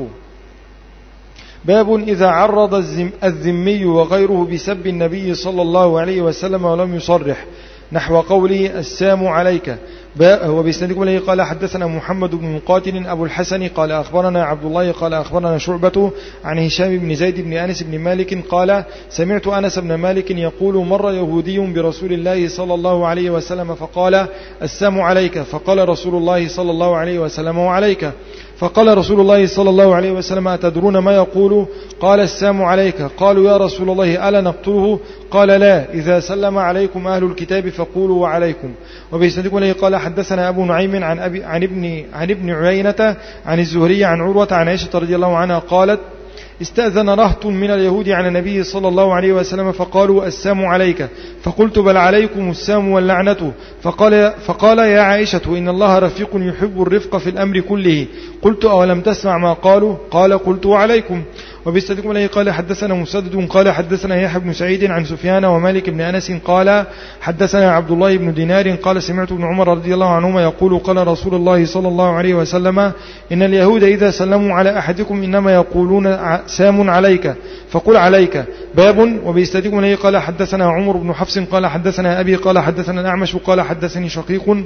باب إذا عرض الذمي وغيره بسب النبي صلى الله عليه وسلم ولم يصرح، نحو قوله السام عليك. وبسندكم إليه قال حدثنا محمد بن مقاتل أبو الحسن قال أخبرنا عبد الله قال أخبرنا شعبة عن هشام بن زيد بن أنس بن مالك قال سمعت أنس بن مالك يقول مر يهودي برسول الله صلى الله عليه وسلم فقال السام عليك، فقال رسول الله صلى الله عليه وسلم وعليك. فقال رسول الله صلى الله عليه وسلم أتدرون ما يقول؟ قال السام عليك. قالوا يا رسول الله ألا نقتله؟ قال لا، إذا سلم عليكم أهل الكتاب فقولوا وعليكم. وبيسندكم إليه قال حدثنا أبو نعيم عن, أبي عن, ابن, عن ابن عيينة عن الزهري عن عروة عن عائشة رضي الله عنها قالت استأذن رهط من اليهود عن النبي صلى الله عليه وسلم فقالوا السام عليك، فقلت بل عليكم السام واللعنة. فقال, فقال يا عائشة إن الله رفيق يحب الرفق في الأمر كله. قلت أولم تسمع ما قالوا؟ قال قلت وعليكم. وبيستدكم عليه قال حدثنا مسدد قال حدثنا يحيى بن سعيد عن سفيان ومالك بن أنس قال حدثنا عبد الله بن دينار قال سمعت ابن عمر رضي الله عنهما يقول قال رسول الله صلى الله عليه وسلم إن اليهود إذا سلموا على أحدكم إنما يقولون سام عليك فقل عليك. باب. وبيستدكم عليه قال حدثنا عمر بن حفص قال حدثنا أبي قال حدثنا الأعمش قال حدثني شقيق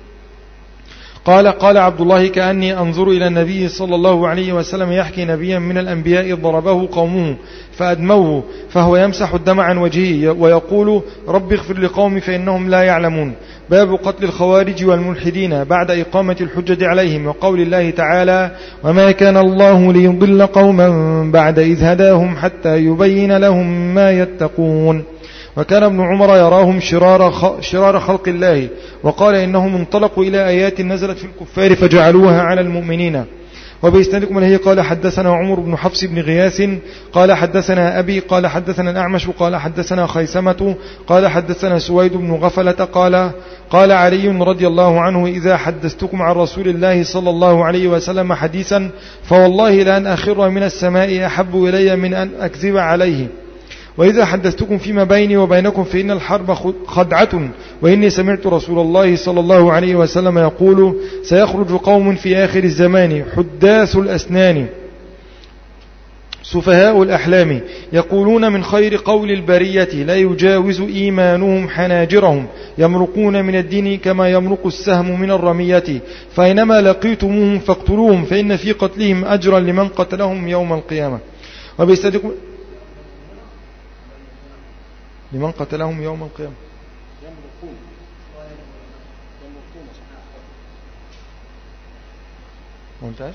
قال قال عبد الله كأني أنظر إلى النبي صلى الله عليه وسلم يحكي نبيا من الأنبياء ضربه قومه فأدموه فهو يمسح الدم عن وجهه ويقول رب اغفر لقومي فإنهم لا يعلمون. باب قتل الخوارج والملحدين بعد إقامة الحجة عليهم، وقول الله تعالى وما كان الله ليضل قوما بعد إذ هداهم حتى يبين لهم ما يتقون. وكان ابن عمر يراهم شرار, شرار خلق الله، وقال إنهم انطلقوا إلى آيات نزلت في الكفار فجعلوها على المؤمنين. وبيستندكم إليه قال حدثنا عمر بن حفص بن غياث قال حدثنا أبي قال حدثنا الأعمش قال حدثنا خيثمة قال حدثنا سويد بن غفلة قال قال علي رضي الله عنه إذا حدثتكم عن رسول الله صلى الله عليه وسلم حديثا فوالله لأن أخر من السماء أحب إلي من أن أكذب عليه، وإذا حدثتكم فيما بيني وبينكم فإن الحرب خدعة، وإني سمعت رسول الله صلى الله عليه وسلم يقول سيخرج قوم في آخر الزمان حداث الأسنان سفهاء الأحلام يقولون من خير قول البرية لا يجاوز إيمانهم حناجرهم يمرقون من الدين كما يمرق السهم من الرمية، فإنما لقيتموهم فاقتلوهم فإن في قتلهم أجرا لمن قتلهم يوم القيامة. وبيستدقوا لمن قتلهم يوم القيامة ممتاز.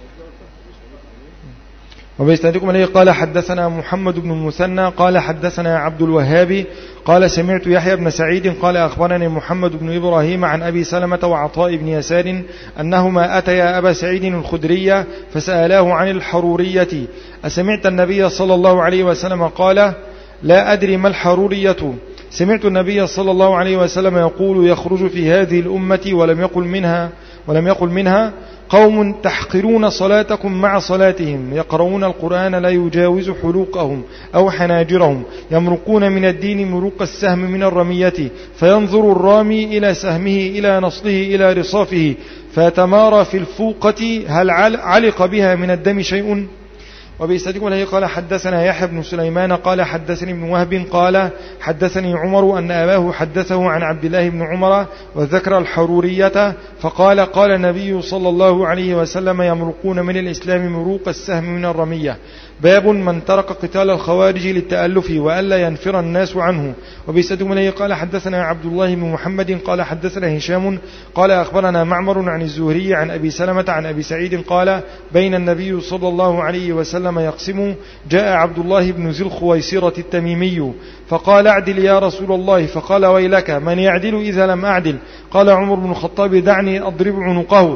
وبيستندكم عليه قال حدثنا محمد بن المثنى قال حدثنا عبد الوهاب قال سمعت يحيى بن سعيد قال أخبرني محمد بن إبراهيم عن أبي سلمة وعطاء بن يسار أنهما أتيا أبا سعيد الخدري فسألاه عن الحرورية أسمعت النبي صلى الله عليه وسلم قال لا أدري ما الحرورية، سمعت النبي صلى الله عليه وسلم يقول يخرج في هذه الأمة ولم يقل منها ولم يقل منها قوم تحقرون صلاتكم مع صلاتهم يقرؤون القرآن لا يجاوز حلوقهم أو حناجرهم يمرقون من الدين مروق السهم من الرمية فينظر الرامي إلى سهمه إلى نصله إلى رصافه فيتمارى في الفوقة هل علق بها من الدم شيء. وبإسنادكم له قال حدثنا يحيى بن سليمان قال حدثني ابن وهب قال حدثني عمر أن أباه حدثه عن عبد الله بن عمر وذكر الحرورية فقال قال النبي صلى الله عليه وسلم يمرقون من الإسلام مروق السهم من الرمية. باب من ترك قتال الخوارج للتألف وألا ينفر الناس عنه. وبإسنادكم له قال حدثنا عبد الله بن محمد قال حدثنا هشام قال أخبرنا معمر عن الزهري عن أبي سلمة عن أبي سعيد قال بين النبي صلى الله عليه وسلم يقسم جاء عبد الله بن ذي الخويصرة التميمي فقال اعدل يا رسول الله فقال ويلك من يعدل إذا لم أعدل. قال عمر بن الخطاب دعني أضرب عنقه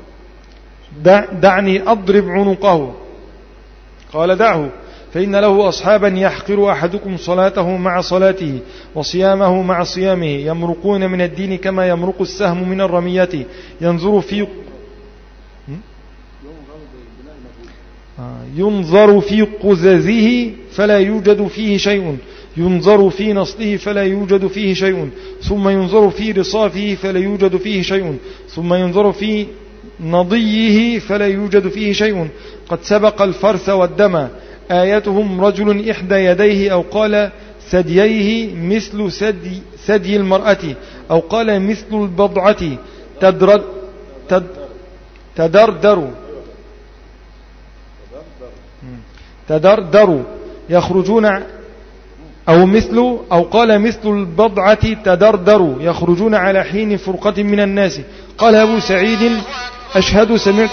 دعني أضرب عنقه قال دعه فإن له أصحابا يحقر أحدكم صلاته مع صلاته وصيامه مع صيامه يمرقون من الدين كما يمرق السهم من الرمية ينظر في ينظر في قزازه فلا يوجد فيه شيء ينظر في نصله فلا يوجد فيه شيء ثم ينظر في رصافه فلا يوجد فيه شيء ثم ينظر في نضيه فلا يوجد فيه شيء قد سبق الفرث والدم آيتهم رجل إحدى يديه أو قال ثدييه مثل ثدي, ثدي المرأة أو قال مثل البضعة تدرد تد تدردر تدردر يخرجون أو مثل أو قال مثل البضعة تدردر يخرجون على حين فرقة من الناس. قال أبو سعيد أشهد سمعت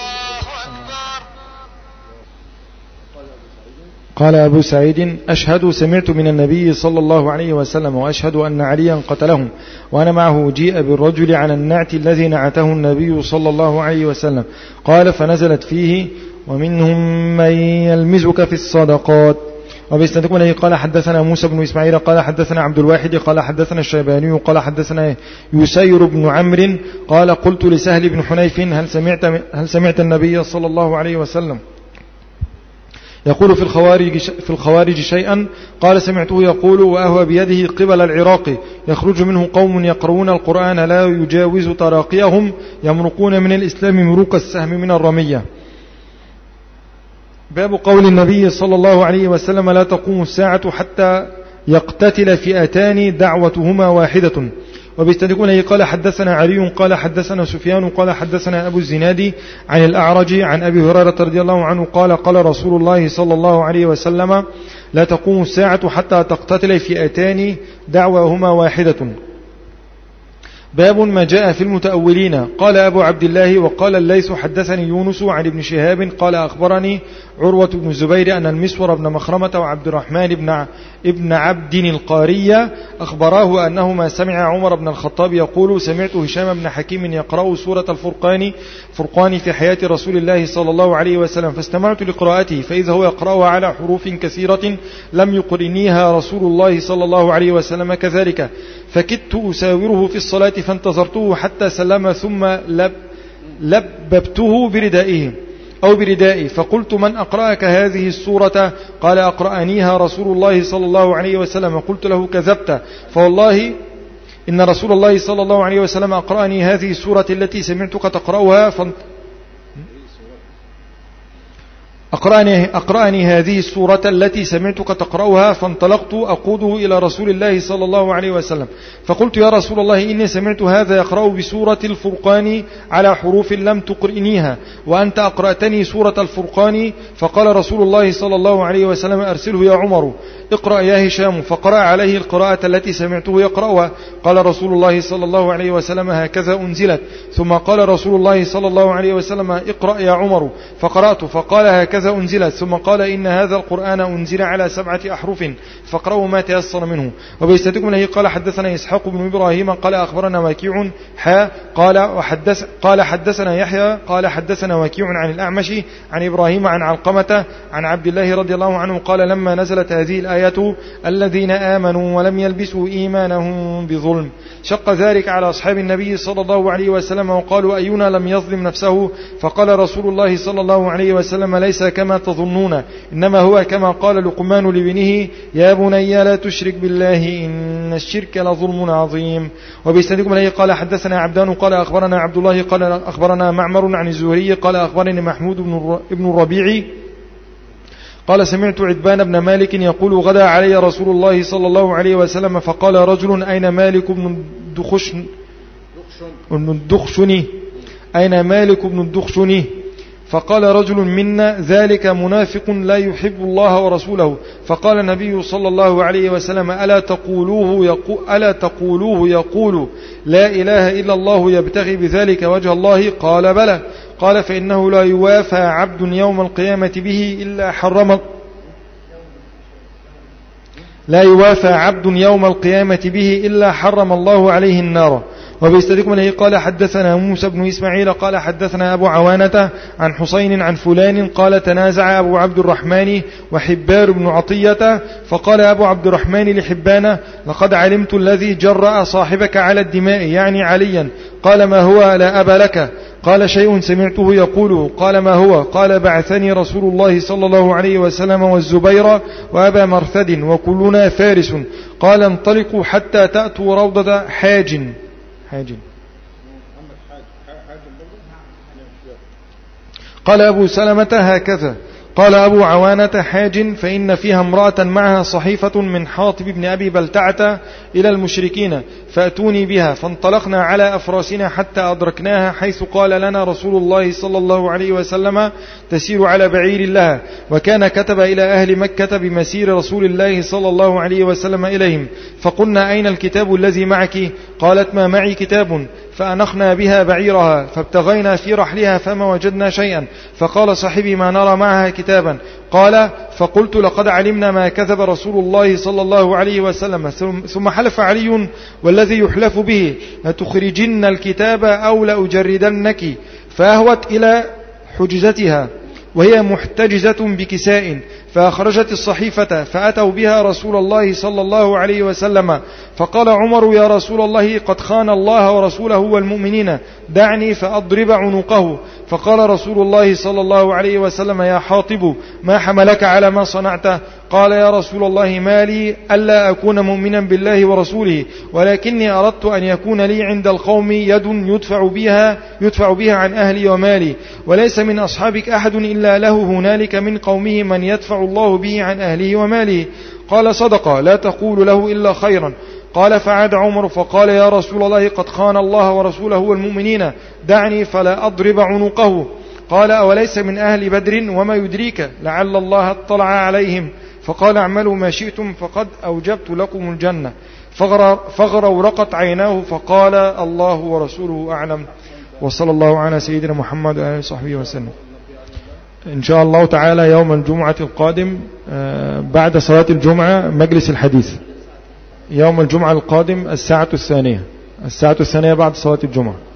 قال أبو سعيد أشهد سمعت من النبي صلى الله عليه وسلم وأشهد أن عليا قتلهم وأنا معه جيء بالرجل على النعت الذي نعته النبي صلى الله عليه وسلم. قال فنزلت فيه ومنهم من يلمزك في الصدقات. وبإسنادكم له قال حدثنا موسى بن إسماعيل قال حدثنا عبد الواحد قال حدثنا الشيباني قال حدثنا يسير بن عمرو قال قلت لسهل بن حنيف هل سمعت هل سمعت النبي صلى الله عليه وسلم يقول في الخوارج في الخوارج شيئا؟ قال سمعته يقول وأهوى بيده قبل العراق يخرج منه قوم يقرؤون القرآن لا يجاوز تراقيهم يمرقون من الإسلام مروق السهم من الرمية. باب قول النبي صلى الله عليه وسلم لا تقوم الساعة حتى يقتتل فئتان دعوتهما واحدة. وبإسنادكم له قال حدثنا علي قال حدثنا سفيان قال حدثنا أبو الزناد عن الأعرج عن أبي هريرة رضي الله عنه قال قال رسول الله صلى الله عليه وسلم لا تقوم الساعة حتى تقتتل فئتان دعوتهما واحدة. باب ما جاء في المتأولين. قال أبو عبد الله وقال الليث حدثني يونس عن ابن شهاب قال أخبرني عروة بن الزبير أن المسور بن مخرمة وعبد الرحمن بن ابن عبد القارية أخبراه أنهما سمع عمر بن الخطاب يقول سمعت هشام بن حكيم يقرأ سورة الفرقان فرقان في حياة رسول الله صلى الله عليه وسلم فاستمعت لقراءته فإذا هو يقرأها على حروف كثيرة لم يقرنيها رسول الله صلى الله عليه وسلم كذلك فكدت أساوره في الصلاة فانتظرته حتى سلم ثم لب لببته بردائه أو بردائي فقلت من أقرأك هذه السورة؟ قال أقرأنيها رسول الله صلى الله عليه وسلم. قلت له كذبت فوالله إن رسول الله صلى الله عليه وسلم أقرأني هذه السورة التي سمعتك تقرأها فانت أقرأني, أقرأني هذه السورة التي سمعتك تقرأها فانطلقت أقوده إلى رسول الله صلى الله عليه وسلم فقلت يا رسول الله إني سمعت هذا يقرأ بسورة الفرقان على حروف لم تقرئنيها وأنت أقرأتني سورة الفرقان. فقال رسول الله صلى الله عليه وسلم أرسله يا عمر اقرأ يا هشام فقرأ عليه القراءة التي سمعته يقرأها. قال رسول الله صلى الله عليه وسلم هكذا أنزلت. ثم قال رسول الله صلى الله عليه وسلم اقرأ يا عمر فقرأت فقال هكذا هكذا أنزلت، ثم قال إن هذا القرآن أنزل على سبعة أحرف فاقرأوا ما تيسر منه. وبيستدكم له قال حدثنا إسحاق بن إبراهيم قال أخبرنا وكيع حا قال وحدث قال حدثنا يحيى قال حدثنا وكيع عن الأعمش عن إبراهيم عن علقمة عن عبد الله رضي الله عنه قال لما نزلت هذه الآية الذين آمنوا ولم يلبسوا إيمانهم بظلم شق ذلك على أصحاب النبي صلى الله عليه وسلم وقالوا أينا لم يظلم نفسه؟ فقال رسول الله صلى الله عليه وسلم ليس كما تظنون، إنما هو كما قال لقمان لابنه يا بني لا تشرك بالله إن الشرك لظلم عظيم. وبيستدكم عليه قال حدثنا عبدان قال أخبرنا عبد الله قال أخبرنا معمر عن الزهري قال أخبرني محمود بن الربيع قال سمعت عتبان بن مالك يقول غدا علي رسول الله صلى الله عليه وسلم فقال رجل أين مالك بن الدخشن الدخشني أين مالك بن الدخشني؟ فقال رجل منا ذلك منافق لا يحب الله ورسوله. فقال النبي صلى الله عليه وسلم ألا تقولوه يقول, ألا تقولوه يقول لا إله إلا الله يبتغي بذلك وجه الله؟ قال بلى. قال فإنه لا يوافى عبد يوم القيامة به إلا حرم لا يوافى عبد يوم القيامة به إلا حرم الله عليه النار. وبيستدكم عليه قال حدثنا موسى بن إسماعيل قال حدثنا أبو عوانة عن حسين عن فلان قال تنازع أبو عبد الرحمن وحبار بن عطية فقال أبو عبد الرحمن لحبان لقد علمت الذي جرأ صاحبك على الدماء يعني عليا. قال ما هو؟ لا أبا لك. قال شيء سمعته يقوله. قال ما هو؟ قال بعثني رسول الله صلى الله عليه وسلم والزبير وأبا مرثد وكلنا فارس. قال انطلقوا حتى تأتوا روضة حاج حاج قال أبو سلمة هكذا. قال أبو عوانة حاج فإن فيها امرأة معها صحيفة من حاطب بن أبي بلتعة إلى المشركين فأتوني بها. فانطلقنا على أفراسنا حتى أدركناها حيث قال لنا رسول الله صلى الله عليه وسلم تسير على بعير لها. وكان كتب إلى أهل مكة بمسير رسول الله صلى الله عليه وسلم إليهم. فقلنا أين الكتاب الذي معك؟ قالت ما معي كتاب. فأنخنا بها بعيرها فابتغينا في رحلها فما وجدنا شيئا. فقال صاحبي ما نرى معها كتابا. قال فقلت لقد علمنا ما كذب رسول الله صلى الله عليه وسلم. ثم حلف علي والذي يحلف به لتخرجن الكتاب أو لأجردنك. فأهوت إلى حجزتها وهي محتجزة بكساء فأخرجت الصحيفة فأتوا بها رسول الله صلى الله عليه وسلم. فقال عمر يا رسول الله قد خان الله ورسوله والمؤمنين دعني فأضرب عنقه. فقال رسول الله صلى الله عليه وسلم يا حاطب ما حملك على ما صنعت؟ قال يا رسول الله ما لي ألا أكون مؤمنا بالله ورسوله ولكني أردت أن يكون لي عند القوم يد يدفع بها, يدفع بها عن أهلي ومالي وليس من أصحابك أحد إلا له هنالك من قومه من يدفع الله به عن أهله وماله. قال صدق لا تقول له إلا خيرا. قال فعاد عمر فقال يا رسول الله قد خان الله ورسوله والمؤمنين دعني فلا أضرب عنقه. قال أوليس من أهل بدر وما يدريك لعل الله اطلع عليهم. فقال اعملوا ما شئتم فقد أوجبت لكم الجنة. فغرورقت عيناه فقال الله ورسوله أعلم. وصلى الله على سيدنا محمد وآله وصحبه وسلم. إن شاء الله تعالى يوم الجمعة القادم بعد صلاة الجمعة مجلس الحديث يوم الجمعة القادم الساعة الثانية الساعة الثانية بعد صلاة الجمعة.